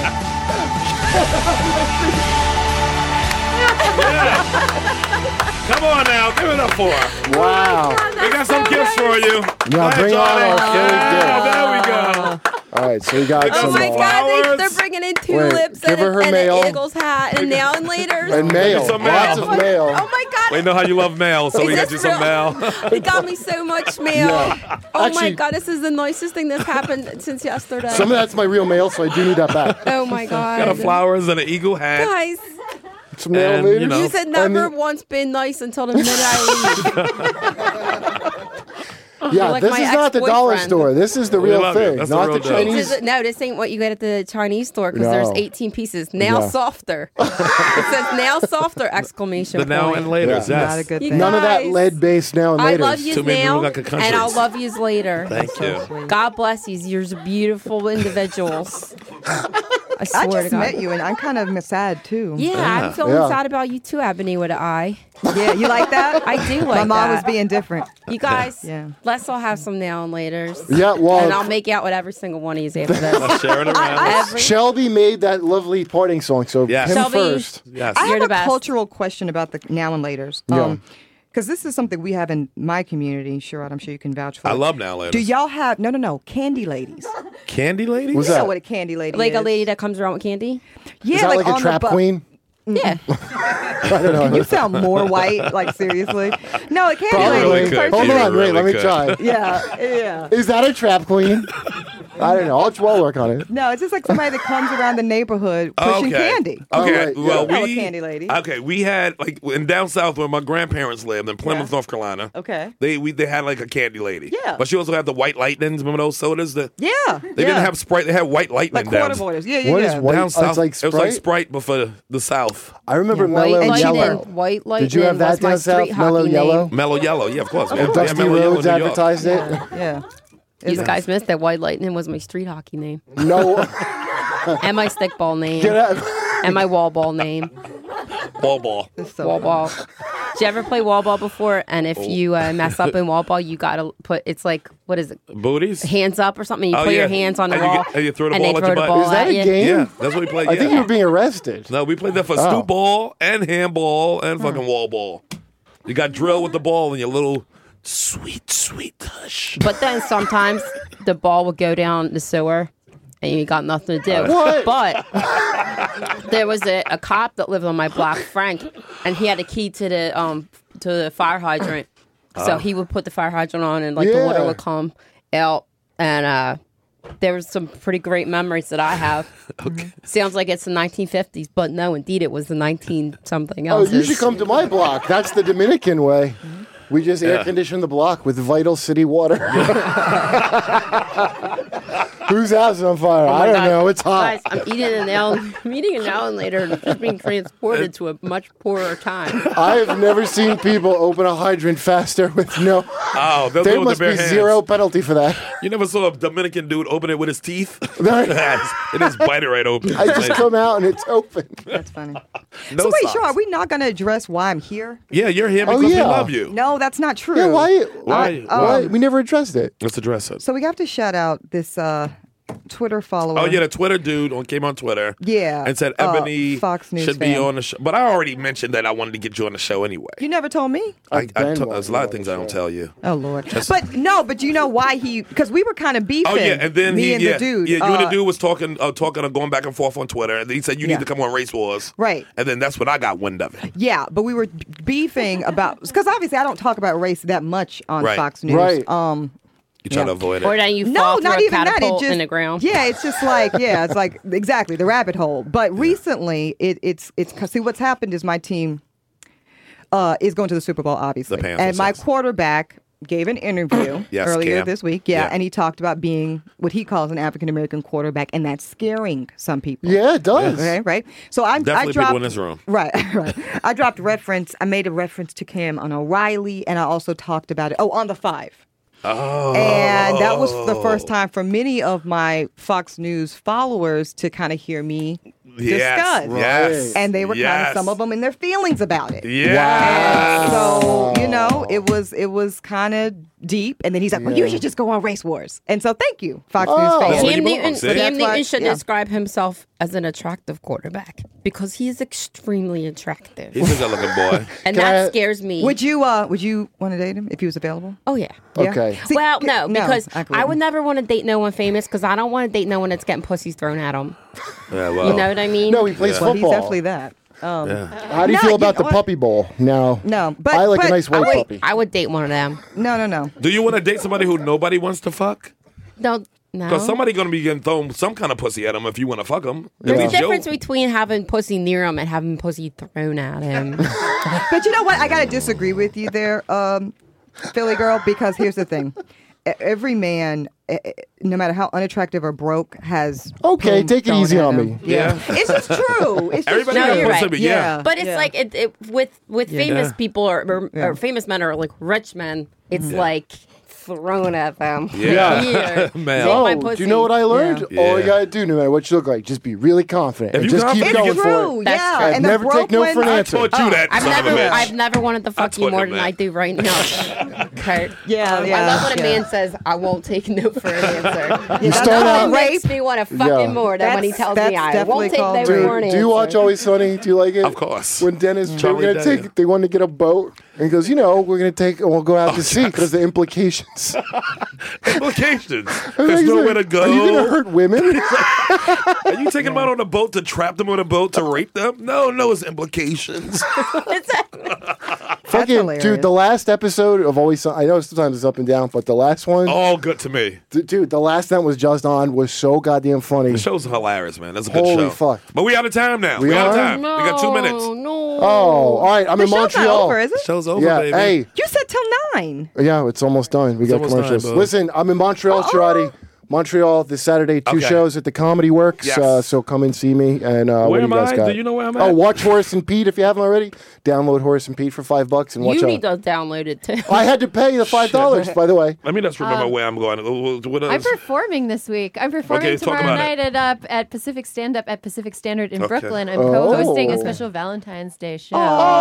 Come on now, give it up for her. Wow. We got some gifts for you. Now Go ahead, bring on Johnny. our Philly Yeah, gift. there we go. All right, so we got Oh some. my uh, God, they, they're bringing in tulips give and, her her and mail. an Eagles hat and nail and laters. And mail. Some Lots mail. of mail. Oh my God. We know how you love mail, so Is we got this you some real? mail. He got me so much mail. Yeah. Oh my Actually- God, this is the nicest thing that's happened since yesterday. Some of that's my real mail, so I do need that back. Oh my God. Got a flowers and an eagle hat. Guys, Some mail And, laters. you know. you said And never the- once been nice until the minute I leave. Yeah, like this my is not the dollar ex-boyfriend. store. This is the We real love you. thing, That's the not real the deal. Chinese. This is- no, this ain't what you get at the Chinese store because No. there's eighteen pieces. Nail Yeah. softer. It says nail softer! Exclamation The now point. and later. Yeah. Yes. Not a good You thing. None of that guys. lead-based now and I later. love you Too many people now, like a country. and I'll love yous later. Thank you. God bless yous. You're beautiful individuals. I swear I to just God. met you, and I'm kind of sad too. Yeah, Yeah. I'm feeling Yeah. sad about you too, Ebony with an eye. Yeah, you like that? I do like My mom was that. being different. You guys, Yeah. let's all have some now and laters. Yeah, well, And I'll make out with every single one of you after this. Let's share it around. Every- Shelby made that lovely parting song, so Yes. him Shelby. first. yes. I You're have the a best. cultural question about the now and laters. Yeah. Because this is something we have in my community. Sherrod, I'm sure you can vouch for. I it. love now later. Do y'all have, no, no, no, candy ladies? Candy ladies? What's You know that? what a candy lady like is. a lady that comes around with candy. Yeah, Is that like, on a the trap bu- queen? Yeah. I don't know. You sound more white, like seriously. No, a candy Probably. really lady. could. Hold You on, really wait, let me could. try. Yeah, yeah. Is that a trap queen? I don't know. I'll, I'll work on it. No, it's just like somebody that comes around the neighborhood pushing okay. candy. Okay. Oh, right, Well, yeah. we You know a candy lady. Okay, we had like in down south where my grandparents lived in Plymouth, Yeah. North Carolina. Okay. They we they had like a candy lady. Yeah. But she also had the white lightnings. Remember those sodas? That Yeah. they yeah. didn't have Sprite. They had white lightning like down, quarter borders. Yeah, yeah, What yeah. is white? down Oh, south. it's like It was like Sprite? Sprite, but for the south. I remember White Mellow lightning. Yellow. White lightning. Did you have that was my down south? street Mellow hockey Yellow? name. Mellow Yellow. Yeah, of course. We had- And we had Dusty Mellow Yellow Rhodes in New York. advertised it. Yeah. These guys missed that white lightning was my street hockey name No. and my stickball name Get out. and my wall ball name. Ball ball. It's so Wall ball. Did you ever play wall ball before? And Oh. if you uh, mess up in wall ball, you gotta put it's like what is it? Booties. Hands up or something. You Oh, put yeah. your hands on the And you wall get- and you throw the and ball they at throw your the butt. ball Is that at a you. game? Yeah, that's what we played. I yeah. think you were being arrested. No, we played that for Oh. stoop ball and handball and fucking wall ball. You got drilled with the ball and your little sweet, sweet tush. But then sometimes the ball would go down the sewer and you got nothing to do. What? But there was a, a cop that lived on my block, Frank, and he had a key to the um to the fire hydrant. So Oh. he would put the fire hydrant on and like the water Yeah. would come out and uh there was some pretty great memories that I have. Okay. Sounds like it's the nineteen fifties, but no, indeed it was the nineteen something Oh, else. you should come to my block. That's the Dominican way. We just air Yeah. condition the block with Vital City water. Whose house is on fire? Oh my I don't God. know. It's hot. Guys, I'm eating an now. I'm eating an now and later, and I'm just being transported to a much poorer time. I've never seen people open a hydrant faster with no. Oh, they'll do There it with must their be bare zero hands. penalty for that. You never saw a Dominican dude open it with his teeth? It just bite it right open. I just come out and it's open. That's funny. No so wait, socks. sure, are we not going to address why I'm here? Yeah, you're here Oh, because we yeah. love you. No, that's not true. Yeah, why? Why? Uh, Why? um, We never addressed it. Let's address it. So we have to shout out this uh, Twitter follower. Oh yeah, the Twitter dude on came on Twitter. Yeah, and said uh, Ebony Fox News should be fan. on the show. But I already mentioned that I wanted to get you on the show anyway. You never told me. I, I Ben t- wants there's a you lot on of things the I don't show. tell you. Oh Lord. Just- But no, but do you know why he? Because we were kind of beefing. Oh yeah, and then me he and yeah, the dude. yeah, you and uh, the dude was talking, uh, talking, uh, going back and forth on Twitter, and he said you Yeah. need to come on Race Wars, Right. And then that's when I got wind of it. Yeah, but we were beefing about because obviously I don't talk about race that much on Right. Fox News. Right. Um. You try Yeah. to avoid it. Or then you No, fall through not a even that. It catapult just in the ground. Yeah, it's just like yeah, it's like exactly the rabbit hole. But recently, it, it's it's 'cause see what's happened is my team uh, is going to the Super Bowl, obviously, The Panthers, and my yes. quarterback gave an interview Yes, earlier Cam. this week. Yeah, Yeah. and he talked about being what he calls an African American quarterback, and that's scaring some people. Yeah, it does. Okay, right. So I, Definitely I dropped, people in this room. Right, right. I dropped reference. I made a reference to Cam on O'Reilly, and I also talked about it. Oh, on the five. Oh, And that was the first time for many of my Fox News followers to kind of hear me Yes, discussed. yes, And they were kind yes. of, some of them in their feelings about it. Yes. And so, you know, it was it was kind of deep. And then he's like, well, you Yeah. should just go on Race Wars. And so thank you, Fox Oh. News fans. Cam Newton, So Cam that's why- Newton should yeah. describe himself as an attractive quarterback because he is extremely attractive. He's a good-looking boy. And Can that I- scares me. Would you uh would you want to date him if he was available? Oh, yeah. Yeah? Okay. See, well, no, no, because I I, couldn't. would never want to date no one famous because I don't want to date no one that's getting pussies thrown at him. Yeah, well. You know what I mean? No, he plays Well, he's football. definitely that. Um, How do you No, feel you about know the what? puppy bowl? No. No, but I like but, a nice I white would, puppy. I would date one of them. No, no, no. Do you want to date somebody who nobody wants to fuck? No, no. Because somebody going to be getting thrown some kind of pussy at him if you want to fuck him. There's Yeah. a difference between having pussy near him and having pussy thrown at him. But you know what? I gotta disagree with you there, um, Philly girl, because here's the thing. E- Every man, eh, eh, no matter how unattractive or broke, has Okay, boom take it thrown easy at on him. me. Yeah. It's just true. It's just Everybody No, got you're pussy, right. but yeah. But it's Yeah. like it, it with with Yeah. famous people or, or, Yeah. or famous men or like rich men. It's like thrown at them. Yeah. Here, Man. take Oh, my do pussy. you know what I learned? Yeah. All you Yeah. gotta do, no matter what you look like, just be really confident If and you just keep confident, going you for True, it. That's yeah. true. I've And the never broke take no ones- for an I answer. taught you that, I've son never, of a bitch. I've never wanted to fuck taught you more him than that. I do right now. Kurt. Yeah, I yeah, love when yeah. a man says, "I won't take no for an answer." You That start out- makes me want to fuck Yeah. him more than when he That's- tells me that's I definitely won't take no called for rape. an Do answer. you watch Always Sunny? Do you like it? Of course. When Dennis, they were Charlie gonna Day. take, they wanted to get a boat, and he goes, you know, we're gonna take, and we'll go out to sea because the implications. Implications. There's nowhere to go. Are you gonna hurt women? Are you taking them out on a boat to trap them on a boat to rape them? No, no, it's implications. Fucking hilarious. dude, the last episode of Always Sunny. I know sometimes it's up and down, but the last one, All good to me. d- dude, the last that was just on was so goddamn funny. The show's hilarious, man. That's a good Holy show. fuck. But we out of time now. We We, out of are? time. No, We got two minutes. No. Oh, all right. I'm The in show's Montreal. not over, is it? Show's over, yeah. baby. Hey. You said till nine. Yeah, it's almost done. We got almost commercials. done, bud. Listen, I'm in Montreal, Sharadi. Montreal this Saturday, two Okay. shows at the Comedy Works. Yes. Uh, so come and see me. And uh, Where what do am you guys I? got? Do you know where I'm Oh, at? watch Horace and Pete if you haven't already. Download Horace and Pete for five bucks and watch You out. need to download it too. I had to pay the five dollars, by the way. Let me just remember Um, where I'm going. What- what I'm else? performing this week. I'm performing Okay, talk tomorrow about it. night at uh, at Pacific Stand Up at Pacific Standard in Okay. Brooklyn. I'm Oh. co-hosting a special Valentine's Day show.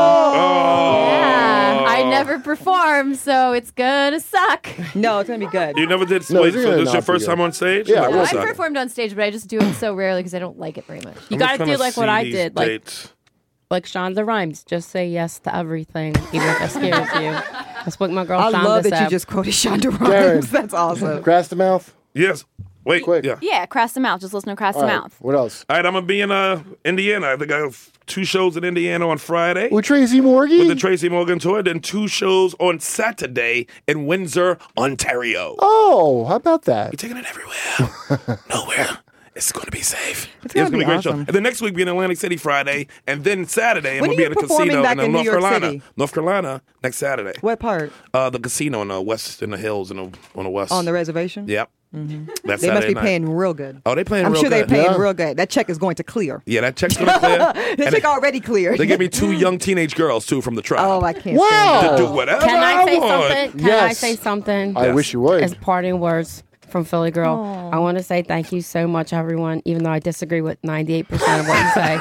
Oh. Yeah, I never perform, so it's gonna suck. No, it's gonna be good. You never did. No, wait, it's so gonna this is your not be first good. time on stage? Yeah, Like, it No, will what's I've suck. that? performed on stage, but I just do it so rarely because I don't like it very much. You I'm got to trying do like what see I these did, like dates. like Shonda Rhimes. Just say yes to everything, even if it scares you. That's what my girl I Shonda love that said. you just quoted Shonda Darren. Rhimes. That's awesome. Grass the mouth. Yes. Wait. Quick. Yeah. Yeah, cross them out. Just listen to cross All them right. out. What else? All right, I'm gonna be in uh, Indiana. I think I have two shows in Indiana on Friday With Tracy Morgan. with the Tracy Morgan tour. Then two shows on Saturday in Windsor, Ontario. Oh, how about that? We're taking it everywhere. Nowhere. It's going to be safe. It's gonna gonna be a great show. awesome. And then next week, be in Atlantic City Friday. And then Saturday, I'm When going to be are in you a performing casino back in, uh, in New North York Carolina. City? North Carolina next Saturday. What part? Uh, the casino in the west, in the hills, in the, on the west. On the reservation? Yep. Mm-hmm. That's They must Saturday be night. paying real good. Oh, they paying I'm real sure they're good. paying Yeah. real good. That check is going to clear. Yeah, that check's going to clear. The And check they- already cleared. They give me two young teenage girls, too, from the tribe. Oh, I can't Wow. stand To it. do whatever Can I say want. something? Can I Yes. say something? I Yes. wish you would. As parting words from Philly Girl, I want to say thank you so much, everyone, even though I disagree with ninety-eight percent of what you say.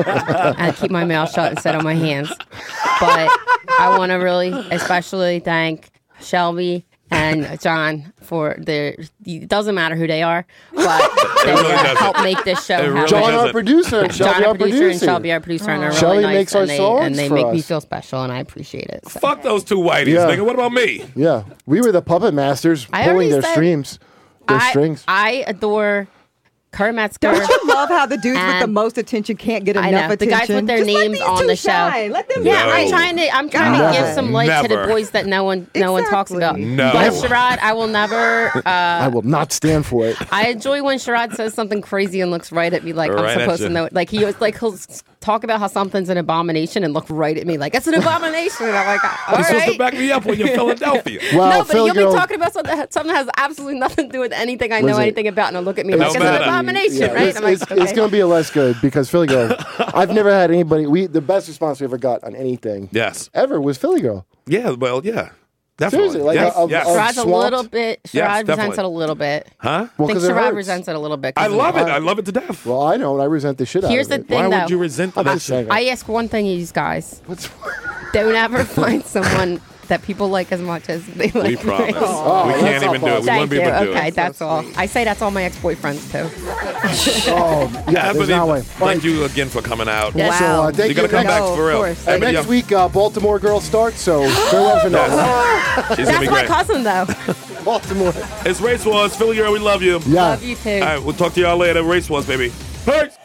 I keep my mouth shut and sit on my hands. But I want to really especially thank Shelby and John for their, it doesn't matter who they are, but they really uh, doesn't. help make this show It really happen. John, our doesn't. producer, and John, Shelby, our our producer, producer. and Shelby, our producer, and they're Shelby really nice, makes our and they, songs and they for make me us. feel special, and I appreciate it. So. Fuck those two whiteys, Yeah. nigga. What about me? Yeah, we were the puppet masters I pulling already their said- streams, their I, strings. I adore Kurt Metzger. Don't you love how the dudes with the And- most attention can't get I enough know. The attention? guys with their Just let names these on two the show. shine. Let them Yeah, No. I'm trying to. I'm trying God. to give some light to the Never. boys that no one, no one talks about. No. But Sherrod, I will never. Uh, I will not stand for it. I enjoy when Sherrod says something crazy and looks right at me like Right I'm at supposed you. to know it. Like he was like he'll s- talk about how something's an abomination and look right at me like it's an abomination. And I'm like, all You're supposed to right. back me up when you're Philadelphia. Wow, No, but Philly you'll girl, be talking about something that, something that has absolutely nothing to do with anything I know Listen, anything about, and he'll look at me it like don't it's an matter. abomination, yeah, right? It's, I'm like, it's, okay. it's going to be a less good because Philly Girl. I've never had anybody. We the best response we ever got on anything Yes. ever was Philly Girl. Yeah, well, yeah. Definitely. Seriously, like yes, a, a, yes. a Sherrod's a swamped- little bit. Sherrod Yes, resents definitely. it a little bit. Huh? I Well, think 'cause it Sherrod hurts. resents it a little bit. I 'cause love it. of- I love it to death. Well, I know, and I resent the shit out Here's of the it. thing, Why though. would you resent I'm that just shit? saying. I ask one thing, you guys. What's Don't ever find someone that people like as much as they like We me. promise. Oh, we that's can't not even do it. We Thank won't be you. able to do Okay, it. that's all. I say that's all my ex-boyfriends too. Oh, yeah, there's Ebony, no way. thank you again for coming out. Yes. So, uh, thank You gotta come next, back for real. course. uh, Ebony, next yeah. week, uh, Baltimore girls start, so farewell for now. Yes. She's gonna be That's my great. cousin, though. Baltimore. It's Race Wars. Philly girl, we love you. Yeah. Love you too. All right, we'll talk to y'all later. Race Wars, baby. Peace.